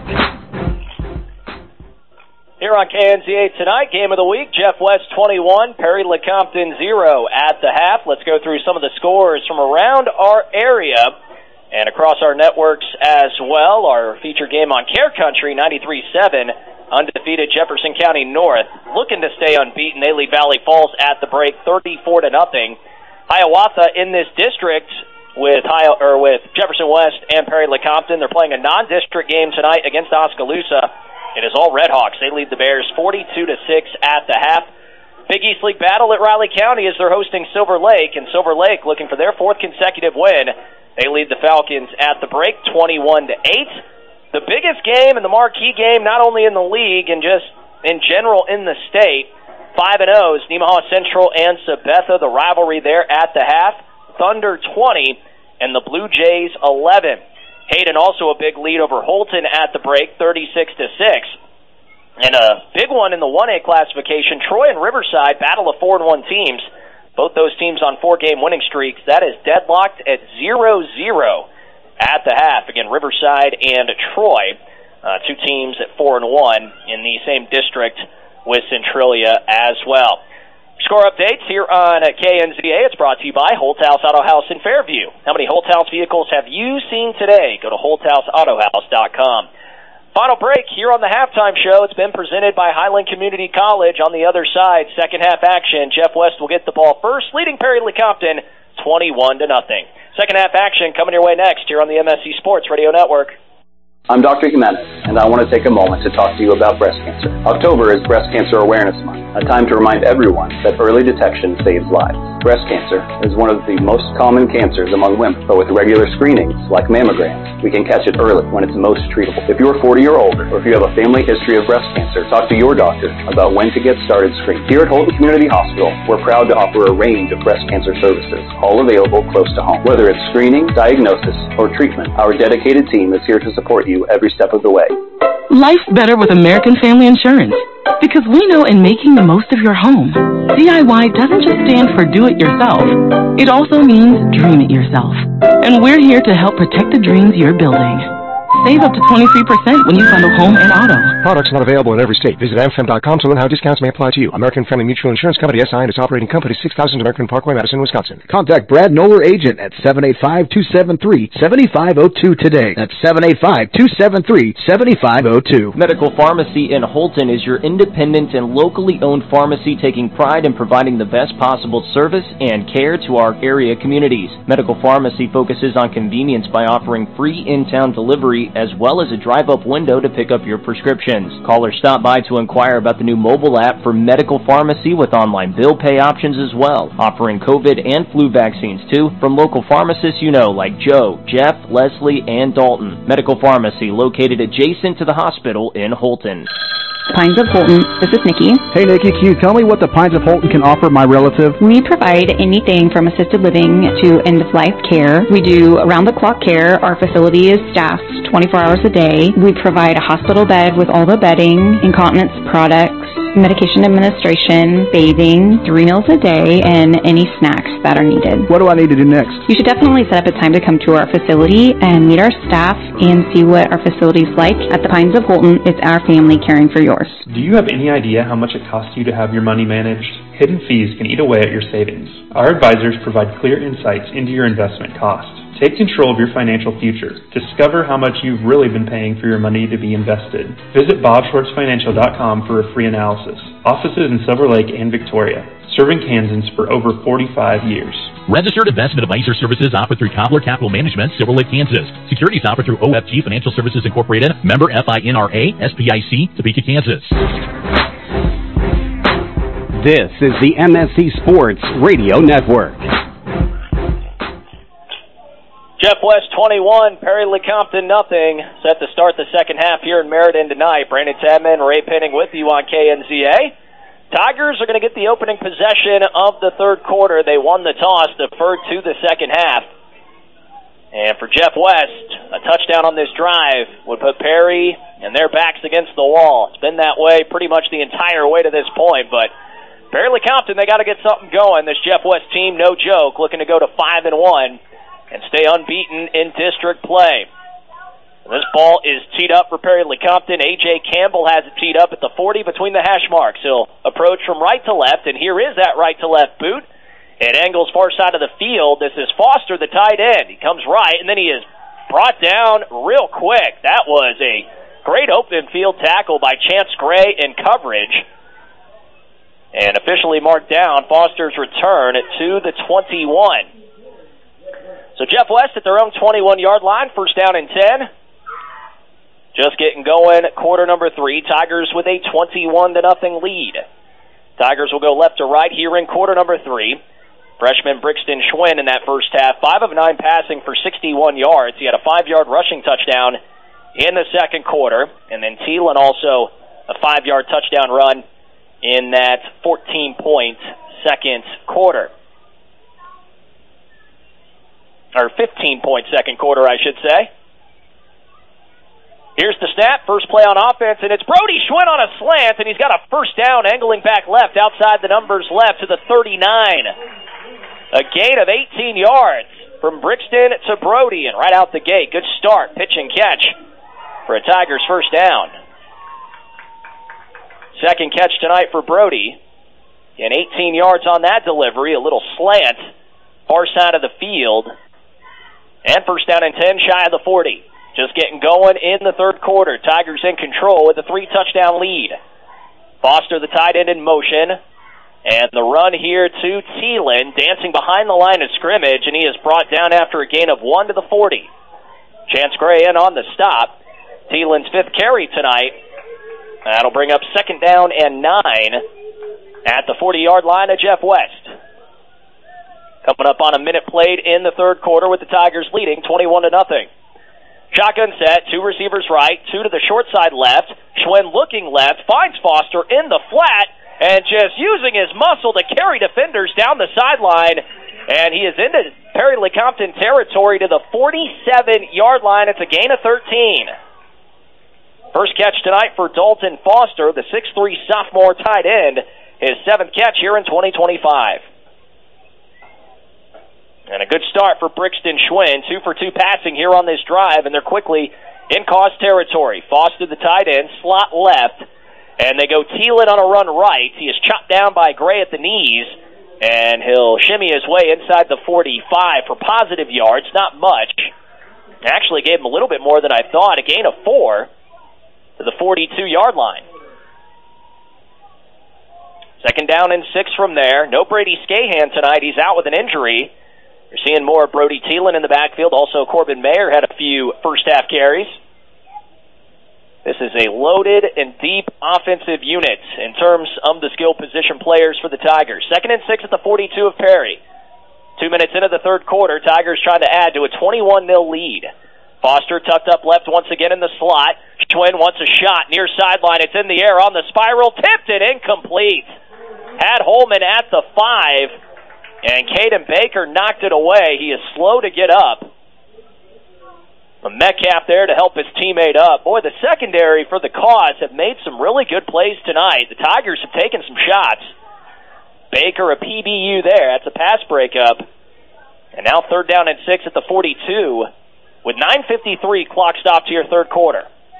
Here on K N Z A tonight, game of the week, Jeff West twenty-one, Perry Lecompton zero at the half. Let's go through some of the scores from around our area and across our networks as well. Our feature game on Care Country, ninety-three seven, undefeated Jefferson County North, looking to stay unbeaten. They lead Valley Falls at the break, thirty-four to nothing. Hiawatha in this district with Hi- or with Jefferson West and Perry Lecompton. They're playing a non-district game tonight against Oskaloosa. It is all Redhawks. They lead the Bears forty-two to six at the half. Big East League battle at Riley County as they're hosting Silver Lake, and Silver Lake looking for their fourth consecutive win. They lead the Falcons at the break twenty-one to eight. The biggest game and the marquee game, not only in the league and just in general in the state, five and oh is Nemaha Central and Sabetha, the rivalry there at the half. Thunder twenty and the Blue Jays eleven. Hayden also a big lead over Holton at the break, thirty-six to six. And a big one in the one A classification, Troy and Riverside battle of four and one teams. Both those teams on four-game winning streaks. That is deadlocked at zero zero at the half. Again, Riverside and Troy, uh, two teams at four and one in the same district with Centralia as well. Score updates here on K N Z A. It's brought to you by Holt House Auto House in Fairview. How many Holt House vehicles have you seen today? Go to holt house auto house dot com. Final break here on the halftime show. It's been presented by Highland Community College. On the other side, second half action. Jeff West will get the ball first, leading Perry Lecompton twenty-one to nothing. Second half action coming your way next here on the M S C Sports Radio Network. I'm Doctor Jimenez, and I want to take a moment to talk to you about breast cancer. October is Breast Cancer Awareness Month, a time to remind everyone that early detection saves lives. Breast cancer is one of the most common cancers among women, but with regular screenings, like mammograms, we can catch it early when it's most treatable. If you're forty or older, or if you have a family history of breast cancer, talk to your doctor about when to get started screening. Here at Holton Community Hospital, we're proud to offer a range of breast cancer services, all available close to home. Whether it's screening, diagnosis, or treatment, our dedicated team is here to support you every step of the way. Life's better with American Family Insurance. Because we know in making the most of your home, D I Y doesn't just stand for do it yourself. It also means dream it yourself. And we're here to help protect the dreams you're building. Save up to twenty-three percent when you bundle home and auto. Products not available in every state. Visit amfam dot com to learn how discounts may apply to you. American Family Mutual Insurance Company, S I and its operating company, six thousand American Parkway, Madison, Wisconsin. Contact Brad Noller, agent at seven eight five, two seven three, seven five zero two today. That's seven eight five, two seven three, seven five zero two. Medical Pharmacy in Holton is your independent and locally owned pharmacy taking pride in providing the best possible service and care to our area communities. Medical Pharmacy focuses on convenience by offering free in-town delivery as well as a drive-up window to pick up your prescriptions. Call or stop by to inquire about the new mobile app for Medical Pharmacy with online bill pay options as well, offering COVID and flu vaccines too from local pharmacists you know like Joe, Jeff, Leslie, and Dalton. Medical Pharmacy located adjacent to the hospital in Holton. Pines of Holton. This is Nikki. Hey, Nikki, can you tell me what the Pines of Holton can offer my relative? We provide anything from assisted living to end-of-life care. We do around-the-clock care. Our facility is staffed twenty-four hours a day. We provide a hospital bed with all the bedding, incontinence products, medication administration, bathing, three meals a day, and any snacks that are needed. What do I need to do next? You should definitely set up a time to come to our facility and meet our staff and see what our facility is like. At the Pines of Holton, it's our family caring for yours. Do you have any idea how much it costs you to have your money managed? Hidden fees can eat away at your savings. Our advisors provide clear insights into your investment costs. Take control of your financial future. Discover how much you've really been paying for your money to be invested. Visit bob schwartz financial dot com for a free analysis. Offices in Silver Lake and Victoria. Serving Kansans for over forty-five years. Registered investment advisor services offered through Cobbler Capital Management, Silver Lake, Kansas. Securities offered through O F G Financial Services Incorporated, member F I N R A, S P I C, Topeka, Kansas. This is the M S C Sports Radio Network. Jeff West twenty-one, Perry Lecompton nothing. Set to start the second half here in Meriden tonight. Brandon Tadman, Ray Penning with you on K N Z A. Tigers are going to get the opening possession of the third quarter. They won the toss, deferred to the second half. And for Jeff West, a touchdown on this drive would put Perry and their backs against the wall. It's been that way pretty much the entire way to this point, but Perry Lecompton, they got to get something going. This Jeff West team, no joke, looking to go to five and one and stay unbeaten in district play. This ball is teed up for Perry Lecompton. A J. Campbell has it teed up at the forty between the hash marks. He'll approach from right to left, and here is that right to left boot. It angles far side of the field. This is Foster, the tight end. He comes right, and then he is brought down real quick. That was a great open field tackle by Chance Gray in coverage. And officially marked down Foster's return to the twenty-one. So Jeff West at their own twenty-one-yard line, first down and ten. Just getting going, quarter number three. Tigers with a twenty-one to nothing lead. Tigers will go left to right here in quarter number three. Freshman Brixton Schwinn in that first half, five of nine passing for sixty-one yards. He had a five-yard rushing touchdown in the second quarter. And then Thielen also a five-yard touchdown run in that fourteen-point second quarter. Or fifteen-point second quarter, I should say. Here's the snap, first play on offense, and it's Brody Schwinn on a slant, and he's got a first down angling back left outside the numbers left to the thirty-nine. A gain of eighteen yards from Brixton to Brody, and right out the gate, good start, pitch and catch for a Tigers first down. Second catch tonight for Brody, and eighteen yards on that delivery, a little slant, far side of the field, and first down and ten shy of the forty. Just getting going in the third quarter. Tigers in control with a three-touchdown lead. Foster, the tight end, in motion. And the run here to Thielen, dancing behind the line of scrimmage, and he is brought down after a gain of one to the forty. Chance Gray in on the stop. Thielen's fifth carry tonight. That'll bring up second down and nine at the forty-yard line of Jeff West. Coming up on a minute played in the third quarter with the Tigers leading twenty-one to nothing. Shotgun set, two receivers right, two to the short side left. Schwinn looking left, finds Foster in the flat, and just using his muscle to carry defenders down the sideline. And he is into Perry Lecompton territory to the forty-seven-yard line. It's a gain of thirteen. First catch tonight for Dalton Foster, the six three sophomore tight end. His seventh catch here in twenty twenty-five. And a good start for Brixton Schwinn, two for two passing here on this drive, and they're quickly in cause territory. Foster, the tight end, slot left, and they go Thielen on a run right. He is chopped down by Gray at the knees, and he'll shimmy his way inside the forty-five for positive yards, not much. Actually gave him a little bit more than I thought, a gain of four to the forty-two-yard line. Second down and six from there. No Brady Scahan tonight. He's out with an injury. You're seeing more of Brody Thielen in the backfield. Also, Corbin Mayer had a few first-half carries. This is a loaded and deep offensive unit in terms of the skill position players for the Tigers. Second and six at the forty-two of Perry. Two minutes into the third quarter, Tigers trying to add to a twenty-one nil lead. Foster tucked up left once again in the slot. Schwinn wants a shot near sideline. It's in the air on the spiral. Tipped it incomplete. Had Holman at the five. And Caden Baker knocked it away. He is slow to get up. But Metcalf there to help his teammate up. Boy, the secondary for the Cause have made some really good plays tonight. The Tigers have taken some shots. Baker, a P B U there. That's a pass breakup. And now third down and six at the forty-two with nine fifty-three clock stop to your third quarter.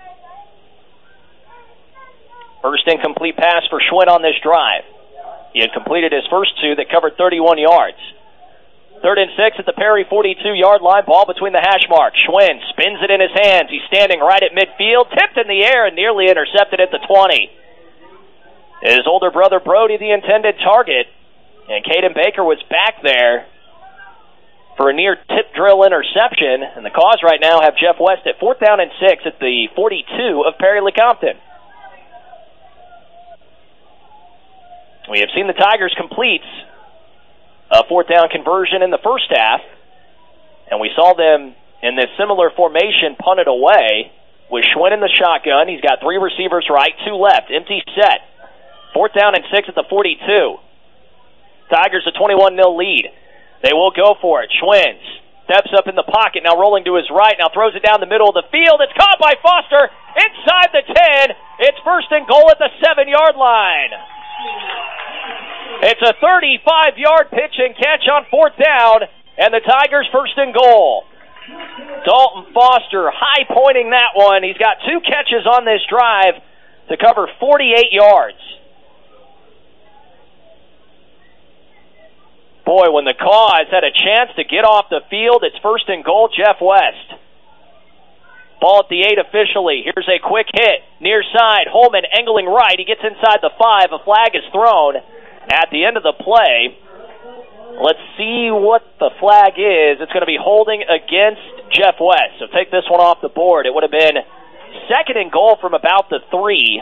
First incomplete pass for Schwinn on this drive. He had completed his first two that covered thirty-one yards. Third and six at the Perry forty-two-yard line. Ball between the hash marks. Schwinn spins it in his hands. He's standing right at midfield. Tipped in the air and nearly intercepted at the twenty. His older brother Brody, the intended target. And Caden Baker was back there for a near tip drill interception. And the Cause right now have Jeff West at fourth down and six at the forty-two of Perry Lecompton. We have seen the Tigers complete a fourth down conversion in the first half, and we saw them in this similar formation punt it away with Schwinn in the shotgun. He's got three receivers right, two left, empty set. Fourth down and six at the forty-two. Tigers a twenty-one nil lead. They will go for it. Schwinn steps up in the pocket, now rolling to his right, now throws it down the middle of the field. It's caught by Foster inside the ten. It's first and goal at the seven-yard line. It's a thirty-five-yard pitch and catch on fourth down, and the Tigers first and goal. Dalton Foster high-pointing that one. He's got two catches on this drive to cover forty-eight yards. Boy, when the Cause had a chance to get off the field, it's first and goal, Jeff West. Ball at the eight officially. Here's a quick hit. Near side, Holman angling right. He gets inside the five. A flag is thrown at the end of the play. Let's see what the flag is. It's going to be holding against Jeff West. So take this one off the board. It would have been second and goal from about the three.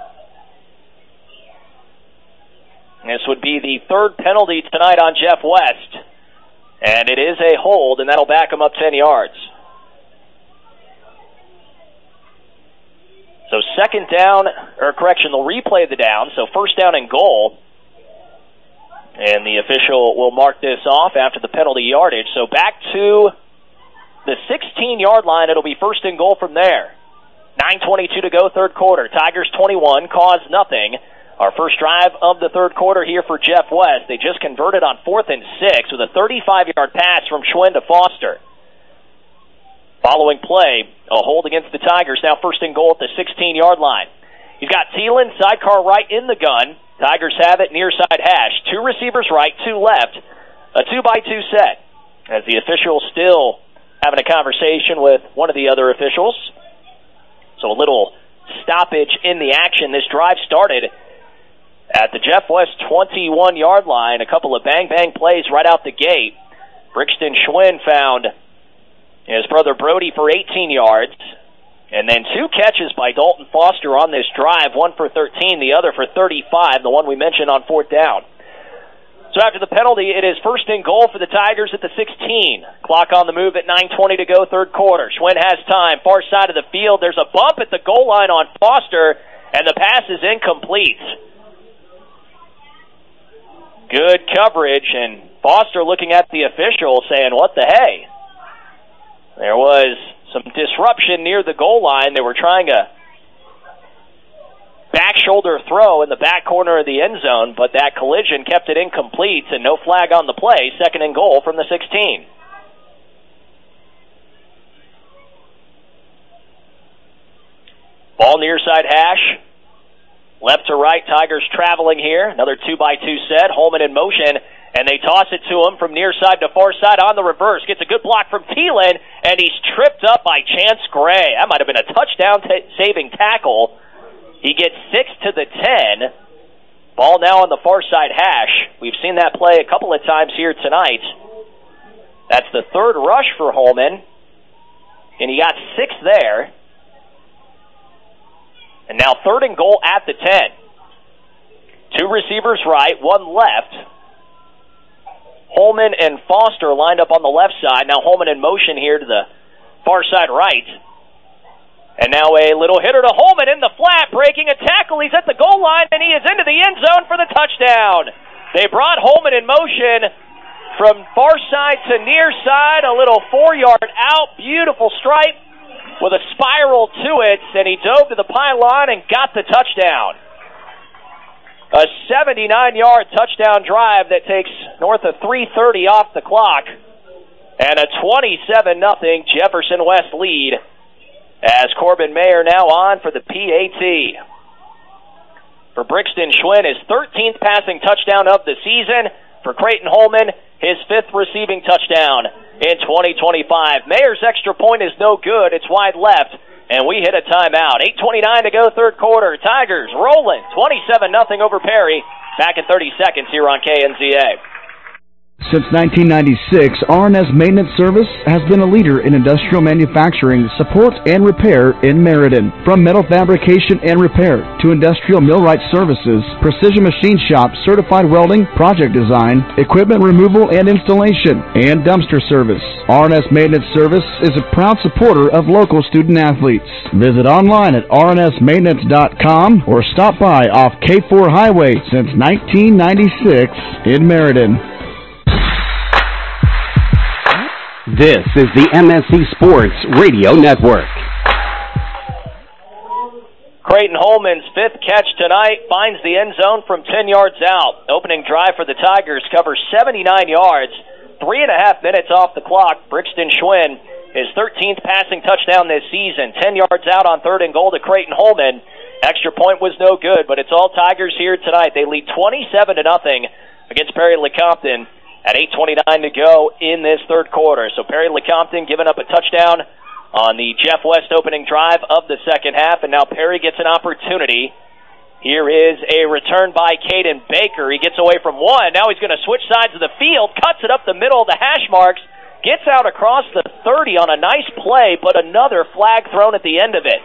This would be the third penalty tonight on Jeff West. And it is a hold, and that'll back him up ten yards. So second down, or correction, they'll replay the down. So first down and goal. And the official will mark this off after the penalty yardage. So back to the sixteen-yard line. It'll be first and goal from there. nine twenty-two to go, third quarter. Tigers twenty-one, Cause nothing. Our first drive of the third quarter here for Jeff West. They just converted on fourth and six with a thirty-five-yard pass from Schwinn to Foster. Following play, a hold against the Tigers. Now first and goal at the sixteen-yard line. He's got Thielen, sidecar right in the gun. Tigers have it near side hash. Two receivers right, two left. A two-by-two set. As the official still having a conversation with one of the other officials. So a little stoppage in the action. This drive started at the Jeff West twenty-one-yard line. A couple of bang-bang plays right out the gate. Brixton Schwinn found his brother Brody for eighteen yards. And then two catches by Dalton Foster on this drive, one for thirteen, the other for thirty-five, the one we mentioned on fourth down. So after the penalty, it is first and goal for the Tigers at the sixteen. Clock on the move at nine twenty to go, third quarter. Schwinn has time, far side of the field. There's a bump at the goal line on Foster, and the pass is incomplete. Good coverage, and Foster looking at the official saying, what the hey? There was some disruption near the goal line. They were trying a back shoulder throw in the back corner of the end zone, but that collision kept it incomplete, and no flag on the play. Second and goal from the sixteen. Ball near side hash. Left to right, Tigers traveling here. Another two-by-two set. Holman in motion, and they toss it to him from near side to far side on the reverse. Gets a good block from Thielen, and he's tripped up by Chance Gray. That might have been a touchdown-saving tackle. He gets six to the ten. Ball now on the far side hash. We've seen that play a couple of times here tonight. That's the third rush for Holman, and he got six there. And now third and goal at the ten. Two receivers right, one left. Holman and Foster lined up on the left side. Now Holman in motion here to the far side right. And now a little hitter to Holman in the flat, breaking a tackle. He's at the goal line, and he is into the end zone for the touchdown. They brought Holman in motion from far side to near side, a little four-yard out, beautiful stripe with a spiral to it, and he dove to the pylon and got the touchdown. A seventy-nine-yard touchdown drive that takes north of three thirty off the clock, and a twenty-seven nothing Jefferson West lead as Corbin Mayer now on for the P A T. For Brixton Schwinn, his thirteenth passing touchdown of the season. For Creighton Holman, his fifth receiving touchdown in twenty twenty-five. Mayer's extra point is no good. It's wide left, and we hit a timeout. eight twenty-nine to go, third quarter. Tigers rolling, twenty-seven nothing over Perry. Back in thirty seconds here on K N Z A. Since nineteen ninety-six, R and S Maintenance Service has been a leader in industrial manufacturing, support, and repair in Meriden. From metal fabrication and repair to industrial millwright services, precision machine shop, certified welding, project design, equipment removal and installation, and dumpster service, R and S Maintenance Service is a proud supporter of local student athletes. Visit online at R N S maintenance dot com or stop by off K four Highway since nineteen ninety-six in Meriden. This is the M S C Sports Radio Network. Creighton Holman's fifth catch tonight finds the end zone from ten yards out. Opening drive for the Tigers covers seventy-nine yards, three and a half minutes off the clock. Brixton Schwinn, his thirteenth passing touchdown this season, ten yards out on third and goal to Creighton Holman. Extra point was no good, but it's all Tigers here tonight. They lead twenty-seven to nothing against Perry Lecompton at eight twenty-nine to go in this third quarter. So Perry Lecompton giving up a touchdown on the Jeff West opening drive of the second half, and now Perry gets an opportunity. Here is a return by Caden Baker. He gets away from one. Now he's going to switch sides of the field, cuts it up the middle of the hash marks, gets out across the thirty on a nice play, but another flag thrown at the end of it.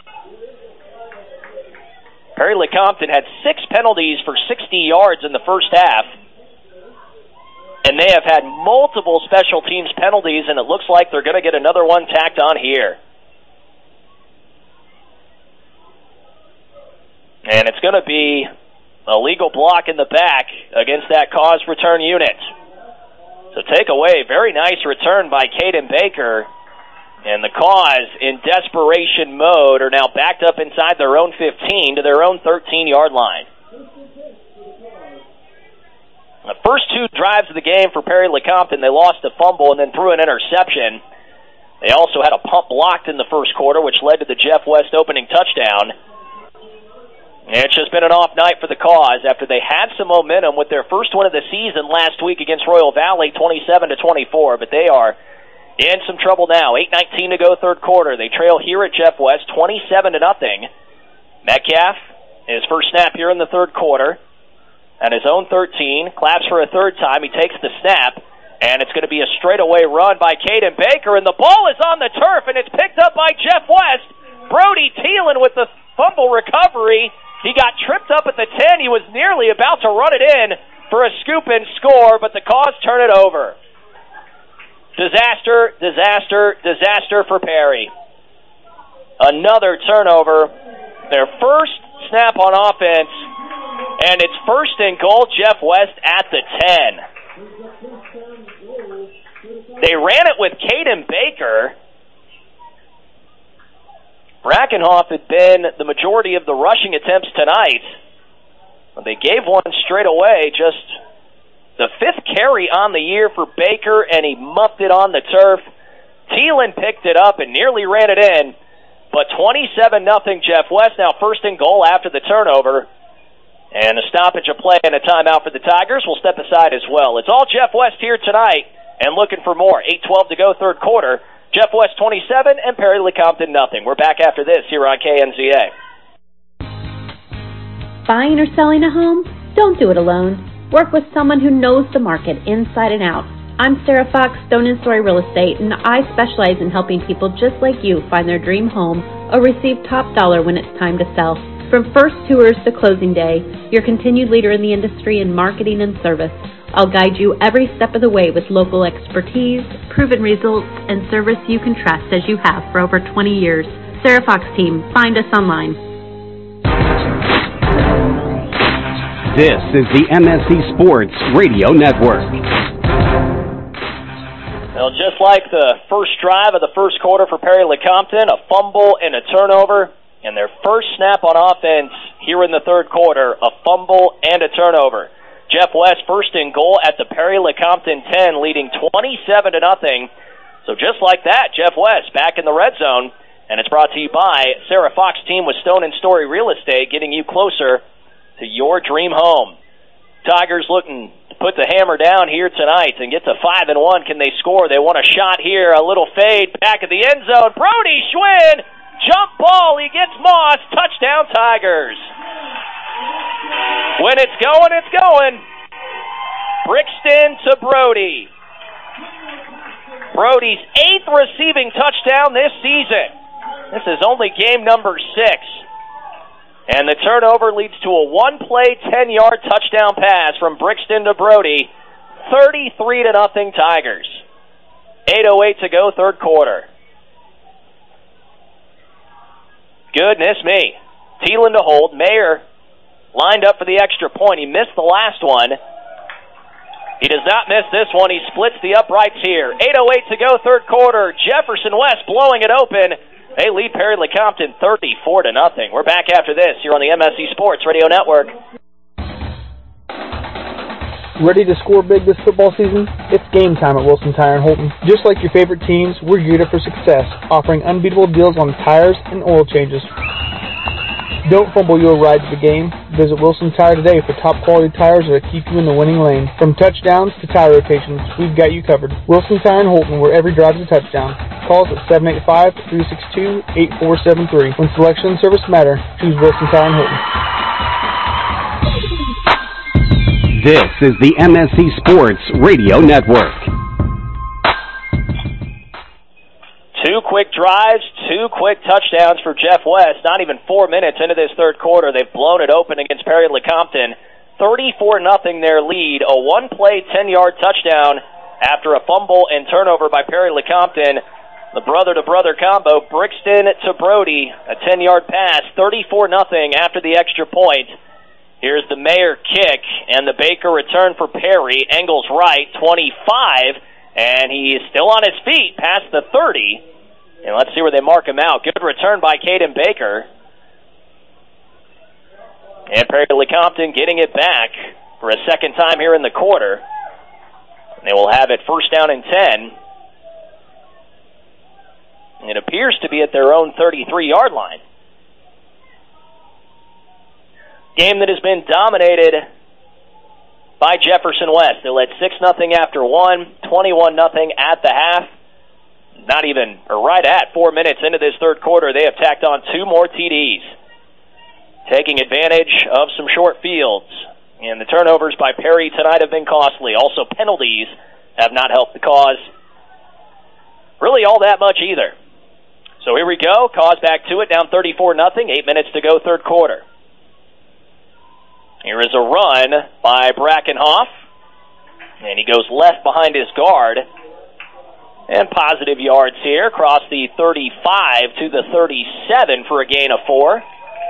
Perry Lecompton had six penalties for sixty yards in the first half. And they have had multiple special teams penalties, and it looks like they're going to get another one tacked on here. And it's going to be a legal block in the back against that cause return unit. So take away, very nice return by Caden Baker. And the cause, in desperation mode, are now backed up inside their own fifteen to their own thirteen-yard line. The first two drives of the game for Perry Lecompton, they lost a fumble and then threw an interception. They also had a pump blocked in the first quarter, which led to the Jeff West opening touchdown. And it's just been an off night for the cause after they had some momentum with their first win of the season last week against Royal Valley, twenty-seven to twenty-four, but they are in some trouble now. eight nineteen to go third quarter. They trail here at Jeff West, twenty-seven to nothing. Metcalf, his first snap here in the third quarter. At his own thirteen, claps for a third time. He takes the snap, and it's going to be a straightaway run by Caden Baker, and the ball is on the turf, and it's picked up by Jeff West. Brody Thielen with the fumble recovery. He got tripped up at the ten. He was nearly about to run it in for a scoop and score, but the cause turned it over. Disaster, disaster, disaster for Perry. Another turnover. Their first snap on offense. And it's first and goal, Jeff West at the ten. They ran it with Caden Baker. Brackenhoff had been the majority of the rushing attempts tonight. They gave one straight away, just the fifth carry on the year for Baker, and he muffed it on the turf. Thielen picked it up and nearly ran it in, but twenty-seven nothing Jeff West, now first and goal after the turnover. And a stoppage of play and a timeout for the Tigers will step aside as well. It's all Jeff West here tonight and looking for more. eight twelve to go third quarter. Jeff West twenty-seven and Perry Lecompton nothing. We're back after this here on K N Z A. Buying or selling a home? Don't do it alone. Work with someone who knows the market inside and out. I'm Sarah Fox, Stone and Story Real Estate, and I specialize in helping people just like you find their dream home or receive top dollar when it's time to sell. From first tours to closing day, your continued leader in the industry in marketing and service. I'll guide you every step of the way with local expertise, proven results, and service you can trust as you have for over twenty years. Sarah Fox Team, find us online. This is the M S C Sports Radio Network. Well, just like the first drive of the first quarter for Perry Lecompton, a fumble and a turnover. And their first snap on offense here in the third quarter, a fumble and a turnover. Jeff West first and goal at the Perry Lecompton ten, leading twenty-seven to nothing. So just like that, Jeff West back in the red zone. And it's brought to you by Sarah Fox Team with Stone and Story Real Estate, getting you closer to your dream home. Tigers looking to put the hammer down here tonight and get to five and one. Can they score? They want a shot here, a little fade back of the end zone. Brody Schwinn. Jump ball, he gets Moss, touchdown Tigers. When it's going, it's going. Brixton to Brody. Brody's eighth receiving touchdown this season. This is only game number six. And the turnover leads to a one-play, ten-yard touchdown pass from Brixton to Brody. thirty-three to nothing Tigers. eight oh eight to go, third quarter. Goodness me. Thielen to hold. Mayer lined up for the extra point. He missed the last one. He does not miss this one. He splits the uprights here. eight oh eight to go, third quarter. Jefferson West blowing it open. They lead Perry Lecompton thirty-four to nothing. We're back after this here on the M S C Sports Radio Network. Ready to score big this football season? It's game time at Wilson Tire and Holton. Just like your favorite teams, we're geared up for success, offering unbeatable deals on tires and oil changes. Don't fumble your ride to the game. Visit Wilson Tire today for top quality tires that keep you in the winning lane. From touchdowns to tire rotations, we've got you covered. Wilson Tire and Holton, where every drive is a touchdown. Call us at seven eight five, three six two, eight four seven three. When selection and service matter, choose Wilson Tire and Holton. This is the M S C Sports Radio Network. Two quick drives, two quick touchdowns for Jeff West. Not even four minutes into this third quarter, they've blown it open against Perry Lecompton. thirty-four nothing their lead. A one-play, ten-yard touchdown after a fumble and turnover by Perry Lecompton. The brother-to-brother combo, Brixton to Brody, a ten-yard pass, thirty-four nothing after the extra point. Here's the Mayer kick, and the Baker return for Perry. Angles right, twenty-five, and he is still on his feet past the thirty. And let's see where they mark him out. Good return by Caden Baker. And Perry Lecompton getting it back for a second time here in the quarter. They will have it first down and ten. It appears to be at their own thirty-three-yard line. Game that has been dominated by Jefferson West. They led six nothing after one, twenty-one nothing at the half. Not even, or right at four minutes into this third quarter, they have tacked on two more T Ds, taking advantage of some short fields. And the turnovers by Perry tonight have been costly. Also, penalties have not helped the cause really all that much either. So here we go. Cause back to it, down thirty-four nothing, eight minutes to go, third quarter. Here is a run by Brackenhoff, and he goes left behind his guard. And positive yards here, across the thirty-five to the thirty-seven for a gain of four.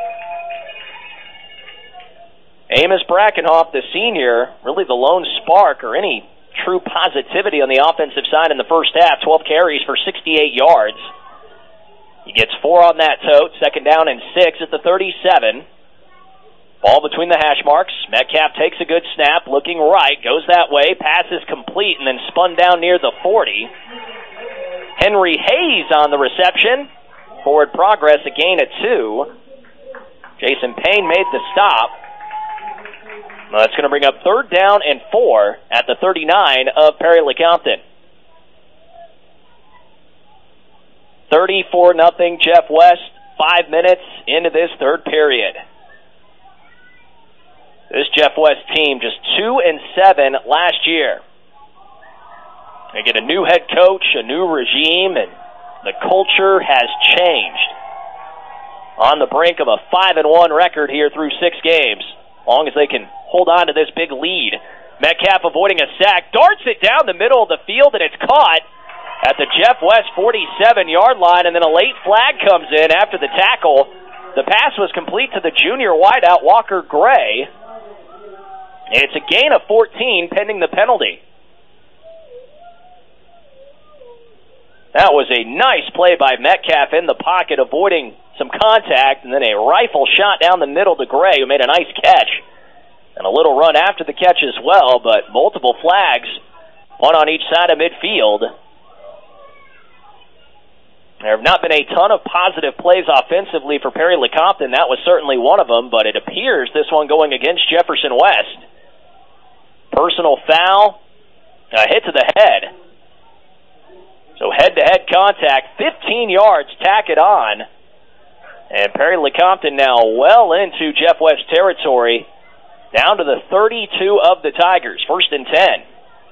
Amos Brackenhoff, the senior, really the lone spark or any true positivity on the offensive side in the first half. twelve carries for sixty-eight yards. He gets four on that tote, second down and six at the thirty-seven. Ball between the hash marks. Metcalf takes a good snap, looking right, goes that way, pass is complete, and then spun down near the forty. Henry Hayes on the reception. Forward progress, a gain of two. Jason Payne made the stop. Well, that's going to bring up third down and four at the thirty-nine of Perry Lecompton. thirty-four nothing Jeff West, five minutes into this third period. This Jeff West team just two and seven last year. They get a new head coach, a new regime, and the culture has changed. On the brink of a five and one record here through six games, as long as they can hold on to this big lead. Metcalf avoiding a sack, darts it down the middle of the field, and it's caught at the Jeff West forty-seven-yard line, and then a late flag comes in after the tackle. The pass was complete to the junior wideout, Walker Gray. And it's a gain of fourteen pending the penalty. That was a nice play by Metcalf in the pocket, avoiding some contact, and then a rifle shot down the middle to Gray, who made a nice catch. And a little run after the catch as well, but multiple flags, one on each side of midfield. There have not been a ton of positive plays offensively for Perry Lecompton. That was certainly one of them, but it appears this one going against Jefferson West. Personal foul, a hit to the head. So head-to-head contact, fifteen yards, tack it on. And Perry Lecompton now well into Jeff West territory. down to the thirty-two of the Tigers. First and ten.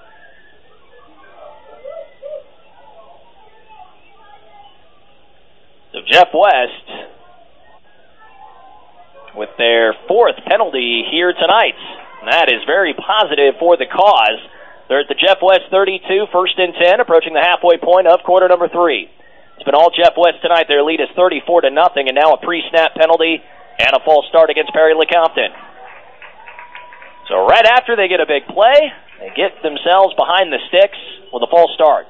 So Jeff West with their fourth penalty here tonight. And that is very positive for the Cause. They're at the Jeff West thirty-two, first and ten, approaching the halfway point of quarter number three. It's been all Jeff West tonight. Their lead is thirty-four to nothing, and now a pre-snap penalty and a false start against Perry Lecompton. So right after they get a big play, they get themselves behind the sticks with a false start.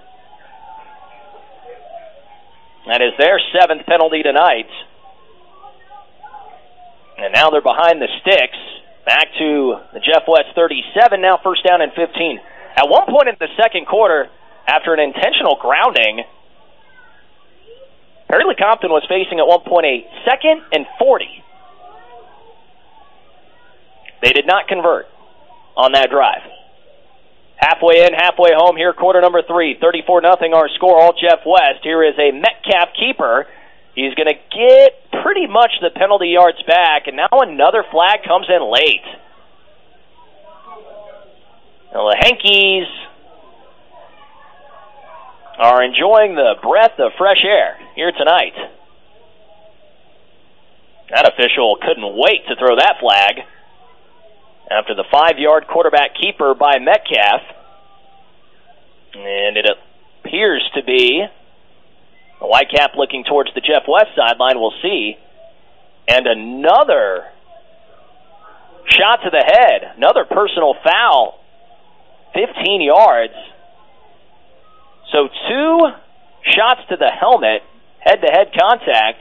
That is their seventh penalty tonight. And now they're behind the sticks. Back to the Jeff West thirty-seven, now first down and fifteen. At one point in the second quarter, after an intentional grounding, Perry Lecompton was facing at one point a second and forty. They did not convert on that drive. Halfway in, halfway home here, quarter number three. thirty-four nothing our score, all Jeff West. Here is a Metcalf keeper. He's going to get pretty much the penalty yards back, and now another flag comes in late. Now the Hankies are enjoying the breath of fresh air here tonight. That official couldn't wait to throw that flag after the five-yard quarterback keeper by Metcalf. And it appears to be a Whitecap looking towards the Jeff West sideline, we'll see. And another shot to the head, another personal foul, fifteen yards. So two shots to the helmet, head-to-head contact.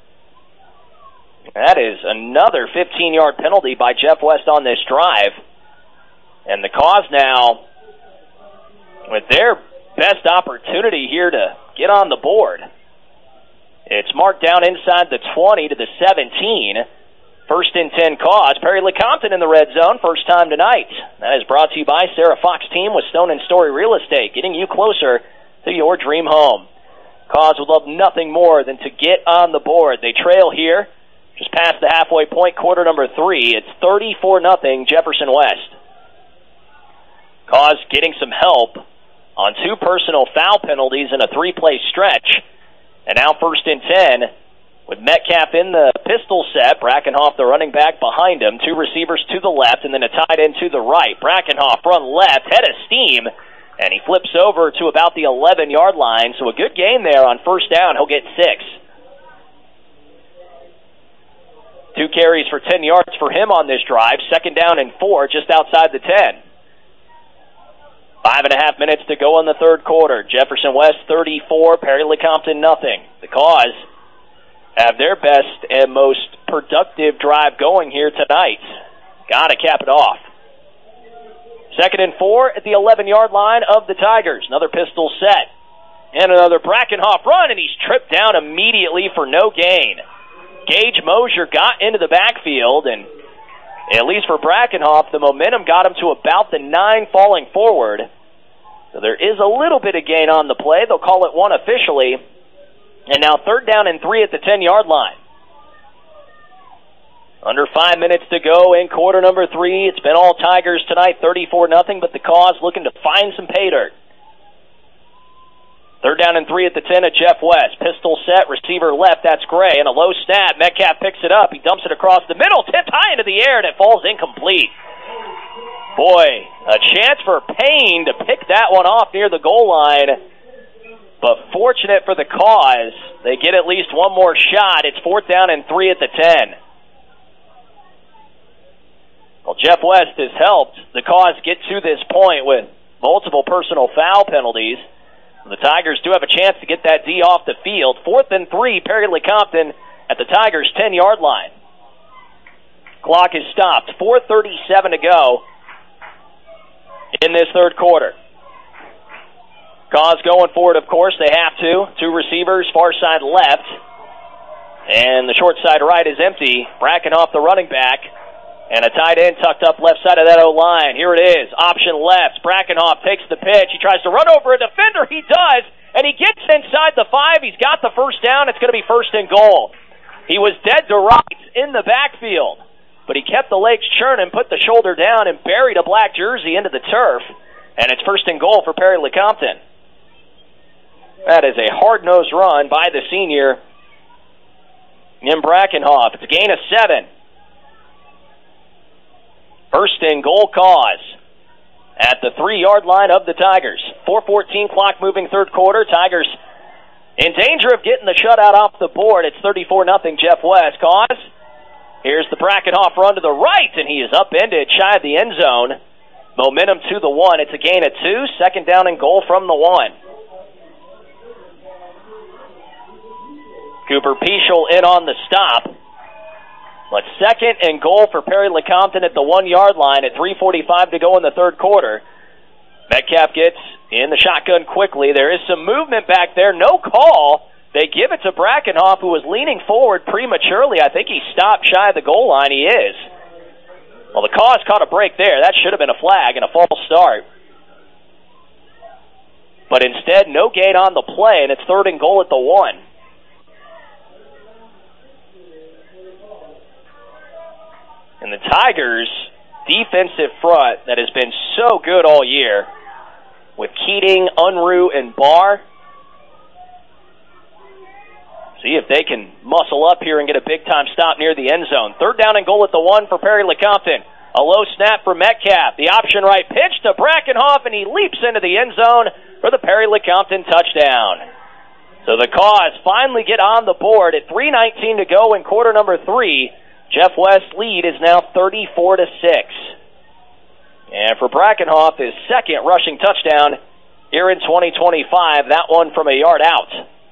That is another fifteen-yard penalty by Jeff West on this drive. And the Cause now, with their best opportunity here to get on the board. It's marked down inside the twenty to the seventeen. First and ten Cause. Perry Lecompton in the red zone, first time tonight. That is brought to you by Sarah Fox Team with Stone and Story Real Estate, getting you closer to your dream home. Cause would love nothing more than to get on the board. They trail here, just past the halfway point, quarter number three. It's thirty-four nothing Jefferson West. Cause getting some help on two personal foul penalties in a three-play stretch. And now first and ten with Metcalf in the pistol set. Brackenhoff, the running back, behind him. Two receivers to the left and then a tight end to the right. Brackenhoff run left, head of steam, and he flips over to about the eleven-yard line. So a good gain there on first down. He'll get six. Two carries for ten yards for him on this drive. Second down and four just outside the ten. Five and a half minutes to go in the third quarter. Jefferson West thirty-four, Perry Lecompton nothing. The Cause have their best and most productive drive going here tonight. Gotta cap it off. Second and four at the eleven-yard line of the Tigers. Another pistol set. And another Brackenhoff run, and he's tripped down immediately for no gain. Gage Mosier got into the backfield, and at least for Brackenhoff, the momentum got him to about the nine falling forward. So there is a little bit of gain on the play. They'll call it one officially. And now third down and three at the ten-yard line. Under five minutes to go in quarter number three. It's been all Tigers tonight, thirty-four nothing, but the Cause looking to find some pay dirt. Third down and three at the ten at Jeff West. Pistol set, receiver left, that's Gray. And a low snap, Metcalf picks it up. He dumps it across the middle, tipped high into the air, and it falls incomplete. Boy, a chance for Payne to pick that one off near the goal line. But fortunate for the Cause, they get at least one more shot. It's fourth down and three at the ten. Well, Jeff West has helped the Cause get to this point with multiple personal foul penalties. The Tigers do have a chance to get that D off the field. Fourth and three, Perry Lecompton at the Tigers' ten-yard line. Clock is stopped. four thirty-seven to go in this third quarter. Cause going forward, of course, they have to. Two receivers, far side left. And the short side right is empty. Brackenhoff, the running back. And a tight end tucked up left side of that O-line. Here it is. Option left. Brackenhoff takes the pitch. He tries to run over a defender. He does. And he gets inside the five. He's got the first down. It's going to be first and goal. He was dead to rights in the backfield. but he kept the legs churning, put the shoulder down, and buried a black jersey into the turf. And it's first and goal for Perry Lecompton. That is a hard-nosed run by the senior in Brackenhoff. It's a gain of seven. First and goal cause at the three-yard line of the Tigers. four fourteen clock moving third quarter. Tigers in danger of getting the shutout off the board. It's thirty-four nothing Jeff West. Cause, here's the Brackenhoff run to the right, and he is upended shy of the end zone. Momentum to the one. It's a gain of two. Second down and goal from the one. Cooper Peschel in on the stop. But second and goal for Perry Lecompton at the one-yard line at three forty-five to go in the third quarter. Metcalf gets in the shotgun quickly. There is some movement back there. No call. They give it to Brackenhoff, who was leaning forward prematurely. I think he stopped shy of the goal line. He is. Well, the cause caught a break there. That should have been a flag and a false start. But instead, no gain on the play, and it's third and goal at the one. And the Tigers' defensive front that has been so good all year, with Keating, Unruh, and Barr. See if they can muscle up here and get a big-time stop near the end zone. Third down and goal at the one for Perry Lecompton. A low snap for Metcalf. The option right pitch to Brackenhoff, and he leaps into the end zone for the Perry Lecompton touchdown. So the Cause finally get on the board at three nineteen to go in quarter number three. Jeff West's lead is now thirty-four to six. And for Brackenhoff, his second rushing touchdown here in twenty twenty-five, that one from a yard out.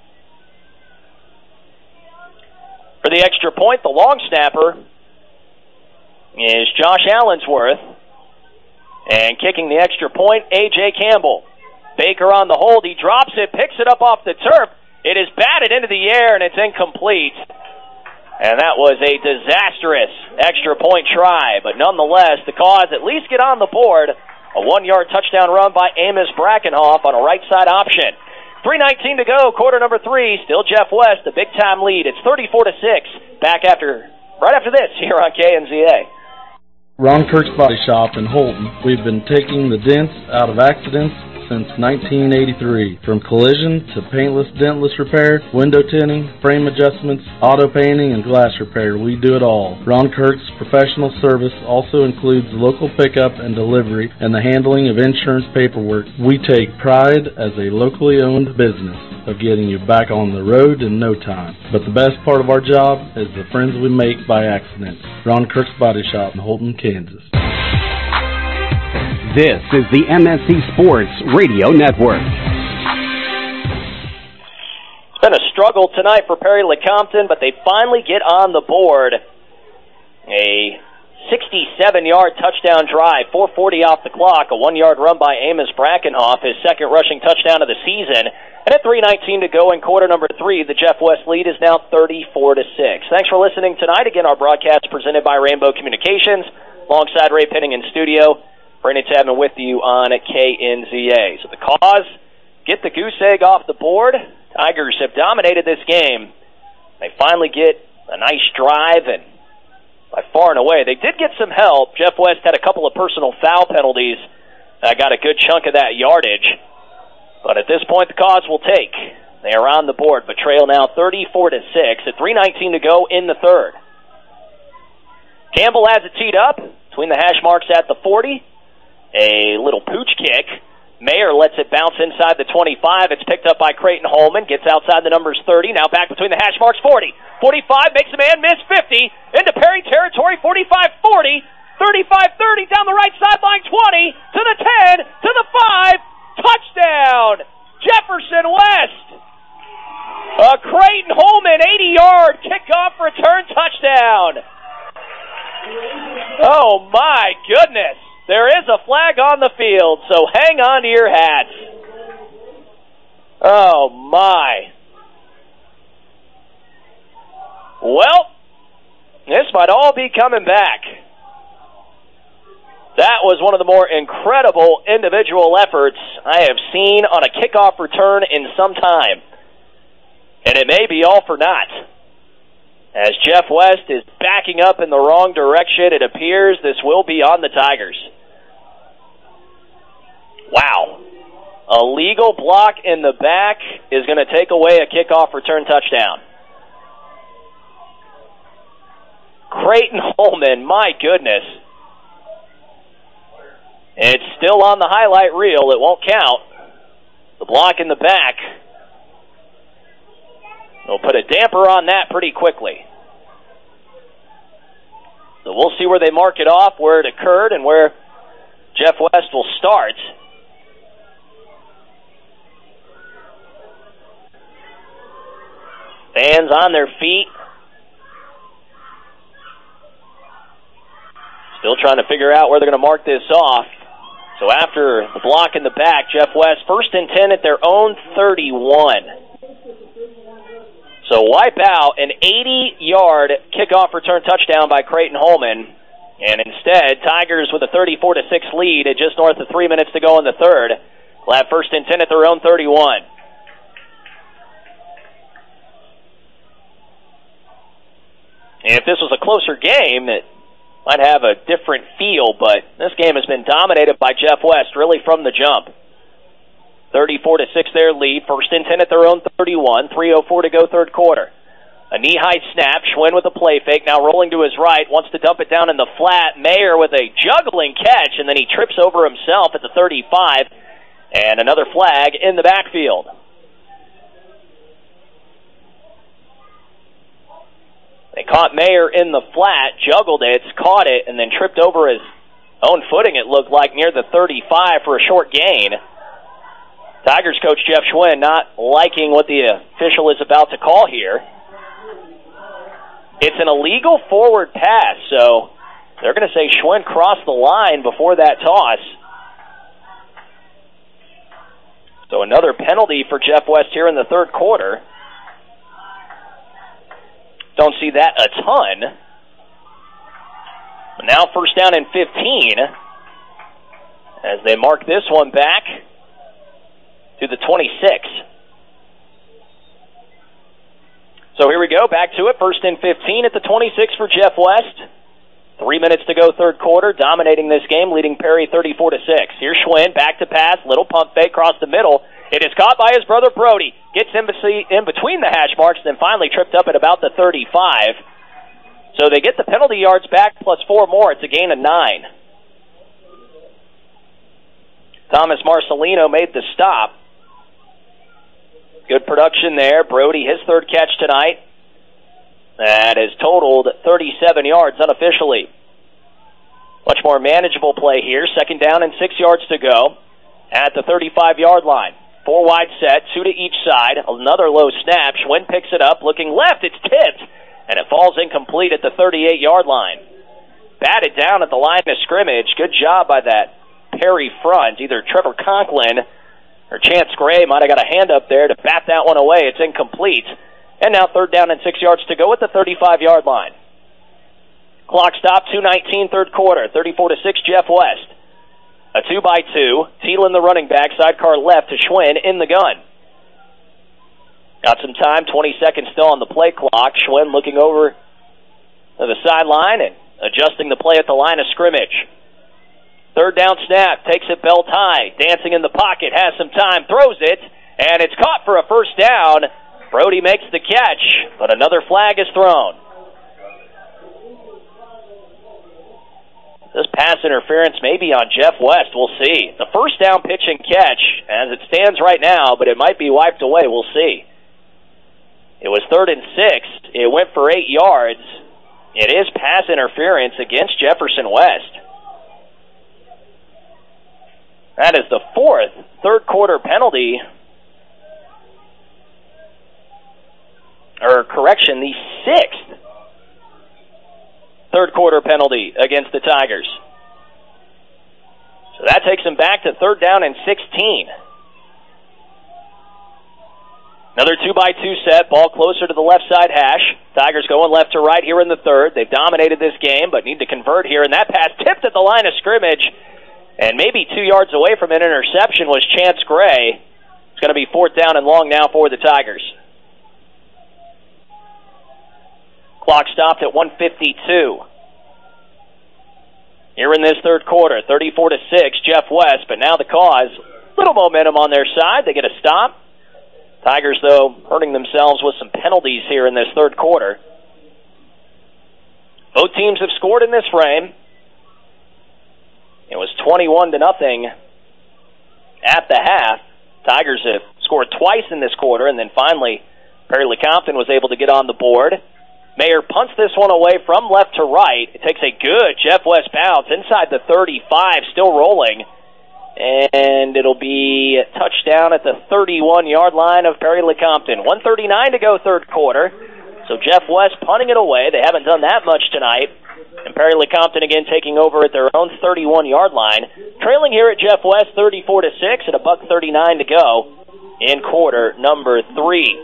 For the extra point, the long snapper is Josh Allensworth. And kicking the extra point, A J Campbell. Baker on the hold. He drops it, picks it up off the turf. It is batted into the air, and it's incomplete. And that was a disastrous extra point try. But nonetheless, the Cause at least get on the board. A one-yard touchdown run by Amos Brackenhoff on a right-side option. three nineteen to go, quarter number three. Still Jeff West, the big-time lead. It's thirty-four to six. Back after, right after this here on K N Z A. Ron Kirk's Body Shop in Holton. We've been taking the dents out of accidents since nineteen eighty-three. From collision to paintless, dentless repair, window tinting, frame adjustments, auto painting, and glass repair, we do it all. Ron Kirk's professional service also includes local pickup and delivery and the handling of insurance paperwork. We take pride as a locally owned business of getting you back on the road in no time. But the best part of our job is the friends we make by accident. Ron Kirk's Body Shop in Holton, Kansas. This is the M S C Sports Radio Network. It's been a struggle tonight for Perry Lecompton, but they finally get on the board. A sixty-seven-yard touchdown drive, four forty off the clock, a one-yard run by Amos Brackenhoff, his second rushing touchdown of the season. And at three nineteen to go in quarter number three, the Jeff West lead is now thirty-four to six. Thanks for listening tonight. Again, our broadcast presented by Rainbow Communications, alongside Ray Penning in studio. Brandon Chapman with you on K N Z A. So the Cause get the goose egg off the board. Tigers have dominated this game. They finally get a nice drive, and by far and away, they did get some help. Jeff West had a couple of personal foul penalties. Uh, got a good chunk of that yardage. But at this point, the Cause will take. They are on the board, but trail now thirty-four to six at three nineteen to go in the third. Campbell has it teed up between the hash marks at the forty. A little pooch kick. Mayer lets it bounce inside the twenty-five. It's picked up by Creighton Holman. Gets outside the numbers thirty. Now back between the hash marks forty. forty-five makes a man miss fifty. Into Perry territory. forty-five forty. thirty-five thirty down the right sideline. twenty to the ten to the five. Touchdown! Jefferson West. A Creighton Holman eighty-yard kickoff return touchdown. Oh my goodness. There is a flag on the field, so hang on to your hats. Oh, my. Well, this might all be coming back. That was one of the more incredible individual efforts I have seen on a kickoff return in some time. And it may be all for naught. As Jeff West is backing up in the wrong direction, it appears this will be on the Tigers. Wow. A legal block in the back is going to take away a kickoff return touchdown. Creighton Holman, my goodness. It's still on the highlight reel. It won't count. The block in the back. They'll put a damper on that pretty quickly. So we'll see where they mark it off, where it occurred, and where Jeff West will start. Fans on their feet. Still trying to figure out where they're going to mark this off. So after the block in the back, Jeff West first and ten at their own thirty-one. So wipe out an eighty-yard kickoff return touchdown by Creighton Holman. And instead, Tigers with a thirty-four to six lead at just north of three minutes to go in the third. Will have first and ten at their own thirty-one. And if this was a closer game, it might have a different feel, but this game has been dominated by Jeff West really from the jump. thirty-four to six their lead, first and ten at their own thirty-one, three oh four to go third quarter. A knee-high snap, Schwinn with a play fake, now rolling to his right, wants to dump it down in the flat. Mayer with a juggling catch, and then he trips over himself at the thirty-five, and another flag in the backfield. They caught Mayer in the flat, juggled it, caught it, and then tripped over his own footing, it looked like, near the thirty-five for a short gain. Tigers coach Jeff Schwinn not liking what the official is about to call here. It's an illegal forward pass, so they're going to say Schwinn crossed the line before that toss. So another penalty for Jeff West here in the third quarter. Don't see that a ton. But now first down and fifteen as they mark this one back to the twenty-six. So here we go, back to it, first and fifteen at the twenty-six for Jeff West. Three minutes to go third quarter, dominating this game, leading Perry thirty-four to six. Here's Schwinn, back to pass, little pump fake across the middle. It is caught by his brother Brody. Gets in between the hash marks, then finally tripped up at about the thirty-five. So they get the penalty yards back plus four more. It's a gain of nine. Thomas Marcelino made the stop. Good production there. Brody, his third catch tonight. That has totaled thirty-seven yards unofficially. Much more manageable play here. Second down and six yards to go at the thirty-five-yard line. Four wide set, two to each side. Another low snap. Schwinn picks it up. Looking left, it's tipped, and it falls incomplete at the thirty-eight-yard line. Batted down at the line of scrimmage. Good job by that Perry front. Either Trevor Conklin or Chance Gray might have got a hand up there to bat that one away. It's incomplete. And now third down and six yards to go at the thirty-five-yard line. Clock stop, two nineteen, third quarter. thirty-four to six, Jeff West. A two by two. Thielen, the running back, sidecar left to Schwinn in the gun. Got some time, twenty seconds still on the play clock. Schwinn looking over to the sideline and adjusting the play at the line of scrimmage. Third down snap, takes it belt high, dancing in the pocket, has some time, throws it, and it's caught for a first down. Brody makes the catch, but another flag is thrown. This pass interference may be on Jeff West. We'll see. The first down pitch and catch, as it stands right now, but it might be wiped away. We'll see. It was third and six. It went for eight yards. It is pass interference against Jefferson West. That is the fourth third quarter penalty. Or correction, the sixth third quarter penalty against the Tigers. So that takes them back to third down and sixteen. Another two by two set, ball closer to the left side hash. Tigers going left to right here in the third. They've dominated this game, but need to convert here. And that pass tipped at the line of scrimmage, and maybe two yards away from an interception was Chance Gray. It's going to be fourth down and long now for the Tigers. Clock stopped at one fifty-two. Here in this third quarter, thirty-four to six, Jeff West, but now the Cause, little momentum on their side. They get a stop. Tigers, though, hurting themselves with some penalties here in this third quarter. Both teams have scored in this frame. It was twenty-one to nothing at the half. Tigers have scored twice in this quarter, and then finally Perry Lecompton was able to get on the board. Mayer punts this one away from left to right. It takes a good Jeff West bounce inside the thirty-five, still rolling. And it'll be a touchdown at the thirty-one-yard line of Perry Lecompton. one thirty-nine to go third quarter. So Jeff West punting it away. They haven't done that much tonight. And Perry Lecompton again taking over at their own thirty-one-yard line. Trailing here at Jeff West thirty-four to six and a buck thirty-nine to go in quarter number three.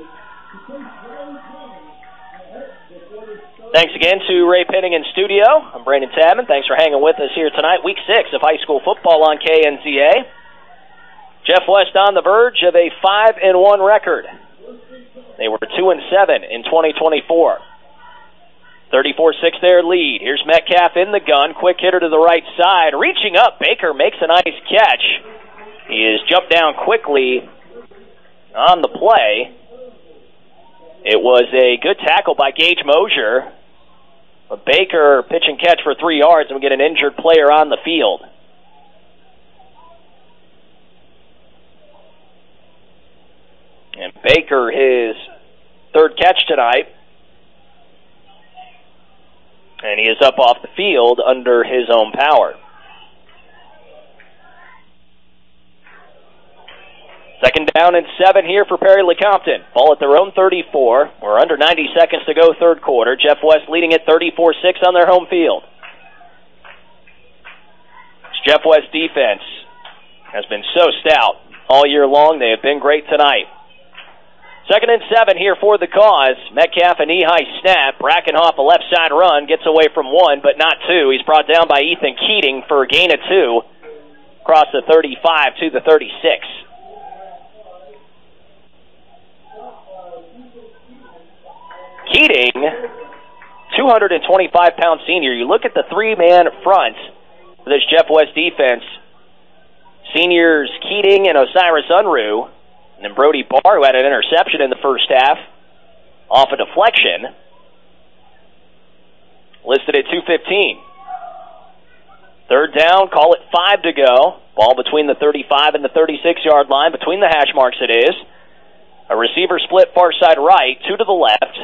Thanks again to Ray Penning in studio. I'm Brandon Tabman. Thanks for hanging with us here tonight. Week six of high school football on K N Z A. Jeff West on the verge of a five and one record. They were two and seven in twenty twenty-four. thirty-four six their lead. Here's Metcalf in the gun. Quick hitter to the right side. Reaching up, Baker makes a nice catch. He is jumped down quickly on the play. It was a good tackle by Gage Mosier. But Baker pitch and catch for three yards, and we get an injured player on the field. And Baker, his third catch tonight. And he is up off the field under his own power. Second down and seven here for Perry Lecompton. Ball at their own thirty-four. We're under ninety seconds to go third quarter. Jeff West leading at thirty-four six on their home field. It's Jeff West defense has been so stout all year long. They have been great tonight. Second and seven here for the Cause. Metcalf a knee-high snap. Brackenhoff a left side run. Gets away from one, but not two. He's brought down by Ethan Keating for a gain of two. Across the thirty-five to the thirty-six. Keating, two hundred twenty-five pound senior. You look at the three-man front for this Jeff West defense. Seniors Keating and Osiris Unruh. And then Brody Barr, who had an interception in the first half, off a deflection. Listed at two fifteen. Third down, call it five to go. Ball between the thirty-five and the thirty-six-yard line. Between the hash marks it is. A receiver split far side right, two to the left.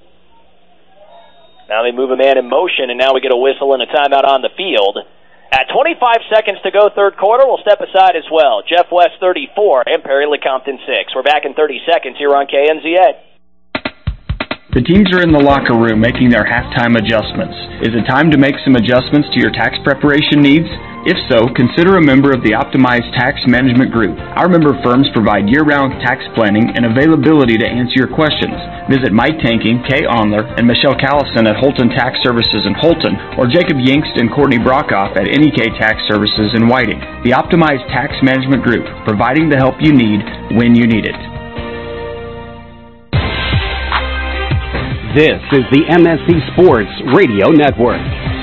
Now they move a man in motion, and now we get a whistle and a timeout on the field. At twenty-five seconds to go third quarter, we'll step aside as well. Jeff West thirty-four and Perry Lecompton six. We're back in thirty seconds here on K N Z A. The teams are in the locker room making their halftime adjustments. Is it time to make some adjustments to your tax preparation needs? If so, consider a member of the Optimized Tax Management Group. Our member firms provide year-round tax planning and availability to answer your questions. Visit Mike Tanking, Kay Onler, and Michelle Callison at Holton Tax Services in Holton, or Jacob Yingst and Courtney Brockhoff at N E K Tax Services in Whiting. The Optimized Tax Management Group, providing the help you need when you need it. This is the M S C Sports Radio Network.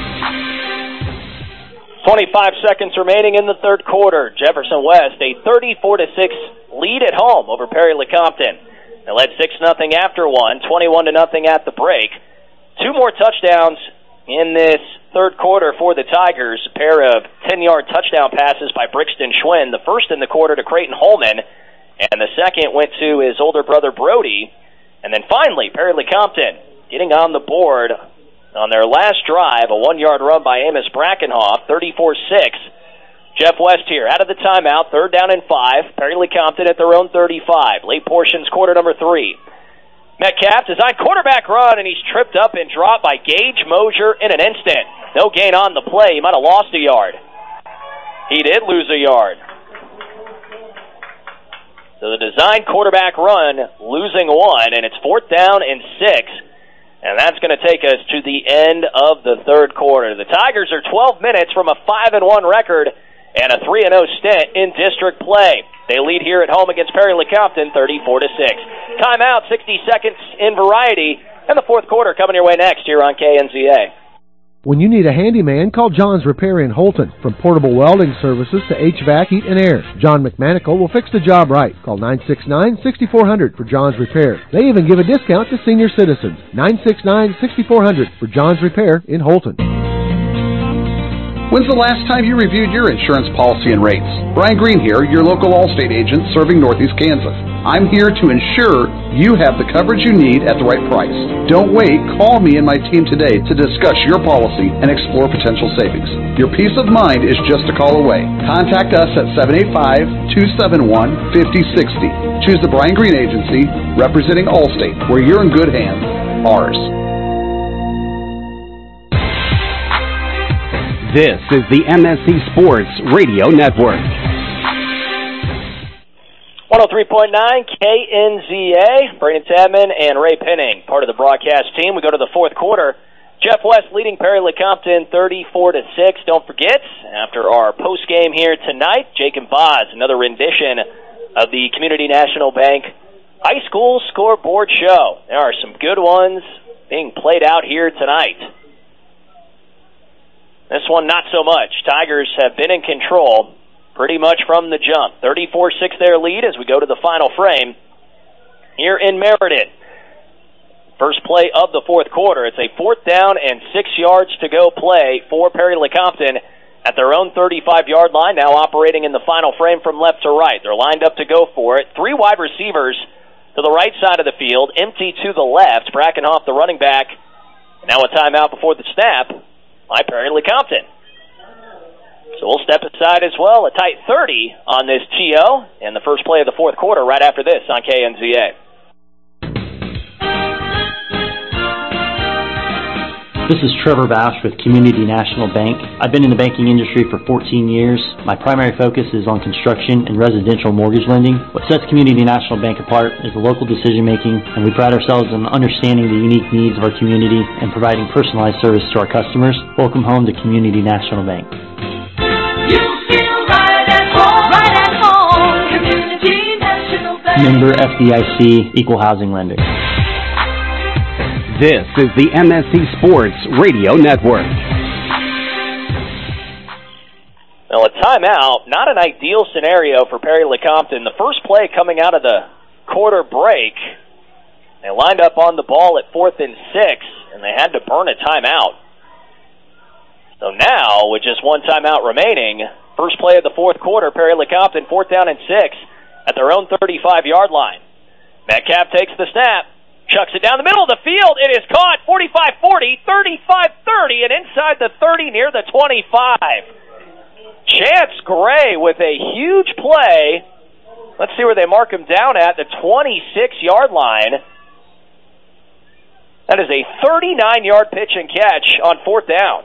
twenty-five seconds remaining in the third quarter. Jefferson West, a thirty-four to six lead at home over Perry Lecompton. They led six nothing after one, twenty-one to nothing at the break. Two more touchdowns in this third quarter for the Tigers. A pair of ten-yard touchdown passes by Brixton Schwinn. The first in the quarter to Creighton Holman, and the second went to his older brother Brody. And then finally, Perry Lecompton getting on the board on their last drive, a one-yard run by Amos Brackenhoff, thirty-four six. Jeff West here out of the timeout, third down and five. Perry Lecompton at their own thirty-five. Late portions, quarter number three. Metcalf design quarterback run, and he's tripped up and dropped by Gage Mosier in an instant. No gain on the play. He might have lost a yard. He did lose a yard. So the design quarterback run, losing one, and it's fourth down and six. And that's going to take us to the end of the third quarter. The Tigers are twelve minutes from a five and one record and a three and oh stint in district play. They lead here at home against Perry Lecompton, thirty-four to six. Timeout, sixty seconds in variety, and the fourth quarter coming your way next here on K N Z A. When you need a handyman, call John's Repair in Holton. From portable welding services to H V A C, heat, and air, John McManical will fix the job right. Call nine six nine, six four zero zero for John's Repair. They even give a discount to senior citizens. nine six nine, six four zero zero for John's Repair in Holton. When's the last time you reviewed your insurance policy and rates? Brian Green here, your local Allstate agent serving Northeast Kansas. I'm here to ensure you have the coverage you need at the right price. Don't wait. Call me and my team today to discuss your policy and explore potential savings. Your peace of mind is just a call away. Contact us at seven eight five, two seven one, five zero six zero. Choose the Brian Green Agency, representing Allstate, where you're in good hands. Ours. This is the M S C Sports Radio Network. one oh three point nine K N Z A. Brandon Tadman and Ray Penning, part of the broadcast team. We go to the fourth quarter. Jeff West leading Perry Lecompton thirty-four to six. Don't forget, after our post game here tonight, Jake and Boz, another rendition of the Community National Bank High School Scoreboard Show. There are some good ones being played out here tonight. This one, not so much. Tigers have been in control pretty much from the jump. thirty-four six their lead as we go to the final frame here in Meriden. First play of the fourth quarter. It's a fourth down and six yards to go play for Perry Lecompton at their own thirty-five-yard line, now operating in the final frame from left to right. They're lined up to go for it. Three wide receivers to the right side of the field, empty to the left. Brackenhoff, the running back. Now a timeout before the snap by Perry Lecompton. So we'll step aside as well. A tight thirty on this T O and the first play of the fourth quarter right after this on K N Z A. This is Trevor Bausch with Community National Bank. I've been in the banking industry for fourteen years. My primary focus is on construction and residential mortgage lending. What sets Community National Bank apart is the local decision making, and we pride ourselves on understanding the unique needs of our community and providing personalized service to our customers. Welcome home to Community National Bank. You feel right at home, right at home. Community National Bank. Member F D I C, Equal Housing Lender. This is the M S C Sports Radio Network. Well, a timeout, not an ideal scenario for Perry Lecompton. The first play coming out of the quarter break, they lined up on the ball at fourth and six, and they had to burn a timeout. So now, with just one timeout remaining, first play of the fourth quarter, Perry Lecompton, fourth down and six at their own thirty-five-yard line. Metcalf takes the snap. Chucks it down the middle of the field. It is caught. forty-five forty, thirty-five thirty, and inside the thirty near the twenty-five. Chance Gray with a huge play. Let's see where they mark him down at, the twenty-six-yard line. That is a thirty-nine-yard pitch and catch on fourth down.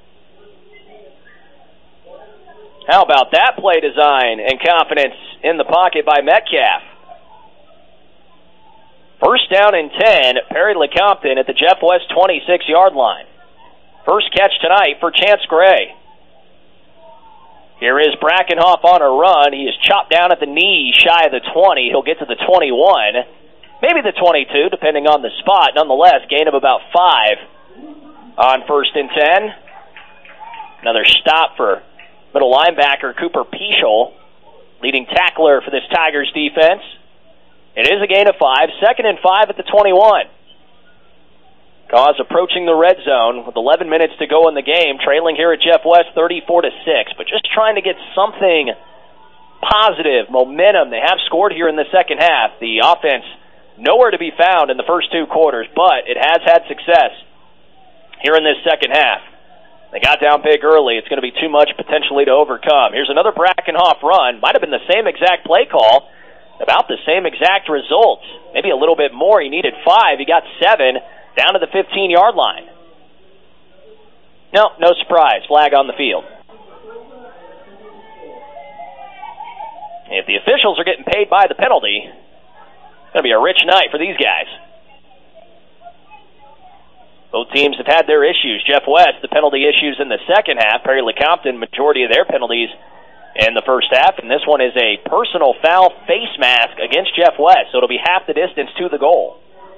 How about that play design and confidence in the pocket by Metcalf? First down and ten, Perry Lecompton at the Jeff West twenty-six-yard line. First catch tonight for Chance Gray. Here is Brackenhoff on a run. He is chopped down at the knee, shy of the twenty. He'll get to the twenty-one, maybe the twenty-two, depending on the spot. Nonetheless, gain of about five on first and ten. Another stop for middle linebacker Cooper Peschel, leading tackler for this Tigers defense. It is a gain of five. Second and five at the twenty-one. Cause approaching the red zone with eleven minutes to go in the game, trailing here at Jeff West thirty-four to six, but just trying to get something positive, momentum. They have scored here in the second half. The offense nowhere to be found in the first two quarters, but it has had success here in this second half. They got down big early. It's going to be too much potentially to overcome. Here's another Brackenhoff run. Might have been the same exact play call. About the same exact result. Maybe a little bit more. He needed five. He got seven down to the fifteen-yard line. No, no surprise. Flag on the field. If the officials are getting paid by the penalty, it's going to be a rich night for these guys. Both teams have had their issues. Jeff West, the penalty issues in the second half. Perry Lecompton, majority of their penalties in the first half, and this one is a personal foul face mask against Jeff West, so it'll be half the distance to the goal.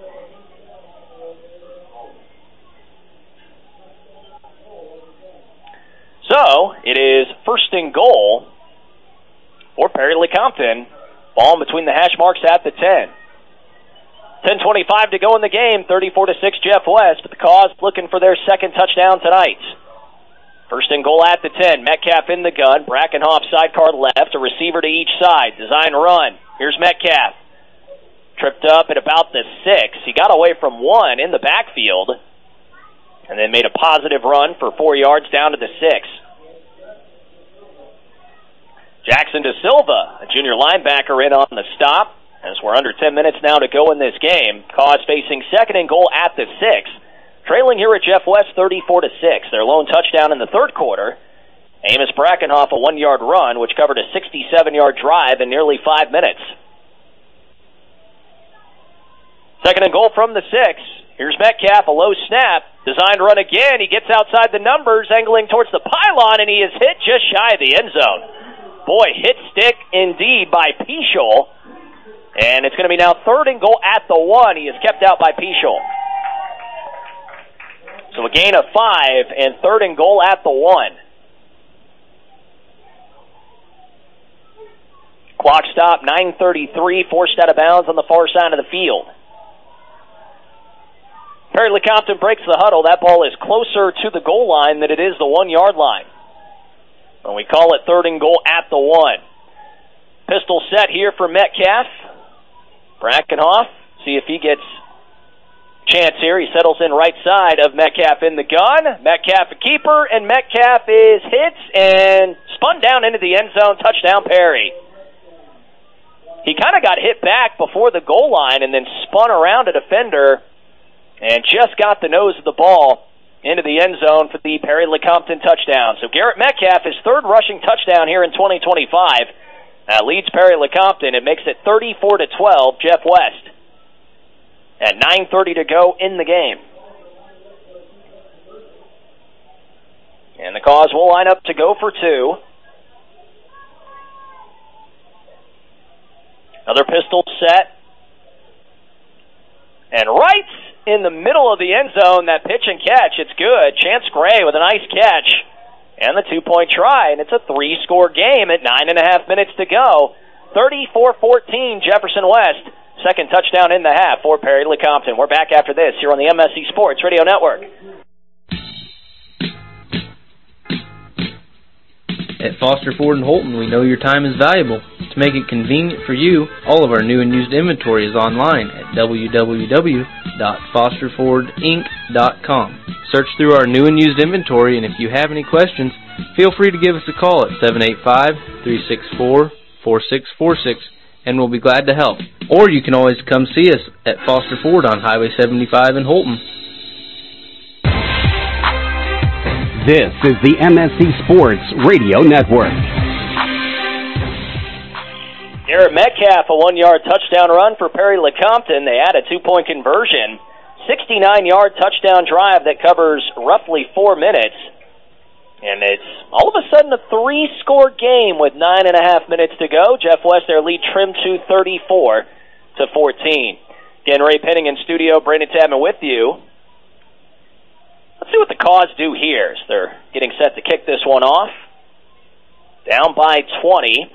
So, it is first and goal for Perry Lecompton. Ball between the hash marks at the ten. ten twenty-five to go in the game, thirty-four to six Jeff West, but the Cause looking for their second touchdown tonight. First and goal at the ten. Metcalf in the gun. Brackenhoff sidecar left. A receiver to each side. Design run. Here's Metcalf. Tripped up at about the six. He got away from one in the backfield and then made a positive run for four yards down to the six. Jackson De Silva, a junior linebacker, in on the stop as we're under ten minutes now to go in this game. Cause facing second and goal at the six. Trailing here at Jeff West thirty-four to six. Their lone touchdown in the third quarter. Amos Brackenhoff, a one-yard run, which covered a sixty-seven-yard drive in nearly five minutes. Second and goal from the six. Here's Metcalf, a low snap. Designed run again. He gets outside the numbers, angling towards the pylon, and he is hit just shy of the end zone. Boy, hit stick indeed by Peschel. And it's going to be now third and goal at the one. He is kept out by Peschel. So a gain of five and third and goal at the one. Clock stop, nine thirty-three, forced out of bounds on the far side of the field. Perry Lecompton breaks the huddle. That ball is closer to the goal line than it is the one-yard line. And we call it third and goal at the one. Pistol set here for Metcalf. Brackenhoff, see if he gets chance here. He settles in right side of Metcalf in the gun. Metcalf a keeper, and Metcalf is hit and spun down into the end zone. Touchdown, Perry. He kind of got hit back before the goal line and then spun around a defender and just got the nose of the ball into the end zone for the Perry Lecompton touchdown. So Garrett Metcalf, his third rushing touchdown here in twenty twenty-five, uh, leads Perry Lecompton. It makes it thirty-four to twelve, Jeff West. At nine thirty to go in the game. And the Cause will line up to go for two. Another pistol set. And right in the middle of the end zone, that pitch and catch, it's good. Chance Gray with a nice catch. And the two-point try, and it's a three-score game at nine and a half minutes to go. thirty-four fourteen, Jefferson West. Second touchdown in the half for Perry Lecompton. We're back after this here on the M S C Sports Radio Network. At Foster Ford in Holton, we know your time is valuable. To make it convenient for you, all of our new and used inventory is online at w w w dot foster ford inc dot com. Search through our new and used inventory, and if you have any questions, feel free to give us a call at seven eight five, three six four, four six four six, and we'll be glad to help. Or you can always come see us at Foster Ford on Highway seventy-five in Holton. This is the M S C Sports Radio Network. Garrett Metcalf, a one-yard touchdown run for Perry Lecompton. They had a two-point conversion. sixty-nine-yard touchdown drive that covers roughly four minutes. And it's all of a sudden a three-score game with nine and a half minutes to go. Jeff West, their lead, trimmed to thirty-four to fourteen. Again, Ray Penning in studio, Brandon Tadman with you. Let's see what the Cause do here. So they're getting set to kick this one off. Down by twenty.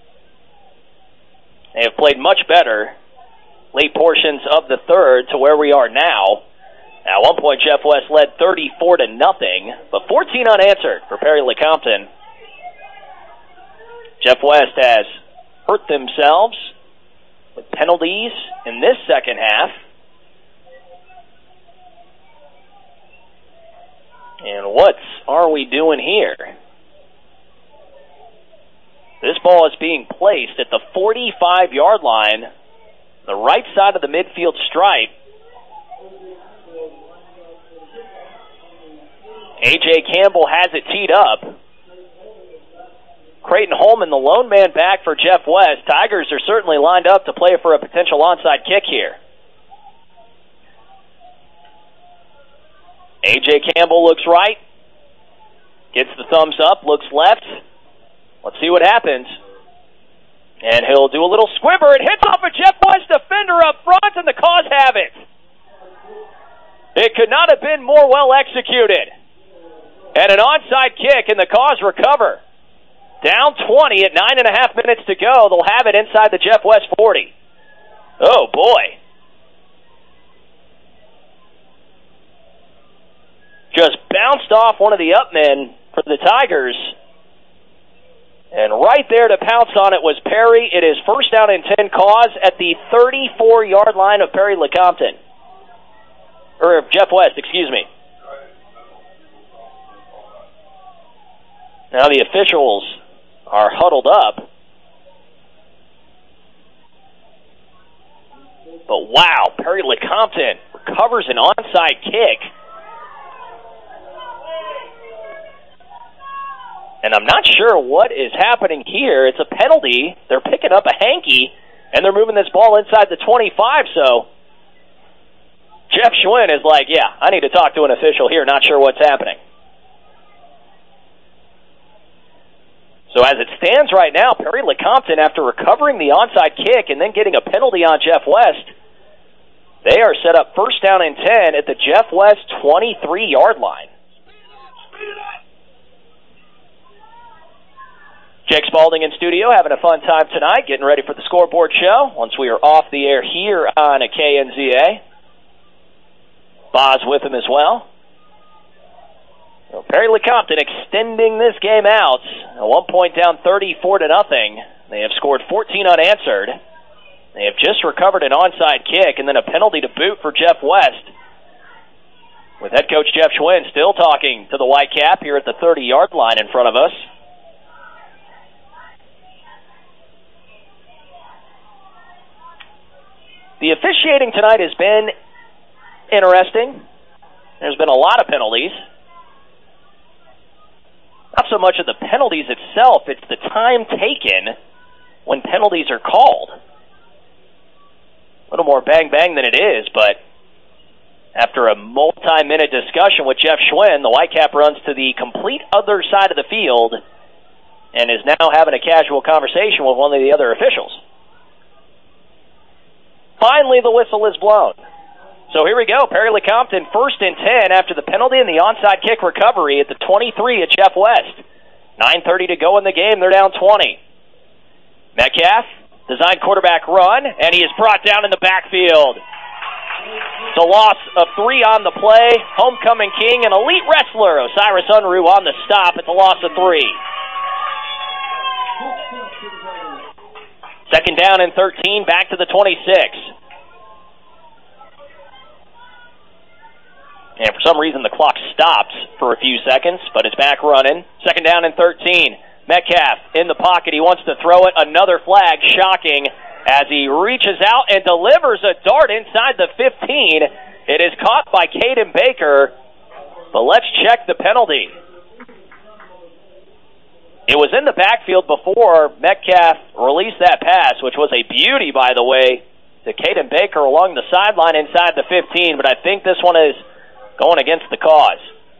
They have played much better late portions of the third to where we are now. At one point, Jeff West led thirty-four to nothing, but fourteen unanswered for Perry Lecompton. Jeff West has hurt themselves with penalties in this second half. And what are we doing here? This ball is being placed at the forty-five-yard line, the right side of the midfield stripe. A J Campbell has it teed up. Creighton Holman, the lone man back for Jeff West. Tigers are certainly lined up to play for a potential onside kick here. A J Campbell looks right, gets the thumbs up, looks left, Let's see what happens. And he'll do a little squibber. It hits off a Jeff West defender up front, and the Cause have it. It could not have been more well executed. And an onside kick, and the Cause recover. Down twenty at nine and a half minutes to go. They'll have it inside the Jeff West forty. Oh, boy. Just bounced off one of the up men for the Tigers. And right there to pounce on it was Perry. It is first down and ten, Cause at the thirty-four-yard line of Perry Lecompton. Or Jeff West, excuse me. Now the officials are huddled up. But wow, Perry Lecompton recovers an onside kick. And I'm not sure what is happening here. It's a penalty. They're picking up a hanky, and they're moving this ball inside the twenty-five, so Jeff Schwinn is like, yeah, I need to talk to an official here, not sure what's happening. So as it stands right now, Perry Lecompton, after recovering the onside kick and then getting a penalty on Jeff West, they are set up first down and ten at the Jeff West twenty-three-yard line. Jake Spalding in studio, having a fun time tonight, getting ready for the scoreboard show once we are off the air here on a K N Z A. Boz with him as well. well Perry Lecompton extending this game out. At one point down thirty-four to nothing. They have scored fourteen unanswered. They have just recovered an onside kick and then a penalty to boot for Jeff West. With head coach Jeff Schwinn still talking to the Whitecap here at the thirty-yard line in front of us. The officiating tonight has been interesting. There's been a lot of penalties. Not so much of the penalties itself, it's the time taken when penalties are called. A little more bang-bang than it is, but after a multi-minute discussion with Jeff Schwinn, the Whitecap runs to the complete other side of the field and is now having a casual conversation with one of the other officials. Finally, the whistle is blown. So here we go. Perry Lecompton first and ten after the penalty and the onside kick recovery at the twenty-three at Jeff West. nine thirty to go in the game. They're down twenty. Metcalf, design quarterback run, and he is brought down in the backfield. It's a loss of three on the play. Homecoming king and elite wrestler Osiris Unruh on the stop. It's a loss of three. Second down and thirteen, back to the twenty-six. And for some reason the clock stops for a few seconds, but it's back running. Second down and thirteen. Metcalf in the pocket. He wants to throw it. Another flag, shocking, as he reaches out and delivers a dart inside the fifteen. It is caught by Caden Baker, but let's check the penalty. It was in the backfield before Metcalf released that pass, which was a beauty, by the way, to Caden Baker along the sideline inside the fifteen, but I think this one is going against the Cause.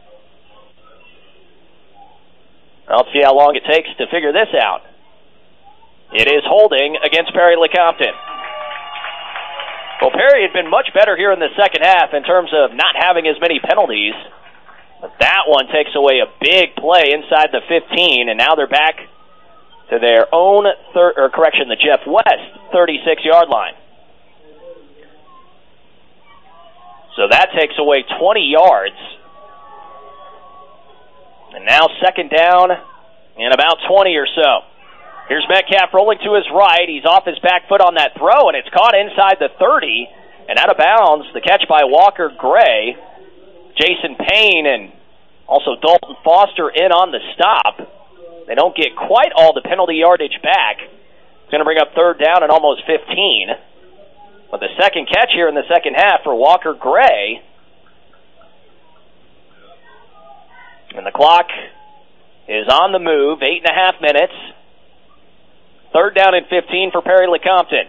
I'll see how long it takes to figure this out. It is holding against Perry Lecompton. Well, Perry had been much better here in the second half in terms of not having as many penalties. But that one takes away a big play inside the fifteen, and now they're back to their own, thir- or correction, the Jeff West thirty-six-yard line. So that takes away twenty yards. And now second down and about twenty or so. Here's Metcalf rolling to his right. He's off his back foot on that throw, and it's caught inside the thirty. And out of bounds, the catch by Walker Gray. Jason Payne and also Dalton Foster in on the stop. They don't get quite all the penalty yardage back. It's going to bring up third down and almost fifteen. But the second catch here in the second half for Walker Gray. And the clock is on the move, eight and a half minutes. Third down and fifteen for Perry Lecompton.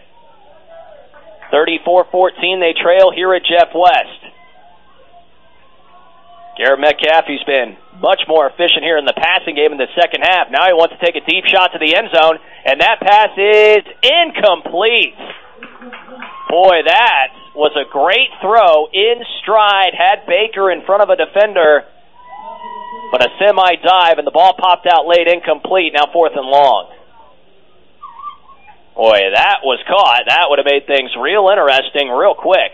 thirty-four fourteen, they trail here at Jeff West. Garrett Metcalf, he's been much more efficient here in the passing game in the second half. Now he wants to take a deep shot to the end zone, and that pass is incomplete. Boy, that was a great throw in stride, had Baker in front of a defender, but a semi-dive, and the ball popped out late, incomplete, now fourth and long. Boy, that was caught. That would have made things real interesting real quick.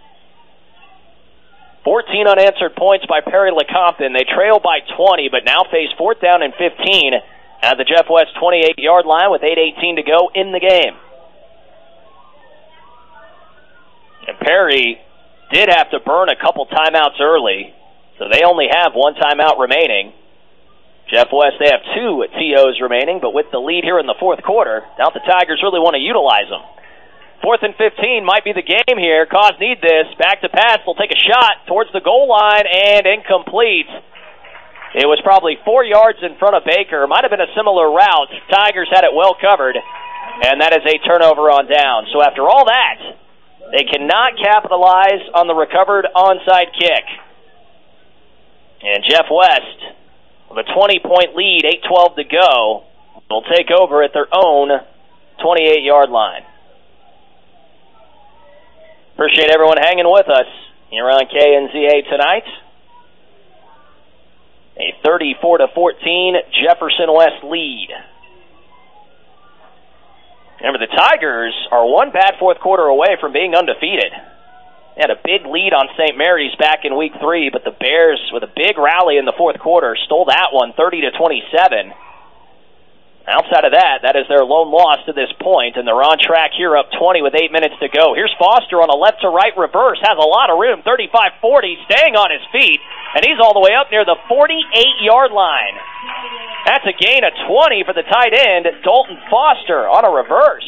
fourteen unanswered points by Perry Lecompton. They trail by twenty, but now face fourth down and fifteen at the Jeff West twenty-eight-yard line with eight eighteen to go in the game. And Perry did have to burn a couple timeouts early, so they only have one timeout remaining. Jeff West, they have two T Os remaining, but with the lead here in the fourth quarter, now the Tigers really want to utilize them. Fourth and fifteen might be the game here. Cause need this. Back to pass. They'll take a shot towards the goal line and incomplete. It was probably four yards in front of Baker. Might have been a similar route. Tigers had it well covered, and that is a turnover on down. So after all that, they cannot capitalize on the recovered onside kick. And Jeff West, with a twenty-point lead, eight twelve to go, will take over at their own twenty-eight-yard line. Appreciate everyone hanging with us here on K N Z A tonight. A thirty-four to fourteen Jefferson West lead. Remember, the Tigers are one bad fourth quarter away from being undefeated. They had a big lead on Saint Mary's back in week three, but the Bears, with a big rally in the fourth quarter, stole that one thirty to twenty-seven. Outside of that, that is their lone loss to this point, and they're on track here up twenty with eight minutes to go. Here's Foster on a left-to-right reverse, has a lot of room, thirty-five forty, staying on his feet, and he's all the way up near the forty-eight-yard line. That's a gain of twenty for the tight end, Dalton Foster, on a reverse.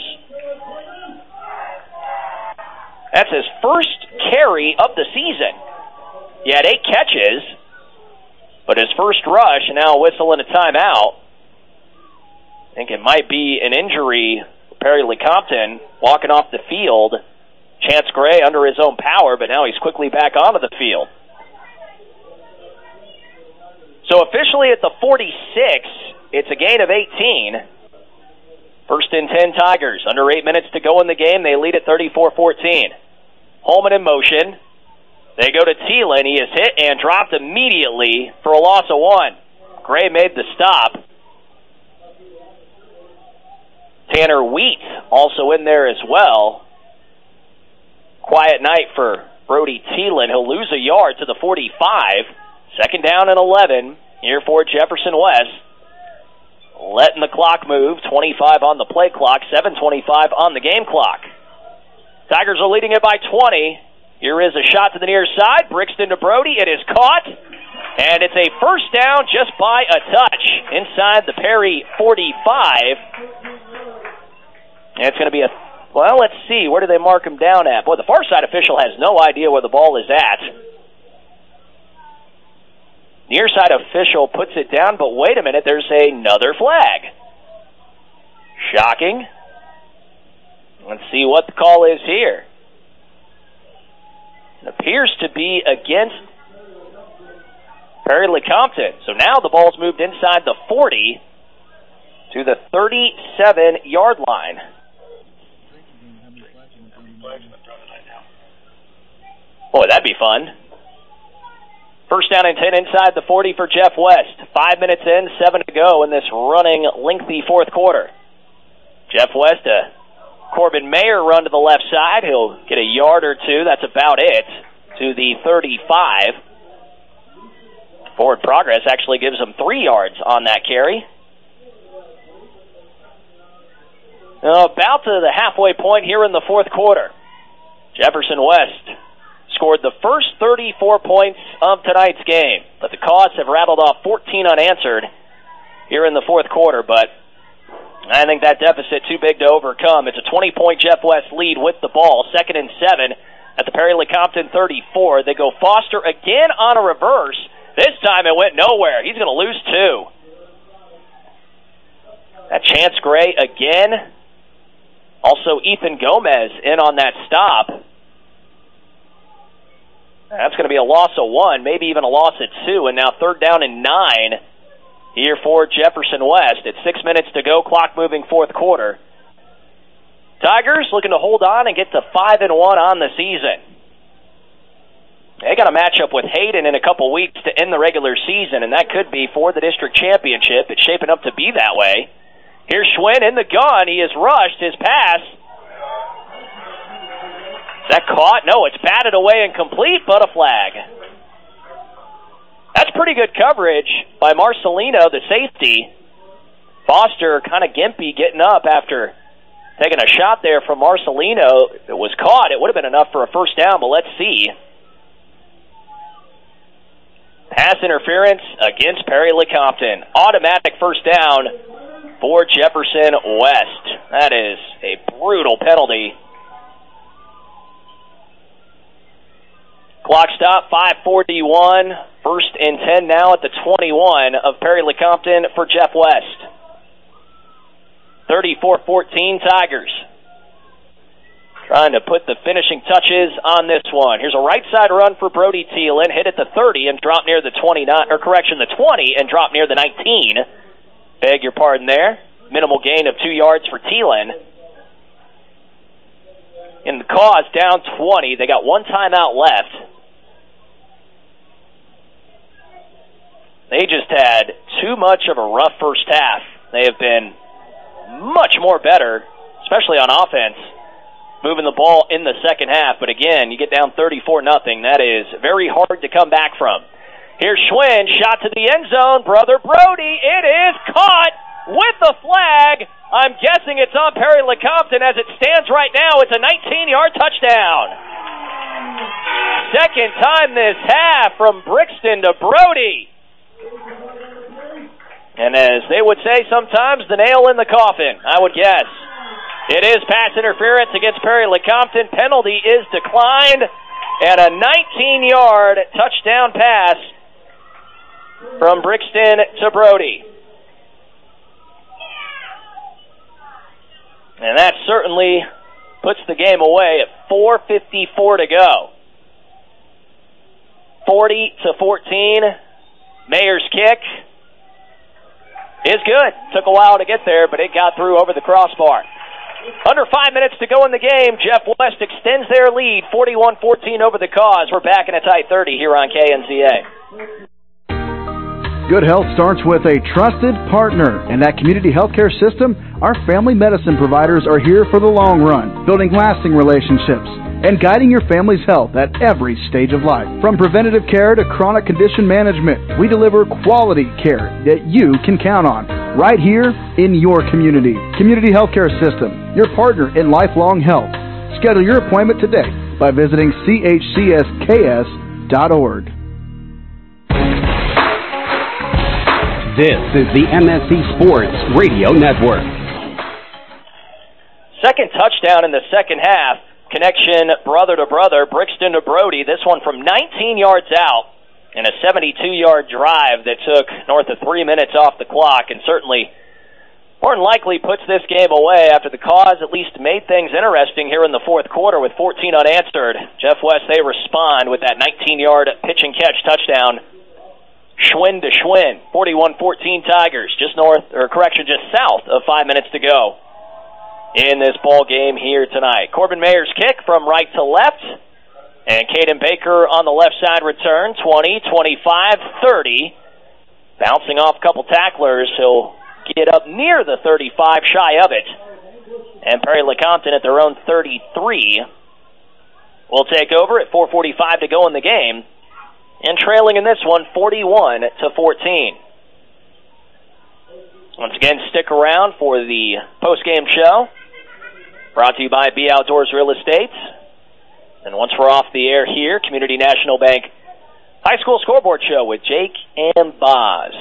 That's his first carry of the season. He had eight catches, but his first rush, and now a whistle and a timeout. I think it might be an injury. Perry Lecompton walking off the field. Chance Gray under his own power, but now he's quickly back onto the field. So officially at the forty-six, it's a gain of eighteen. First and ten Tigers. Under eight minutes to go in the game. They lead at thirty-four fourteen. Holman in motion. They go to Thielen. He is hit and dropped immediately for a loss of one. Gray made the stop. Tanner Wheat also in there as well. Quiet night for Brody Thielen. He'll lose a yard to the forty-five. Second down and eleven here for Jefferson West. Letting the clock move. twenty-five on the play clock. seven twenty-five on the game clock. Tigers are leading it by twenty. Here is a shot to the near side. Brixton to Brody. It is caught. And it's a first down just by a touch inside the Perry forty-five. And it's going to be a, well, let's see. Where do they mark him down at? Boy, the far side official has no idea where the ball is at. Near side official puts it down, but wait a minute, there's another flag. Shocking. Let's see what the call is here. It appears to be against Perry Lecompton. So now the ball's moved inside the forty to the thirty-seven-yard line. Boy, that'd be fun. First down and ten inside the forty for Jeff West. Five minutes in, seven to go in this running, lengthy fourth quarter. Jeff West, a Corbin Mayer run to the left side. He'll get a yard or two. That's about it to the thirty-five. Forward progress actually gives him three yards on that carry. Now, about to the halfway point here in the fourth quarter. Jefferson West scored the first thirty-four points of tonight's game, but the Cause have rattled off fourteen unanswered here in the fourth quarter, but I think that deficit too big to overcome. It's a twenty-point Jeff West lead with the ball, second and seven at the Perry Lecompton thirty-four. They go Foster again on a reverse. This time it went nowhere. He's going to lose two. That Chance Gray again. Also Ethan Gomez in on that stop. That's going to be a loss of one, maybe even a loss at two, and now third down and nine here for Jefferson West. At six minutes to go, clock moving fourth quarter. Tigers looking to hold on and get to five and one on the season. They got a matchup with Hayden in a couple weeks to end the regular season, and that could be for the district championship. It's shaping up to be that way. Here's Schwinn in the gun. He has rushed his pass. Is that caught? No, it's batted away and complete, but a flag. That's pretty good coverage by Marcelino, the safety. Foster kind of gimpy getting up after taking a shot there from Marcelino. If it was caught, it would have been enough for a first down, but let's see. Pass interference against Perry Lecompton. Automatic first down for Jefferson West. That is a brutal penalty. Clock stop, five forty-one. First and ten now at the twenty-one of Perry Lecompton for Jeff West. thirty-four fourteen Tigers. Trying to put the finishing touches on this one. Here's a right side run for Brody Thielen. Hit at the thirty and drop near the twenty-nine, or correction, the twenty and drop near the nineteen. Beg your pardon there. Minimal gain of two yards for Thielen. In the cause, down twenty. They got one timeout left. They just had too much of a rough first half. They have been much more better, especially on offense, moving the ball in the second half. But again, you get down thirty-four nothing. That is very hard to come back from. Here's Schwinn, shot to the end zone. Brother Brody, it is caught with the flag. I'm guessing it's on Perry Lecompton. As it stands right now, it's a nineteen-yard touchdown. Second time this half from Brixton to Brody. And as they would say sometimes, the nail in the coffin, I would guess. It is pass interference against Perry Lecompton. Penalty is declined. And a nineteen-yard touchdown pass from Brixton to Brody. And that certainly puts the game away at four fifty-four to go. forty to fourteen. Mayer's kick is good. Took a while to get there, but it got through over the crossbar. Under five minutes to go in the game. Jeff West extends their lead, forty-one fourteen over the cause. We're back in a tight thirty here on K N Z A. Good health starts with a trusted partner. In that community healthcare system, our family medicine providers are here for the long run, building lasting relationships and guiding your family's health at every stage of life. From preventative care to chronic condition management, we deliver quality care that you can count on right here in your community. Community Healthcare System, your partner in lifelong health. Schedule your appointment today by visiting C H C S K S dot org. This is the M S C Sports Radio Network. Second touchdown in the second half. Connection brother to brother, Brixton to Brody. This one from nineteen yards out in a seventy-two-yard drive that took north of three minutes off the clock, and certainly more than likely puts this game away after the cause at least made things interesting here in the fourth quarter with fourteen unanswered. Jeff West, they respond with that nineteen-yard pitch and catch touchdown. Schwinn to Schwinn, forty-one fourteen Tigers, just north, or correction, just south of five minutes to go in this ball game here tonight. Corbin Mayer's kick from right to left, and Caden Baker on the left side return, twenty, twenty-five, thirty. Bouncing off a couple tacklers, he'll get up near the thirty-five, shy of it. And Perry Lecompton at their own thirty-three will take over at four forty-five to go in the game, and trailing in this one, forty-one to fourteen. Once again, stick around for the post-game show, brought to you by B Outdoors Real Estate. And once we're off the air here, Community National Bank High School Scoreboard Show with Jake and Boz.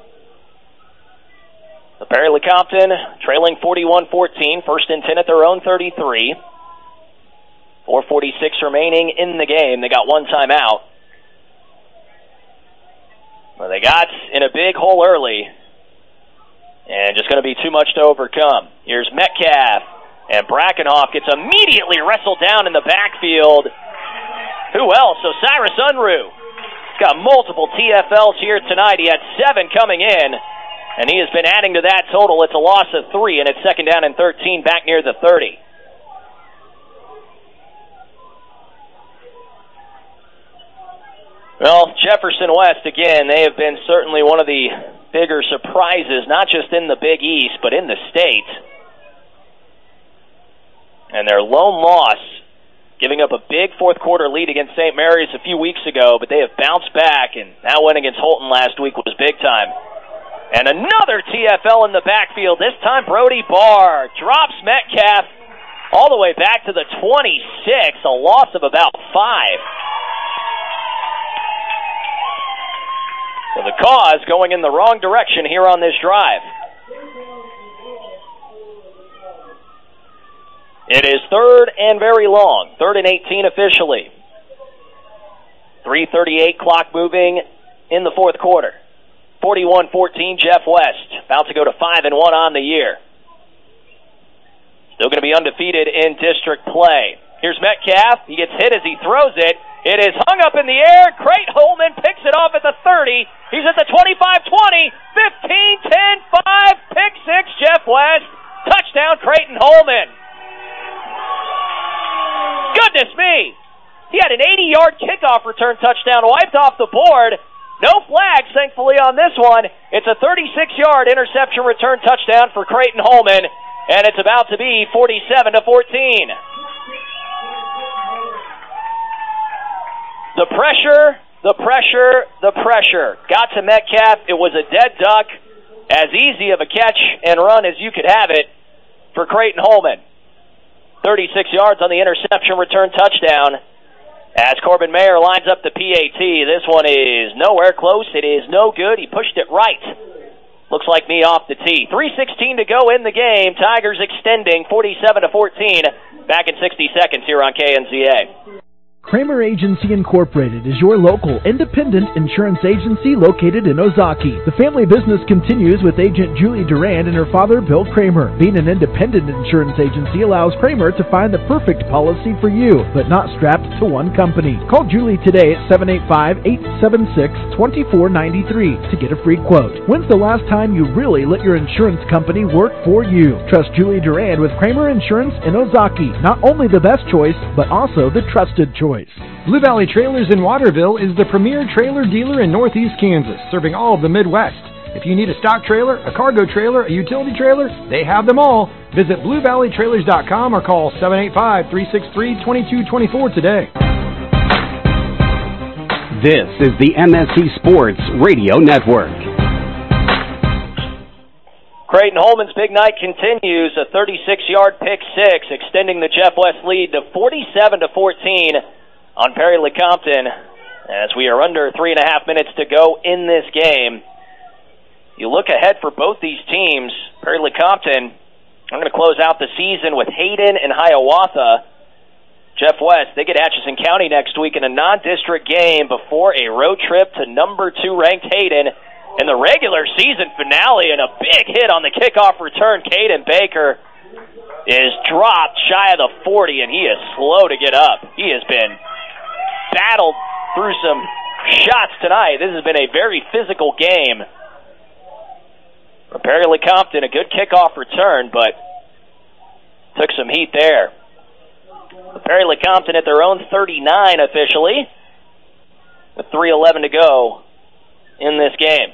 So Perry Lecompton trailing forty-one fourteen, first and ten at their own thirty-three. four forty-six remaining in the game. They got one timeout. Well, they got in a big hole early, and just going to be too much to overcome. Here's Metcalf, and Brackenhoff gets immediately wrestled down in the backfield. Who else? Osiris Unruh. Got multiple T F Ls here tonight. He had seven coming in, and he has been adding to that total. It's a loss of three, and it's second down and thirteen back near the thirty. Well, Jefferson West, again, they have been certainly one of the bigger surprises, not just in the Big East, but in the state. And their lone loss, giving up a big fourth quarter lead against Saint Mary's a few weeks ago, but they have bounced back, and that win against Holton last week was big time. And another T F L in the backfield, this time Brody Barr drops Metcalf all the way back to the twenty-six, a loss of about five. So the cause going in the wrong direction here on this drive. It is third and very long. Third and eighteen officially. three thirty-eight clock moving in the fourth quarter. forty-one fourteen Jeff West. About to go to five and one on the year. Still going to be undefeated in district play. Here's Metcalf. He gets hit as he throws it. It is hung up in the air. Creighton Holman picks it off at the thirty. He's at the twenty-five twenty. fifteen ten five. Pick six, Jeff West. Touchdown, Creighton Holman. Goodness me. He had an eighty-yard kickoff return touchdown wiped off the board. No flags, thankfully, on this one. It's a thirty-six-yard interception return touchdown for Creighton Holman, and it's about to be forty-seven to fourteen. The pressure, the pressure, the pressure. Got to Metcalf. It was a dead duck. As easy of a catch and run as you could have it for Creighton Holman. thirty-six yards on the interception return touchdown. As Corbin Mayer lines up the P A T, this one is nowhere close. It is no good. He pushed it right. Looks like me off the tee. three sixteen to go in the game. Tigers extending forty-seven to fourteen. Back in sixty seconds here on K N Z A. Kramer Agency Incorporated is your local independent insurance agency located in Ozaki. The family business continues with agent Julie Durand and her father, Bill Kramer. Being an independent insurance agency allows Kramer to find the perfect policy for you, but not strapped to one company. Call Julie today at seven eight five, eight seven six, two four nine three to get a free quote. When's the last time you really let your insurance company work for you? Trust Julie Durand with Kramer Insurance in Ozaki. Not only the best choice, but also the trusted choice. Blue Valley Trailers in Waterville is the premier trailer dealer in Northeast Kansas, serving all of the Midwest. If you need a stock trailer, a cargo trailer, a utility trailer, they have them all. Visit blue valley trailers dot com or call seven eight five, three six three, two two two four today. This is the M S C Sports Radio Network. Creighton Holman's big night continues. A thirty-six-yard pick six, extending the Jeff West lead to forty-seven to fourteen on Perry Lecompton. As we are under three and a half minutes to go in this game, you look ahead for both these teams. Perry Lecompton, I'm going to close out the season with Hayden and Hiawatha. Jeff West, they get Atchison County next week in a non-district game before a road trip to number two ranked Hayden. In the regular season finale, and a big hit on the kickoff return, Caden Baker is dropped shy of the forty, and he is slow to get up. He has been battled through some shots tonight. This has been a very physical game. For Perry Lecompton, a good kickoff return, but took some heat there. Perry Lecompton at their own thirty-nine officially, with three eleven to go in this game.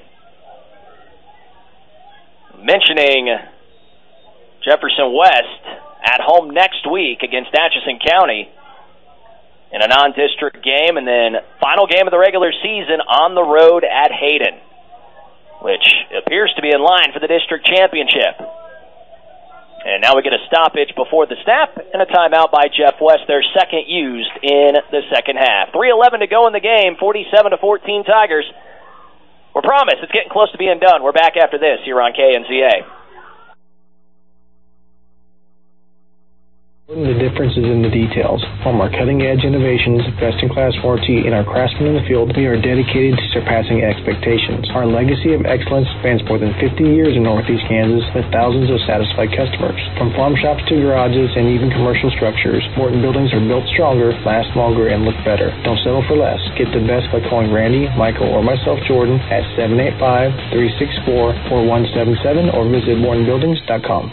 Mentioning Jefferson West at home next week against Atchison County in a non-district game, and then final game of the regular season on the road at Hayden, which appears to be in line for the district championship. And now we get a stoppage before the snap and a timeout by Jeff West, their second used in the second half. three eleven to go in the game, forty-seven to fourteen Tigers. We're promised it's getting close to being done. We're back after this here on K N Z A. The difference is in the details. From our cutting-edge innovations, best-in-class warranty, and our craftsmen in the field, we are dedicated to surpassing expectations. Our legacy of excellence spans more than fifty years in Northeast Kansas with thousands of satisfied customers. From farm shops to garages and even commercial structures, Morton buildings are built stronger, last longer, and look better. Don't settle for less. Get the best by calling Randy, Michael, or myself, Jordan, at seven eight five, three six four, four one seven seven or visit morton buildings dot com.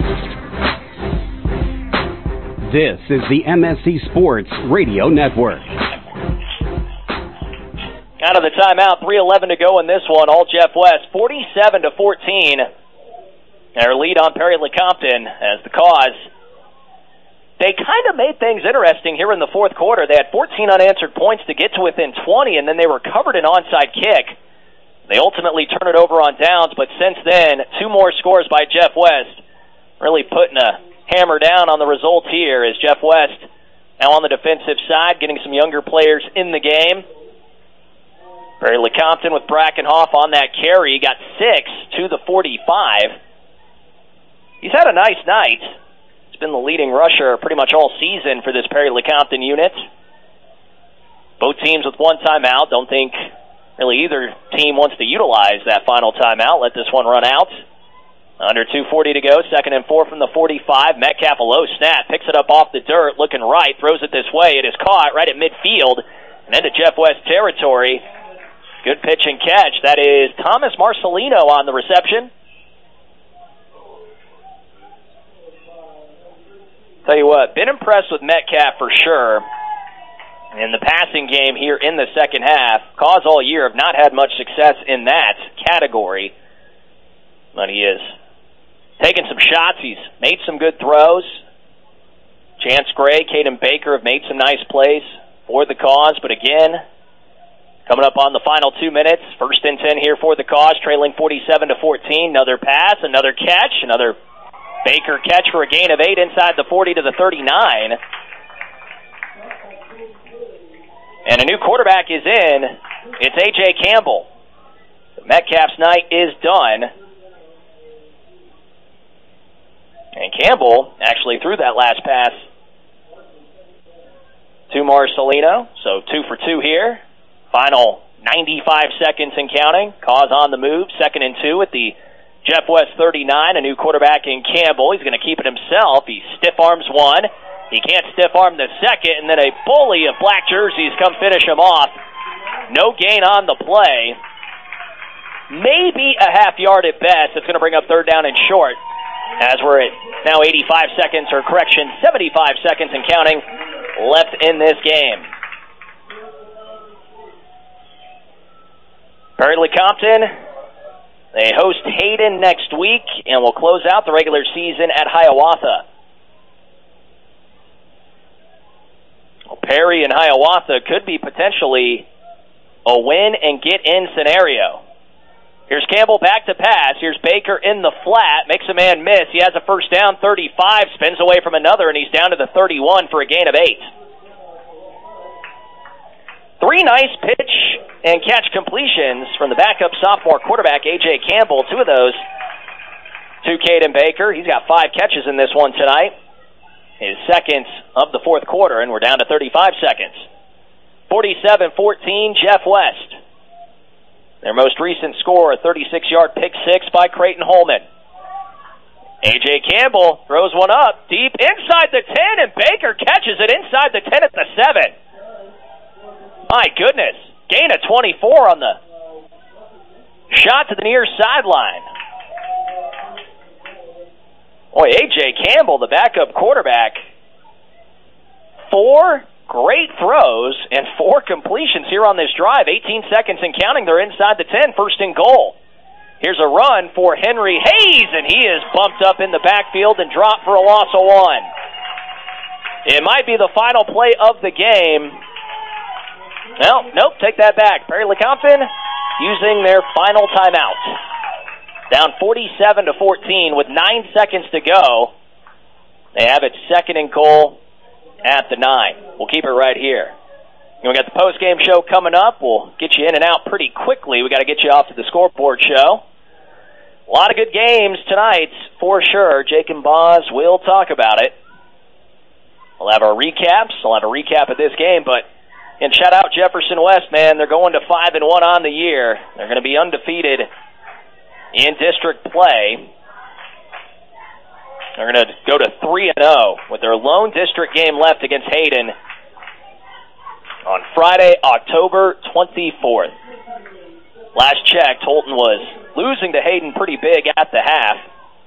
This is the M S C Sports Radio Network. Out of the timeout, three eleven to go in this one. All Jeff West, forty-seven to fourteen. Their lead on Perry Lecompton as the cause. They kind of made things interesting here in the fourth quarter. They had fourteen unanswered points to get to within twenty, and then they recovered an onside kick. They ultimately turned it over on downs, but since then, two more scores by Jeff West, really putting a hammer down on the results here as Jeff West now on the defensive side, getting some younger players in the game. Perry Lecompton with Brackenhoff on that carry, got six to the forty-five. He's had a nice night. He's been the leading rusher pretty much all season for this Perry Lecompton unit. Both teams with one timeout. Don't think really either team wants to utilize that final timeout. Let this one run out. Under two forty to go, second and four from the forty-five. Metcalf, a low snap, picks it up off the dirt, looking right, throws it this way. It is caught right at midfield and into Jeff West territory. Good pitch and catch. That is Thomas Marcelino on the reception. Tell you what, been impressed with Metcalf for sure. In the passing game here in the second half, cause all year have not had much success in that category. But he is taking some shots. He's made some good throws. Chance Gray, Caden Baker have made some nice plays for the cause. But again, coming up on the final two minutes, first and ten here for the cause, trailing forty-seven to fourteen. Another pass, another catch, another Baker catch for a gain of eight inside the forty to the thirty-nine. And a new quarterback is in. It's A J Campbell. Metcalf's night is done. And Campbell actually threw that last pass to Marcelino. So two for two here. Final ninety-five seconds and counting. Cause on the move. Second and two at the Jeff West thirty-nine. A new quarterback in Campbell. He's going to keep it himself. He stiff arms one. He can't stiff arm the second. And then a bully of black jerseys come finish him off. No gain on the play. Maybe a half yard at best. It's going to bring up third down and short. As we're at now eighty-five seconds, or correction, seventy-five seconds and counting left in this game. Perry Lecompton, they host Hayden next week, and will close out the regular season at Hiawatha. Well, Perry and Hiawatha could be potentially a win and get in scenario. Here's Campbell back to pass. Here's Baker in the flat. Makes a man miss. He has a first down, thirty-five. Spins away from another, and he's down to the thirty-one for a gain of eight. Three nice pitch and catch completions from the backup sophomore quarterback, A J Campbell. Two of those to Caden Baker. He's got five catches in this one tonight. His second of the fourth quarter, and we're down to thirty-five seconds. forty-seven fourteen, Jeff West. Their most recent score, a thirty-six-yard pick six by Creighton Holman. A J Campbell throws one up deep inside the ten, and Baker catches it inside the ten at the seven. My goodness. Gain of twenty-four on the shot to the near sideline. Boy, A J Campbell, the backup quarterback, four great throws and four completions here on this drive. eighteen seconds and counting. They're inside the ten, first and goal. Here's a run for Henry Hayes, and he is bumped up in the backfield and dropped for a loss of one. It might be the final play of the game. No, nope, take that back. Perry Lecompton using their final timeout. Down forty-seven to fourteen with nine seconds to go. They have it second and goal at the nine. We'll keep it right here. We got the post-game show coming up. We'll get you in and out pretty quickly. We got to get you off to the scoreboard show. A lot of good games tonight for sure. Jake and Boz will talk about it. We'll have our recaps. We'll have a recap of this game, but and shout out Jefferson West, man. They're going to five and one on the year. They're going to be undefeated in district play. They're going to go to three and oh with their lone district game left against Hayden on Friday, October twenty-fourth. Last checked, Holton was losing to Hayden pretty big at the half.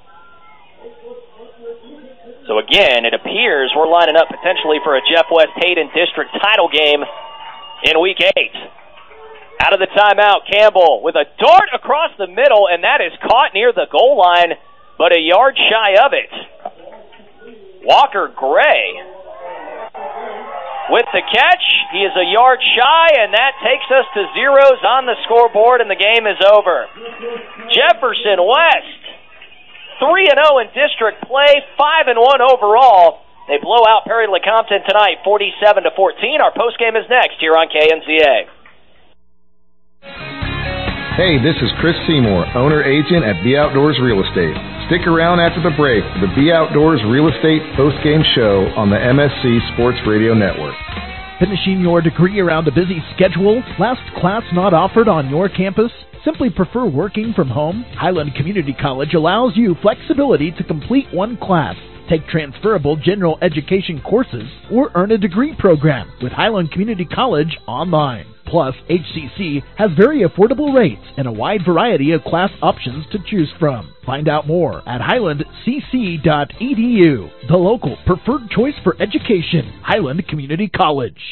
So again, it appears we're lining up potentially for a Jeff West Hayden district title game in week eight. Out of the timeout, Campbell with a dart across the middle, and that is caught near the goal line, but a yard shy of it. Walker Gray with the catch. He is a yard shy, and that takes us to zeros on the scoreboard, and the game is over. Jefferson West, three and oh in district play, five and one overall. They blow out Perry Lecompton tonight, forty-seven to fourteen. Our postgame is next here on K N C A. Hey, this is Chris Seymour, owner-agent at B Outdoors Real Estate. Stick around after the break for the B Outdoors Real Estate postgame show on the M S C Sports Radio Network. Finishing your degree around a busy schedule? Last class not offered on your campus? Simply prefer working from home? Highland Community College allows you flexibility to complete one class, take transferable general education courses, or earn a degree program with Highland Community College online. Plus, H C C has very affordable rates and a wide variety of class options to choose from. Find out more at highland c c dot e d u, the local preferred choice for education, Highland Community College.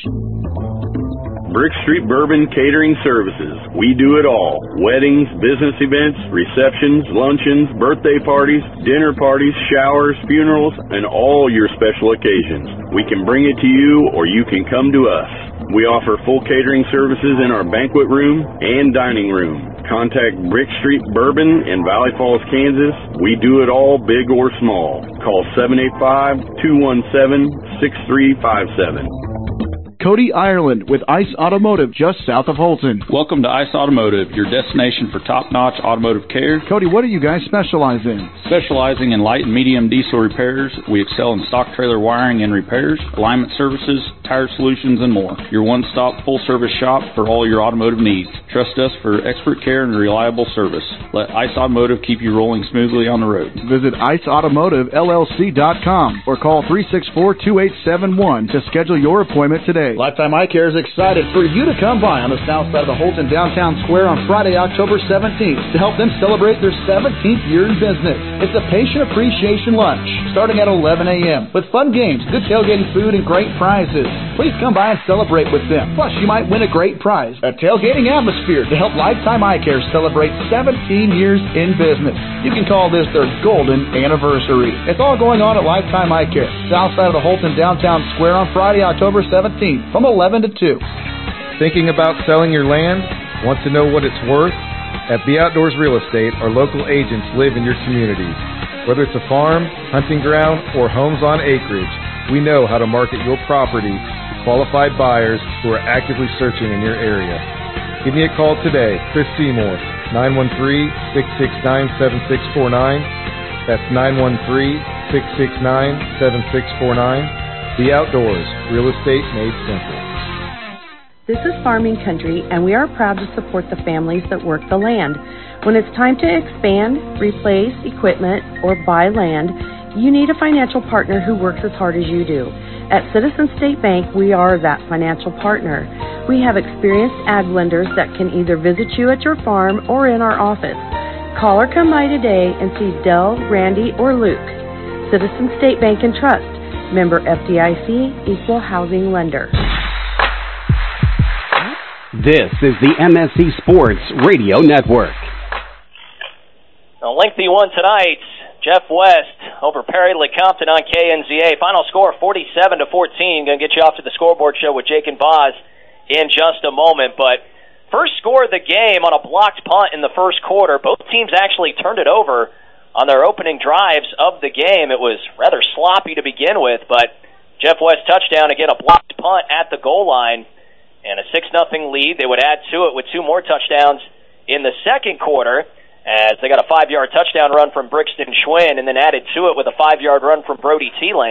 Brick Street Bourbon Catering Services. We do it all. Weddings, business events, receptions, luncheons, birthday parties, dinner parties, showers, funerals, and all your special occasions. We can bring it to you or you can come to us. We offer full catering services in our banquet room and dining room. Contact Brick Street Bourbon in Valley Falls, Kansas. We do it all, big or small. Call seven eight five, two one seven, six three five seven. Cody Ireland with Ice Automotive just south of Holton. Welcome to Ice Automotive, your destination for top-notch automotive care. Cody, what do you guys specialize in? Specializing in light and medium diesel repairs, we excel in stock trailer wiring and repairs, alignment services, tire solutions, and more. Your one-stop full-service shop for all your automotive needs. Trust us for expert care and reliable service. Let Ice Automotive keep you rolling smoothly on the road. Visit ice automotive l l c dot com or call three six four, two eight seven one to schedule your appointment today. Lifetime Eye Care is excited for you to come by on the south side of the Holton Downtown Square on Friday, October seventeenth to help them celebrate their seventeenth year in business. It's a patient appreciation lunch starting at eleven a.m. with fun games, good tailgating food, and great prizes. Please come by and celebrate with them. Plus, you might win a great prize, a tailgating atmosphere to help Lifetime Eye Care celebrate seventeen years in business. You can call this their golden anniversary. It's all going on at Lifetime Eye Care, south side of the Holton Downtown Square on Friday, October seventeenth from eleven to two. Thinking about selling your land? Want to know what it's worth? At B Outdoors Real Estate, our local agents live in your communities. Whether it's a farm, hunting ground, or homes on acreage, we know how to market your property to qualified buyers who are actively searching in your area. Give me a call today, Chris Seymour, nine one three, six six nine, seven six four nine. That's nine one three, six six nine, seven six four nine. The Outdoors, real estate made simple. This is Farming Country, and we are proud to support the families that work the land. When it's time to expand, replace equipment, or buy land, you need a financial partner who works as hard as you do. At Citizen State Bank, we are that financial partner. We have experienced ag lenders that can either visit you at your farm or in our office. Call or come by today and see Dell, Randy, or Luke. Citizen State Bank and Trust. Member F D I C, Equal Housing Lender. This is the M S C Sports Radio Network. A lengthy one tonight. Jeff West over Perry Lecompton on K N Z A. Final score forty-seven to fourteen. Going to get you off to the scoreboard show with Jake and Boz in just a moment. But first score of the game on a blocked punt in the first quarter. Both teams actually turned it over on their opening drives of the game. It was rather sloppy to begin with, but Jeff West touchdown, again a blocked punt at the goal line, and a six nothing lead. They would add to it with two more touchdowns in the second quarter, as they got a five-yard touchdown run from Brixton Schwinn, and then added to it with a five-yard run from Brody Thielen.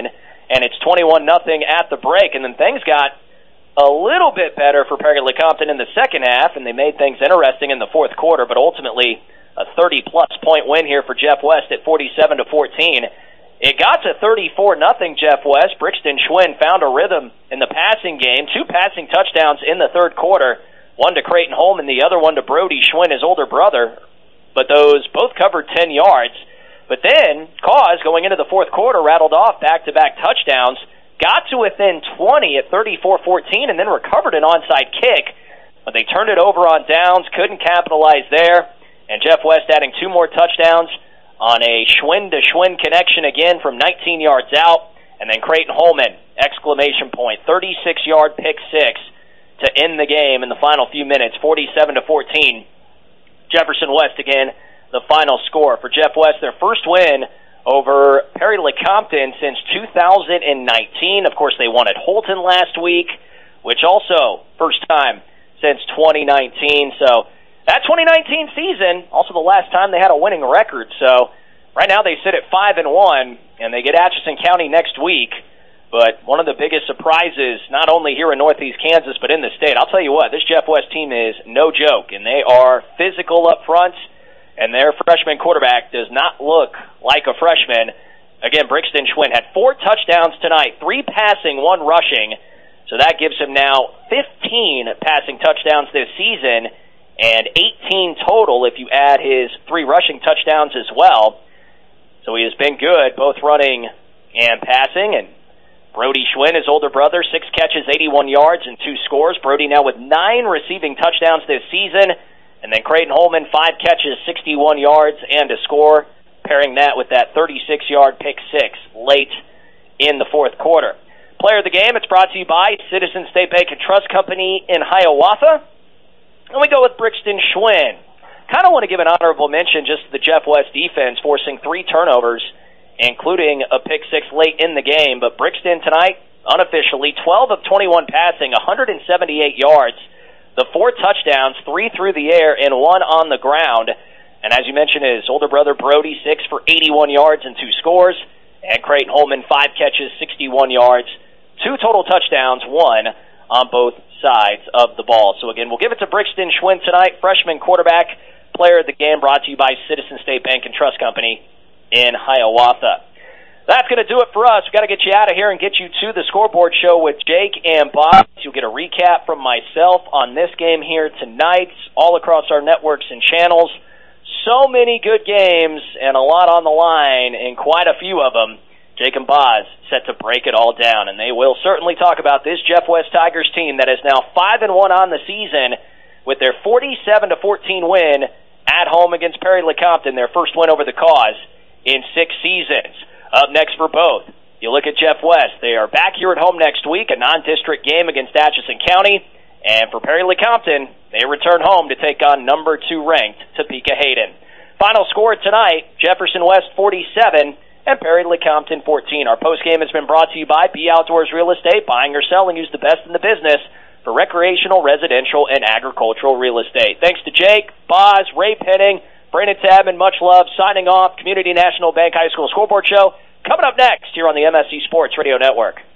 and it's twenty-one nothing at the break. And then things got a little bit better for Perry Lecompton in the second half, and they made things interesting in the fourth quarter, but ultimately a thirty-plus point win here for Jeff West at forty-seven to fourteen. It got to thirty-four nothing Jeff West. Brixton Schwinn found a rhythm in the passing game. Two passing touchdowns in the third quarter, one to Creighton Holman, the other one to Brody Schwinn, his older brother. But those both covered ten yards. But then Cause, going into the fourth quarter, rattled off back-to-back touchdowns, got to within twenty at thirty-four fourteen, and then recovered an onside kick. But they turned it over on downs, couldn't capitalize there. And Jeff West adding two more touchdowns on a Schwinn-to-Schwinn connection again from nineteen yards out. And then Creighton Holman, exclamation point, thirty-six-yard pick six to end the game in the final few minutes, forty-seven to fourteen. Jefferson West again, the final score. For Jeff West, their first win over Perry Lecompton since two thousand nineteen. Of course, they won at Holton last week, which also first time since twenty nineteen. So that twenty nineteen season, also the last time they had a winning record. So right now they sit at five and one, and they get Atchison County next week. But one of the biggest surprises, not only here in Northeast Kansas, but in the state, I'll tell you what, this Jeff West team is no joke, and they are physical up front, and their freshman quarterback does not look like a freshman. Again, Brixton Schwinn had four touchdowns tonight, three passing, one rushing. So that gives him now fifteen passing touchdowns this season, and eighteen total if you add his three rushing touchdowns as well. So he has been good, both running and passing. And Brody Schwinn, his older brother, six catches, eighty-one yards, and two scores. Brody now with nine receiving touchdowns this season. And then Creighton Holman, five catches, sixty-one yards, and a score, pairing that with that thirty-six-yard pick six late in the fourth quarter. Player of the game, it's brought to you by Citizens State Bank and Trust Company in Hiawatha. And we go with Brixton Schwinn. Kind of want to give an honorable mention just to the Jeff West defense, forcing three turnovers, including a pick six late in the game. But Brixton tonight, unofficially, twelve of twenty-one passing, one hundred seventy-eight yards. The four touchdowns, three through the air and one on the ground. And as you mentioned, his older brother Brody, six for eighty-one yards and two scores. And Creighton Holman, five catches, sixty-one yards, two total touchdowns, one on both sides of the ball. So again, we'll give it to Brixton Schwinn tonight, freshman quarterback, player of the game, brought to you by Citizen State Bank and Trust Company in Hiawatha. That's going to do it for us. We've got to get you out of here and get you to the scoreboard show with Jake and Bob. You'll get a recap from myself on this game here tonight, all across our networks and channels. So many good games and a lot on the line, and quite a few of them. Jake and Boz set to break it all down, and they will certainly talk about this Jeff West Tigers team that is now five and one on the season with their forty-seven to fourteen win at home against Perry Lecompton, their first win over the Cause in six seasons. Up next for both, you look at Jeff West. They are back here at home next week, a non-district game against Atchison County. And for Perry Lecompton, they return home to take on number two ranked Topeka Hayden. Final score tonight, Jefferson West forty-seven and Perry Lecompton fourteen. Our postgame has been brought to you by B Outdoors Real Estate. Buying or selling, use the best in the business for recreational, residential, and agricultural real estate. Thanks to Jake, Boz, Ray Penning, Brandon Tabman, much love. Signing off, Community National Bank High School Scoreboard Show. Coming up next here on the M S C Sports Radio Network.